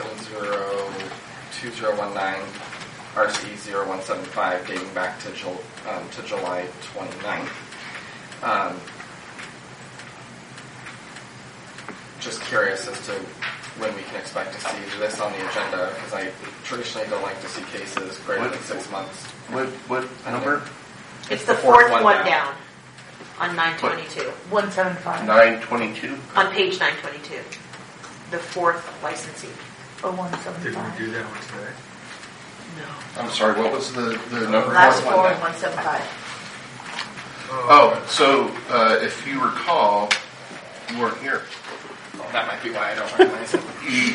1702019, RC0175, dating back to July 29th. Just curious as to when we can expect to see this on the agenda, because I traditionally don't like to see cases greater than 6 months.
What number?
It's the fourth one down on 922.
175.
922?
On page 922. The fourth licensee.
Oh,
Did
175.
we do that one today?
No.
I'm sorry, what was the number?
Last four, 175.
Oh, so if you recall, you weren't here.
Well, that might be why I don't recognize it.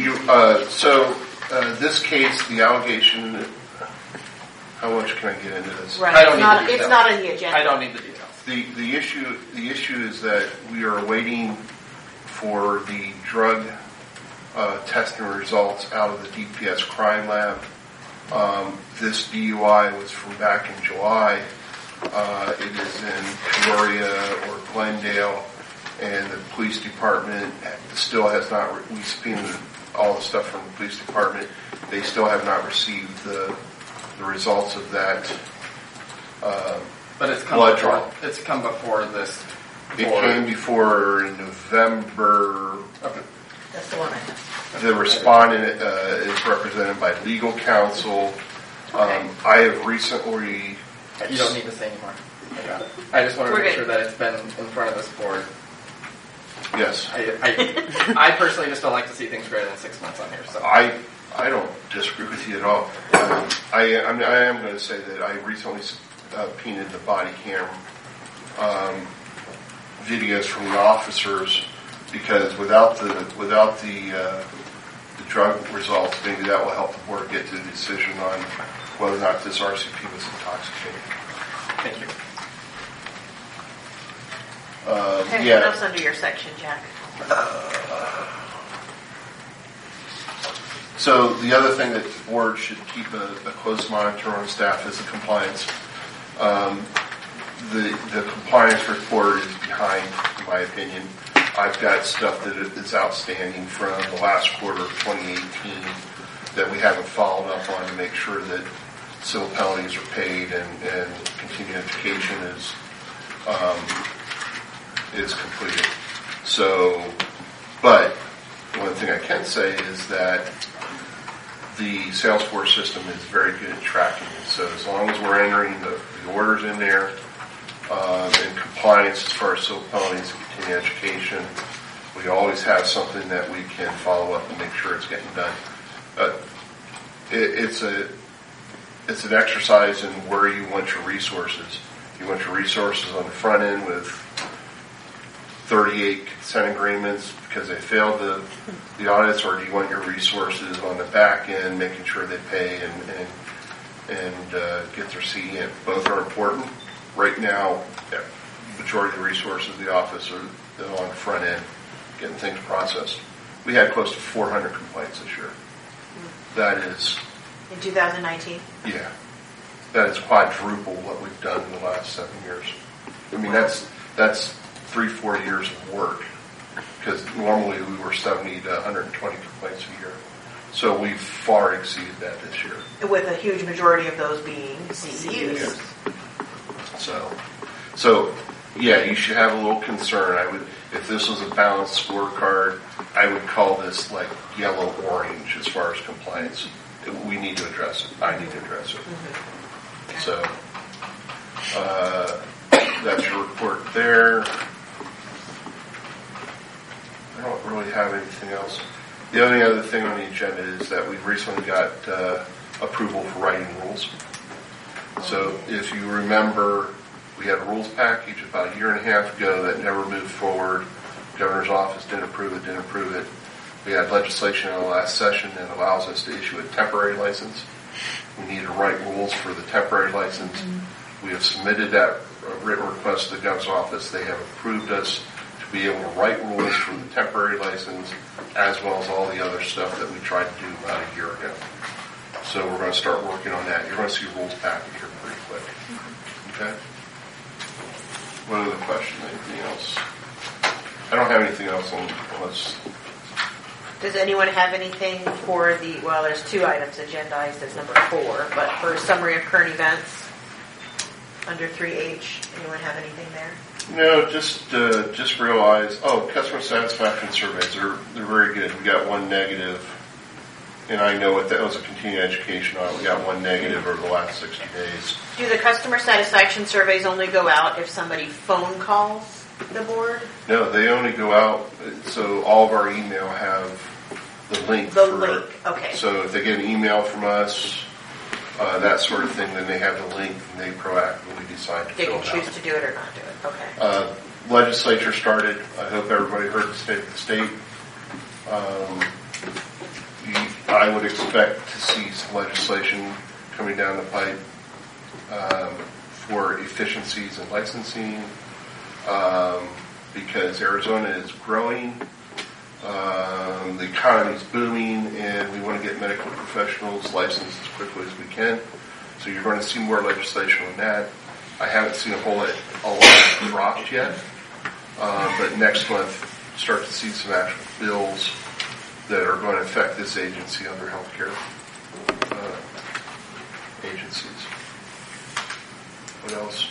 This case, the allegation, how much can I get into this?
Right.
I don't need the details.
It's not in the agenda.
I don't need the details.
The issue is that we are waiting for the drug testing results out of the DPS crime lab. This DUI was from back in July. It is in Peoria or Glendale, and the police department still has not. We subpoenaed all the stuff from the police department. They still have not received the the results of that
But it's come
blood
before,
draw.
it's come before this
It
board.
came before in November.
Okay.
That's the one I have.
The respondent is represented by legal counsel. I have recently.
You don't need to say anymore. I got it. I just want to make sure that it's been in front of this board.
Yes.
I personally just don't like to see things greater than 6 months on here. So
I don't disagree with you at all. I am going to say that I recently painted the body cam videos from the officers because without the drug results, maybe that will help the board get to the decision on whether or not this RCP was intoxicating.
thank you.
Okay,
Yeah.
what else under your section, Jack?
So the other thing that the board should keep a close monitor on staff is the compliance. The compliance report is behind, in my opinion. I've got stuff that is outstanding from the last quarter of 2018 that we haven't followed up on to make sure that civil penalties are paid and continuing education is completed. So, but one thing I can say is that the Salesforce system is very good at tracking it. So as long as we're entering the orders in there, in compliance as far as civil penalties and continuing education, we always have something that we can follow up and make sure it's getting done. It's an exercise in where you want your resources. You want your resources on the front end with 38 consent agreements because they failed the audits, or do you want your resources on the back end making sure they pay and get their CE in? Both are important. Right now, the majority of the resources of the office are on the front end, getting things processed. We had close to 400 complaints this year. That is...
In 2019?
Yeah. That is quadruple what we've done in the last 7 years. I mean, that's 3-4 years of work. Because normally we were 70 to 120 complaints a year. So we've far exceeded that this year.
With a huge majority of those being CEUs.
Yeah. So yeah, you should have a little concern. If this was a balanced scorecard, I would call this like yellow-orange as far as compliance. We need to address it. I need to address it. Mm-hmm. So that's your report there. I don't really have anything else. The only other thing on the agenda is that we recently got approval for writing rules. So if you remember, we had a rules package about a year and a half ago that never moved forward. Governor's office didn't approve it. We had legislation in the last session that allows us to issue a temporary license. We need to write rules for the temporary license. Mm-hmm. We have submitted that written request to the governor's office. They have approved us to be able to write rules for the temporary license as well as all the other stuff that we tried to do about a year ago. So we're going to start working on that. You're going to see a rules package here pretty quick. Okay? What other question? Anything else? I don't have anything else unless...
Does anyone have anything for there's 2 items agendized as number 4, but for summary of current events under 3H, anyone have anything there?
No, just realize, customer satisfaction surveys, they're very good. We got 1 negative, and I know that was a continuing education audit. We got 1 negative over the last 60 days.
Do the customer satisfaction surveys only go out if somebody phone calls the board?
No, they only go out, so all of our email have the link.
Okay.
So if they get an email from us, that sort of thing, then they have the link and they proactively decide to fill it out.
They can choose to do it or not do it. Okay.
Legislature started. I hope everybody heard the state of the state. I would expect to see some legislation coming down the pipe for efficiencies in licensing because Arizona is growing. The economy is booming, and we want to get medical professionals licensed as quickly as we can. So you're going to see more legislation on that. I haven't seen a lot dropped yet, but next month start to see some actual bills that are going to affect this agency under healthcare agency. vacancies. What else?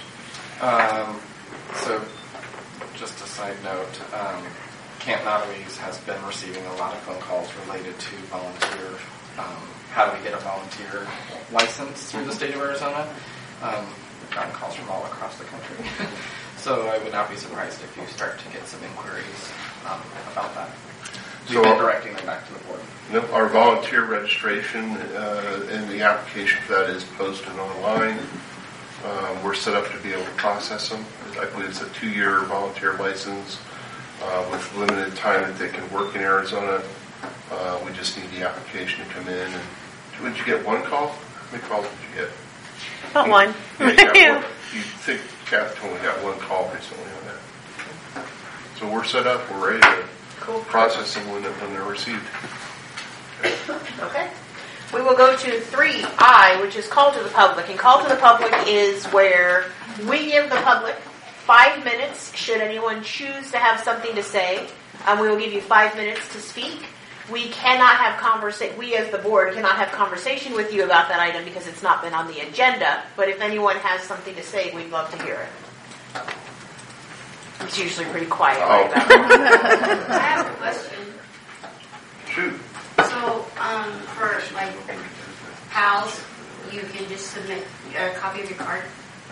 So, just a side note, Camp Notaries has been receiving a lot of phone calls related to volunteer, how do we get a volunteer license through the state of Arizona. We've gotten calls from all across the country. So I would not be surprised if you start to get some inquiries about that. We've been directing them back to the board.
Our volunteer registration and the application for that is posted online. We're set up to be able to process them. I believe it's a 2-year volunteer license with limited time that they can work in Arizona. We just need the application to come in. And did you get one call? How many calls did you get?
Not one.
Yeah, you think Kath only got one call recently on that. So we're set up. We're ready to process them when they're received.
Okay. We will go to 3I, which is call to the public. And call to the public is where we give the public 5 minutes should anyone choose to have something to say. We will give you 5 minutes to speak. We cannot have we as the board cannot have conversation with you about that item because it's not been on the agenda. But if anyone has something to say, we'd love to hear it. It's usually pretty quiet right about that.
I have a question.
Shoot.
So, for like PALS, you can just submit a copy of your card.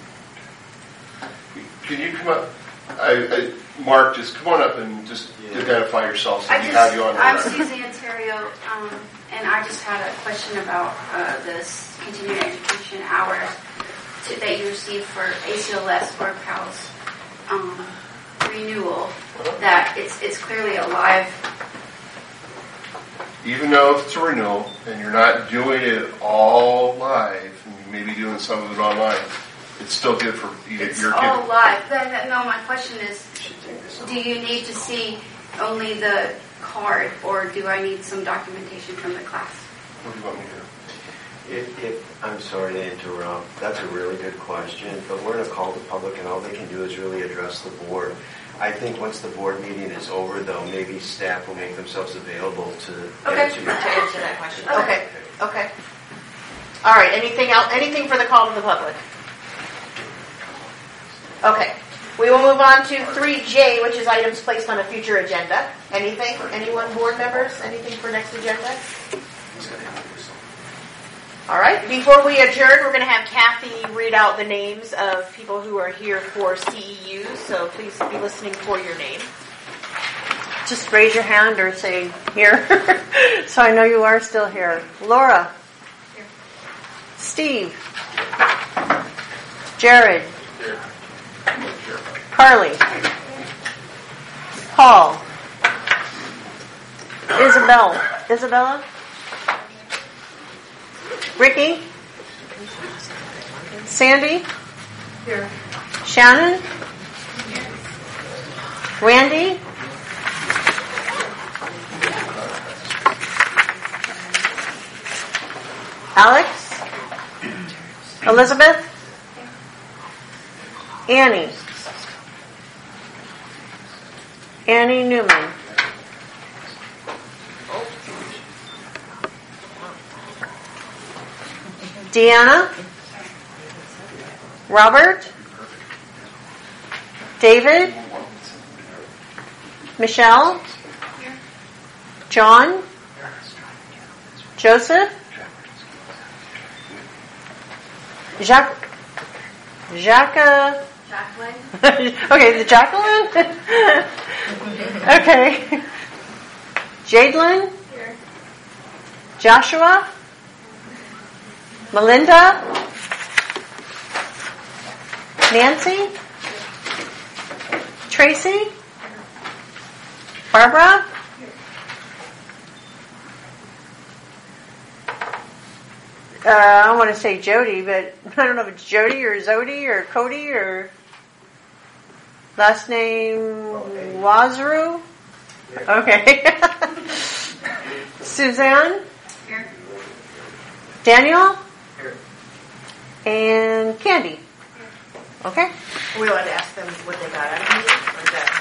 Can you come up? Mark, just come on up and just identify yourself so we have you on the
I'm
record.
Suzanne Terrio, and I just had a question about this continuing education hours that you receive for ACLS or PALS renewal. That it's clearly a live.
Even though it's a renewal and you're not doing it all live, and you may be doing some of it online, it's still good for you.
It's all live. No, my question is, do you need to see only the card, or do I need some documentation from the class?
What do you want me to do?
I'm sorry to interrupt. That's a really good question, but we're going to call the public, and all they can do is really address the board. I think once the board meeting is over, though, maybe staff will make themselves available to answer your question.
To answer that question. Okay. All right. Anything else? Anything for the call to the public? Okay. We will move on to 3J, which is items placed on a future agenda. Anything? Anyone, board members? Anything for next agenda? All right. Before we adjourn, we're going to have Kathy read out the names of people who are here for CEUs. So please be listening for your name.
Just raise your hand or say here, so I know you are still here. Laura.
Here.
Steve. Jared.
Here.
Carly. Paul. Isabella. Ricky. Sandy.
Here.
Shannon. Randy. Alex. Elizabeth. Annie. Annie Newman. Deanna. Robert. David. Michelle. John. Joseph. Jacqueline. Okay, the Jacqueline? Okay. Jadelyn?
Here.
Joshua? Melinda? Nancy? Tracy? Barbara? I want to say Jody, but I don't know if it's Jody or Zodi or Cody or last name Wazaru. Okay. Suzanne?
Here.
Daniel?
Here.
And Candy? Okay.
We want to ask them what they got out of meeting, or is that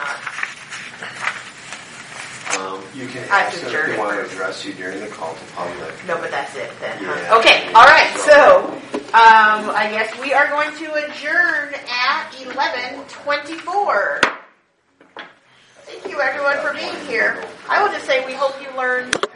You can
I
ask them if
adjourn
they
it
want to
first.
address you during the call to public.
not? No, but that's it then.
Yeah.
Huh? Okay. All right. So I guess we are going to adjourn at 11:24. Thank you, everyone, for being here. I will just say we hope you learned